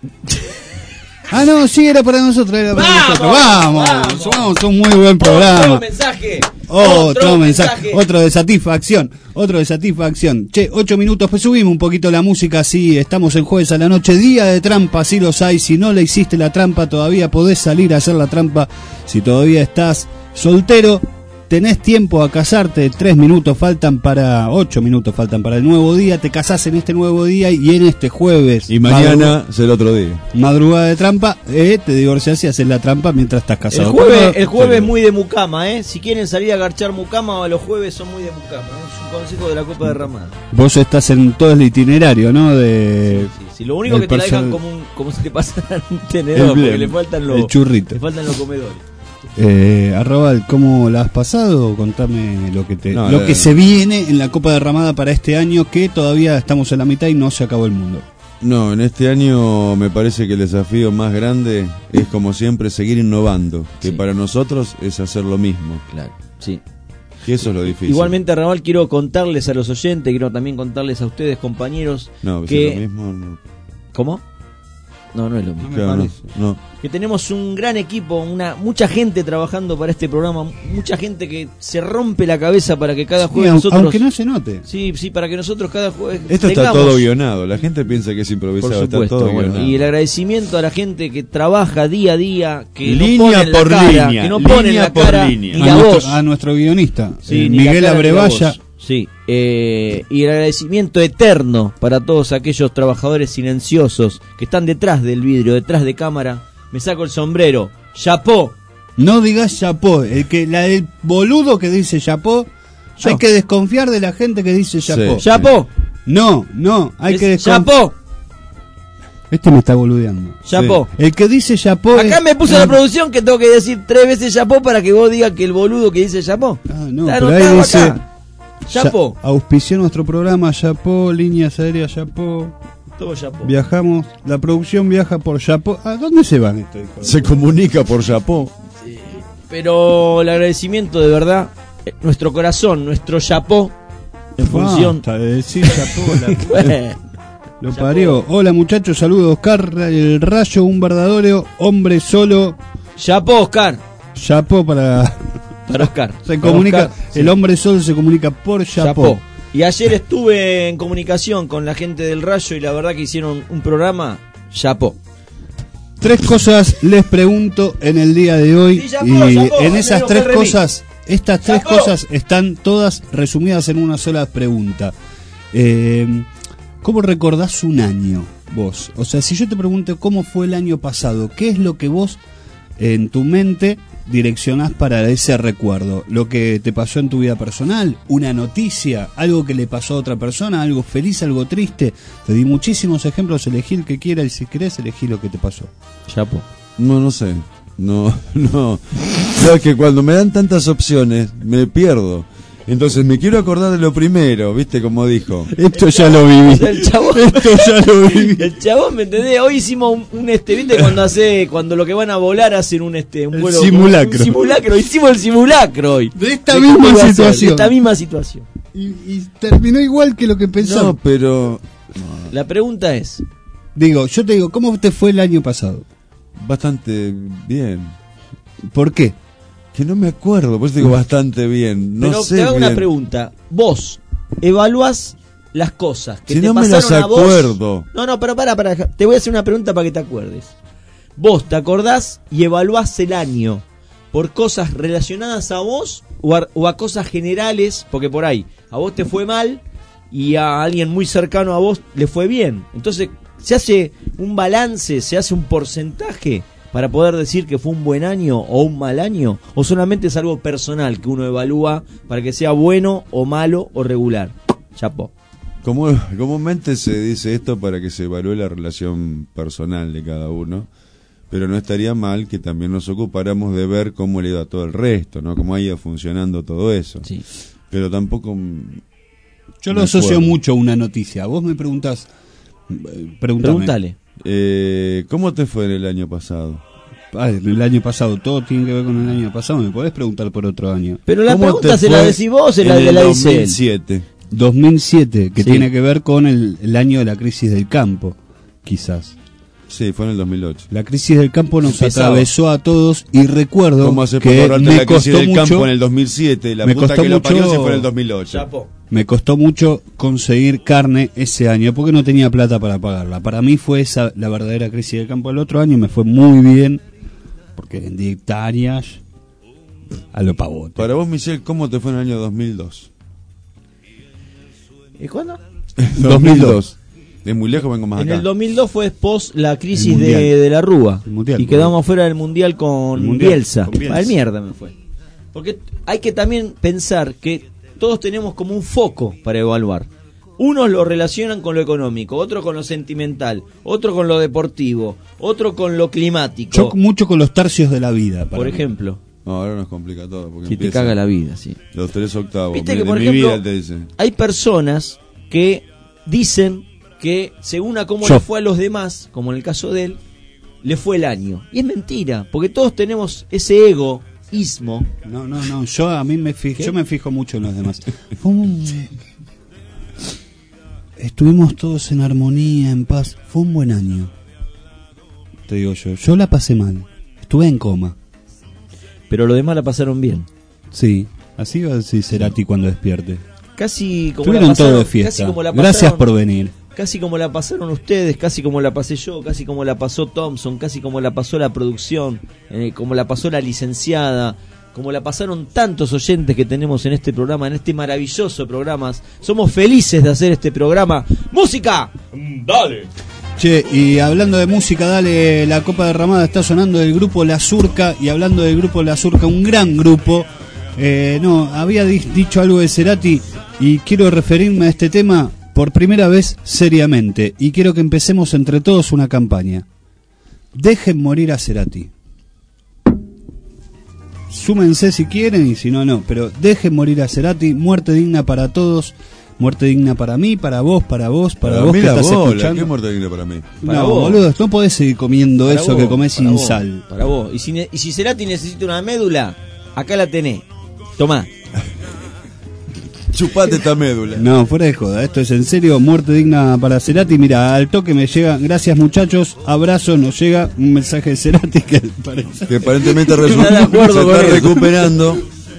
Ah, no, sí, era para nosotros, era para ¡Vamos! nosotros. Vamos, ¡Vamos! vamos, un muy buen programa. Otro mensaje. Otro mensaje, otro de satisfacción, otro de satisfacción. Che, ocho minutos, pues subimos un poquito la música, sí, estamos en jueves a la noche, día de trampa, sí los hay, si no le hiciste la trampa todavía podés salir a hacer la trampa, si todavía estás soltero, tenés tiempo a casarte, tres minutos faltan para, ocho minutos faltan para el nuevo día, te casás en este nuevo día y en este jueves. Y mañana será el otro día. Madrugada de trampa, eh, te divorcias y haces la trampa mientras estás El casado. jueves, Pero- el jueves es muy de mucama, ¿eh? Si quieren salir a garchar mucama, los jueves son muy de mucama. ¿eh? Es un consejo de la Copa Derramada. Vos estás en todo el itinerario, ¿no? De Si lo único del que te la dejan personal- como, un, como si te pasaran un tenedor, El- porque le faltan los el churrito. le faltan los comedores. Eh, Arrabal, ¿cómo la has pasado? Contame lo que te, No, lo la- que se viene en la Copa Derramada para este año, que todavía estamos en la mitad y no se acabó el mundo. No, en este año me parece que el desafío más grande es, como siempre, seguir innovando. Que Sí. para nosotros es hacer lo mismo. Claro, sí. Y eso es lo difícil. Igualmente, Arrabal, quiero contarles a los oyentes, quiero también contarles a ustedes, compañeros, No, pues que... es lo mismo. No. ¿Cómo? No, no es lo mismo. Claro, no, no. Que tenemos un gran equipo, una mucha gente trabajando para este programa, mucha gente que se rompe la cabeza para que cada Sí, jueves au- nosotros... aunque no se note. Sí, sí, para que nosotros cada jueves Esto está tengamos- todo guionado. La gente piensa que es Por improvisado. supuesto, está todo bueno, guionado. y el agradecimiento a la gente que trabaja día a día, que Línea no pone por la cara, línea, que no pone línea la por cara línea. ni A la nuestro, voz. a nuestro guionista, Sí, eh, ni la Miguel cara ni la Abrevaya, voz. Sí, eh, y el agradecimiento eterno para todos aquellos trabajadores silenciosos que están detrás del vidrio, detrás de cámara. Me saco el sombrero. ¡Chapó! No digas chapó. El que, la del boludo que dice chapó, Yo. hay que desconfiar de la gente que dice chapó. Sí. ¿Chapó? No, no, hay Es que desconfiar. ¡Chapó! Este me está boludeando. Chapó. Sí. El que dice chapó. Acá es... me puso la producción que tengo que decir tres veces chapó para que vos digas que el boludo que dice chapó. Ah, no, Está pero ahí anotado dice. acá. Chapó. Ya- auspició nuestro programa Chapó, líneas aéreas Chapó. Todo chapó. Viajamos, la producción viaja por Chapó. ¿A dónde se van estos hijos? Se comunica por Chapó. Pero el agradecimiento de verdad, eh, nuestro corazón, nuestro chapó en función. Basta de decir Chapó. la- Bueno, Lo parió. Hola muchachos, saludos Oscar, el Rayo, un verdadero hombre solo. chapó, Oscar. Chapó para... Para Oscar. Se Para comunica, Oscar, sí. el hombre solo se comunica por Chapó. Chapó. Y ayer estuve en comunicación con la gente del Rayo y la verdad que hicieron un programa chapó. Tres cosas les pregunto en el día de hoy. Sí, chapó, y chapó, en esas amigo, tres que remix. cosas, estas tres Chapó. cosas están todas resumidas en una sola pregunta. Eh, ¿Cómo recordás un año vos? O sea, si yo te pregunto cómo fue el año pasado, ¿qué es lo que vos en tu mente direccionás para ese recuerdo? ¿Lo que te pasó en tu vida personal? ¿Una noticia? ¿Algo que le pasó a otra persona? ¿Algo feliz? ¿Algo triste? Te di muchísimos ejemplos, elegí el que quieras y si querés elegí lo que te pasó. Chapó. No, no sé. No, no. Sabes que cuando me dan tantas opciones, me pierdo. Entonces me quiero acordar de lo primero, ¿viste? Como dijo. Esto ya lo viví. El chabón, Esto ya lo viví. el chabón, ¿me entendés? Hoy hicimos un, un este, ¿viste? Cuando hace, cuando lo que van a volar hacen un este, un El vuelo. simulacro. Un simulacro, hicimos el simulacro hoy. De esta ¿De misma cómo iba a ser? situación. De esta misma situación. Y, y terminó igual que lo que pensaba. No, pero La pregunta es, Digo, yo te digo, ¿cómo te fue el año pasado? bastante bien. ¿Por qué? Que no me acuerdo, pues digo bastante bien. No pero sé te hago bien. una pregunta. Vos evaluás las cosas que Si te no me pasaron las a vos. acuerdo. No, no, pero para, para. Te voy a hacer una pregunta para que te acuerdes. Vos te acordás y evaluás el año por cosas relacionadas a vos o a, o a cosas generales, porque por ahí a vos te fue mal y a alguien muy cercano a vos le fue bien. Entonces, se hace un balance, se hace un porcentaje para poder decir que fue un buen año o un mal año, o solamente es algo personal que uno evalúa para que sea bueno o malo o regular. Chapó. Como, comúnmente se dice esto para que se evalúe la relación personal de cada uno, pero no estaría mal que también nos ocupáramos de ver cómo le da a todo el resto, ¿no? Cómo ha ido funcionando todo eso. Sí. Pero tampoco... Yo me lo asocio acuerdo. mucho a una noticia. Vos me preguntás, eh, pregúntame. Pregúntale. Eh, ¿Cómo te fue en el año pasado? Ah, el año pasado, todo tiene que ver con el año pasado. Me podés preguntar por otro año. Pero la ¿Cómo pregunta te se la fue decís vos, se la, en de el la dos dice mil él. siete? dos mil siete, que Sí. tiene que ver con el, el año de la crisis del campo, quizás. Sí, fue en el dos mil ocho. La crisis del campo nos Empezaba. atravesó a todos y recuerdo ¿Cómo haces para que acordarte me la crisis costó del mucho, campo en el dos mil siete? La me puta costó que lo parió mucho- se fue en el dos mil ocho. Chapó. me costó mucho conseguir carne ese año porque no tenía plata para pagarla. Para mí fue esa la verdadera crisis del campo. El otro año me fue muy bien porque vendí hectáreas a lo pavote. Para vos, Michelle, ¿cómo te fue en el año dos mil dos? ¿Y cuándo? dos mil dos. Es muy lejos, vengo más En acá. el dos mil dos fue post la crisis El Mundial. de, de la Rúa. El Mundial, y quedamos fuera del Mundial con El Mundial, Bielsa. con Bielsa. Al mierda me fue. Porque hay que también pensar que todos tenemos como un foco para evaluar. Unos lo relacionan con lo económico, otro con lo sentimental, otro con lo deportivo, otro con lo climático. Yo mucho con los tercios de la vida. para Por mí. ejemplo. No, ahora nos complica todo. Porque Que te empieza caga la vida, sí. Los tres octavos. Viste Mi- que, de por mi ejemplo, vida te dicen. hay personas que dicen que según a cómo Yo. le fue a los demás, como en el caso de él, le fue el año. Y es mentira, porque todos tenemos ese egoísmo. No, no, no. Yo a mí me fijo, ¿Qué? yo me fijo mucho en los demás. Fue un- Estuvimos todos en armonía, en paz. Fue un buen año. Te digo yo. Yo la pasé mal. Estuve en coma. Pero los demás la pasaron bien. Sí. Así va a decir Cerati cuando despierte. Casi como la Estuvieron pasaron, todos de fiesta. casi como la Gracias pasaron- por venir. Casi como la pasaron ustedes, casi como la pasé yo, casi como la pasó Thompson, casi como la pasó la producción, eh, como la pasó la licenciada, como la pasaron tantos oyentes que tenemos en este programa, en este maravilloso programa. Somos felices de hacer este programa. ¡Música! ¡Dale! Che, y hablando de música, dale, la Copa Derramada está sonando del grupo La Surca, y hablando del grupo La Surca, un gran grupo. Eh, no, había di- dicho algo de Cerati, y quiero referirme a este tema por primera vez seriamente, y quiero que empecemos entre todos una campaña. Dejen morir a Cerati. Súmense si quieren y si no, no. Pero dejen morir a Cerati. Muerte digna para todos. Muerte digna para mí, para vos, para vos, para, Para vos mí que la estás bola, escuchando. ¿qué muerte digna para mí? Para No, vos. boludo, no podés seguir comiendo Para eso vos, que comés para sin vos, sal. Para vos. Y si, ne- y si Cerati necesita una médula, acá la tenés. Tomá. Chupate esta médula. No, fuera de joda, esto es en serio, muerte digna para Cerati. Mira, al toque me llega, gracias muchachos, abrazo, nos llega un mensaje de Cerati que parece Que aparentemente resu- Está de acuerdo se con está eso. recuperando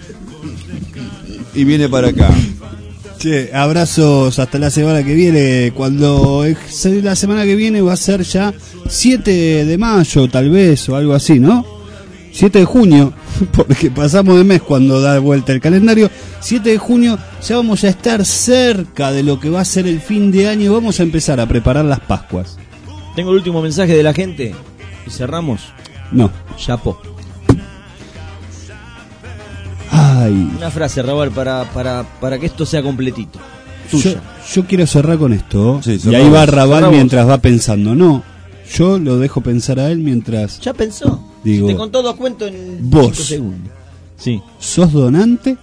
y viene para acá. Che, abrazos hasta la semana que viene. Cuando es- la semana que viene va a ser ya siete de mayo, tal vez, o algo así, ¿no? siete de junio, porque pasamos de mes cuando da vuelta el calendario. siete de junio, ya vamos a estar cerca de lo que va a ser el fin de año. Vamos a empezar a preparar las Pascuas. Tengo el último mensaje de la gente. Y cerramos. No. Chapó. Ay, Una frase, Raúl, para, para, para que esto sea completito. yo, Tuya. yo quiero cerrar con esto. Sí, y cerramos. ahí va Raval Cerramos. mientras va pensando. No, yo lo dejo pensar a él mientras... ¿Ya pensó? Digo, Te contó dos cuentos en vos. cinco segundos. Sí. ¿Sos donante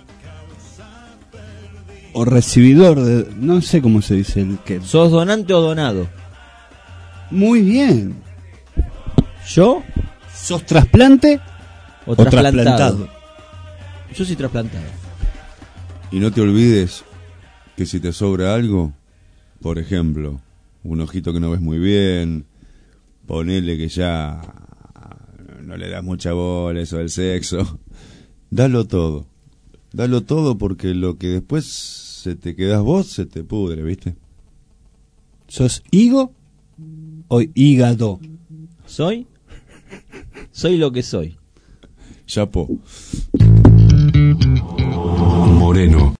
o recibidor de... no sé cómo se dice el que... ¿Sos donante o donado? Muy bien. ¿Yo? ¿Sos trasplante O, o trasplantado. trasplantado? Yo soy trasplantado. Y no te olvides que si te sobra algo, por ejemplo, un ojito que no ves muy bien, ponele que ya no le das mucha bola eso del sexo, dalo todo. Dalo todo porque lo que después se te quedas vos se te pudre, ¿viste? ¿Sos higo o hígado? ¿Soy? Soy lo que soy. Chapo. Moreno.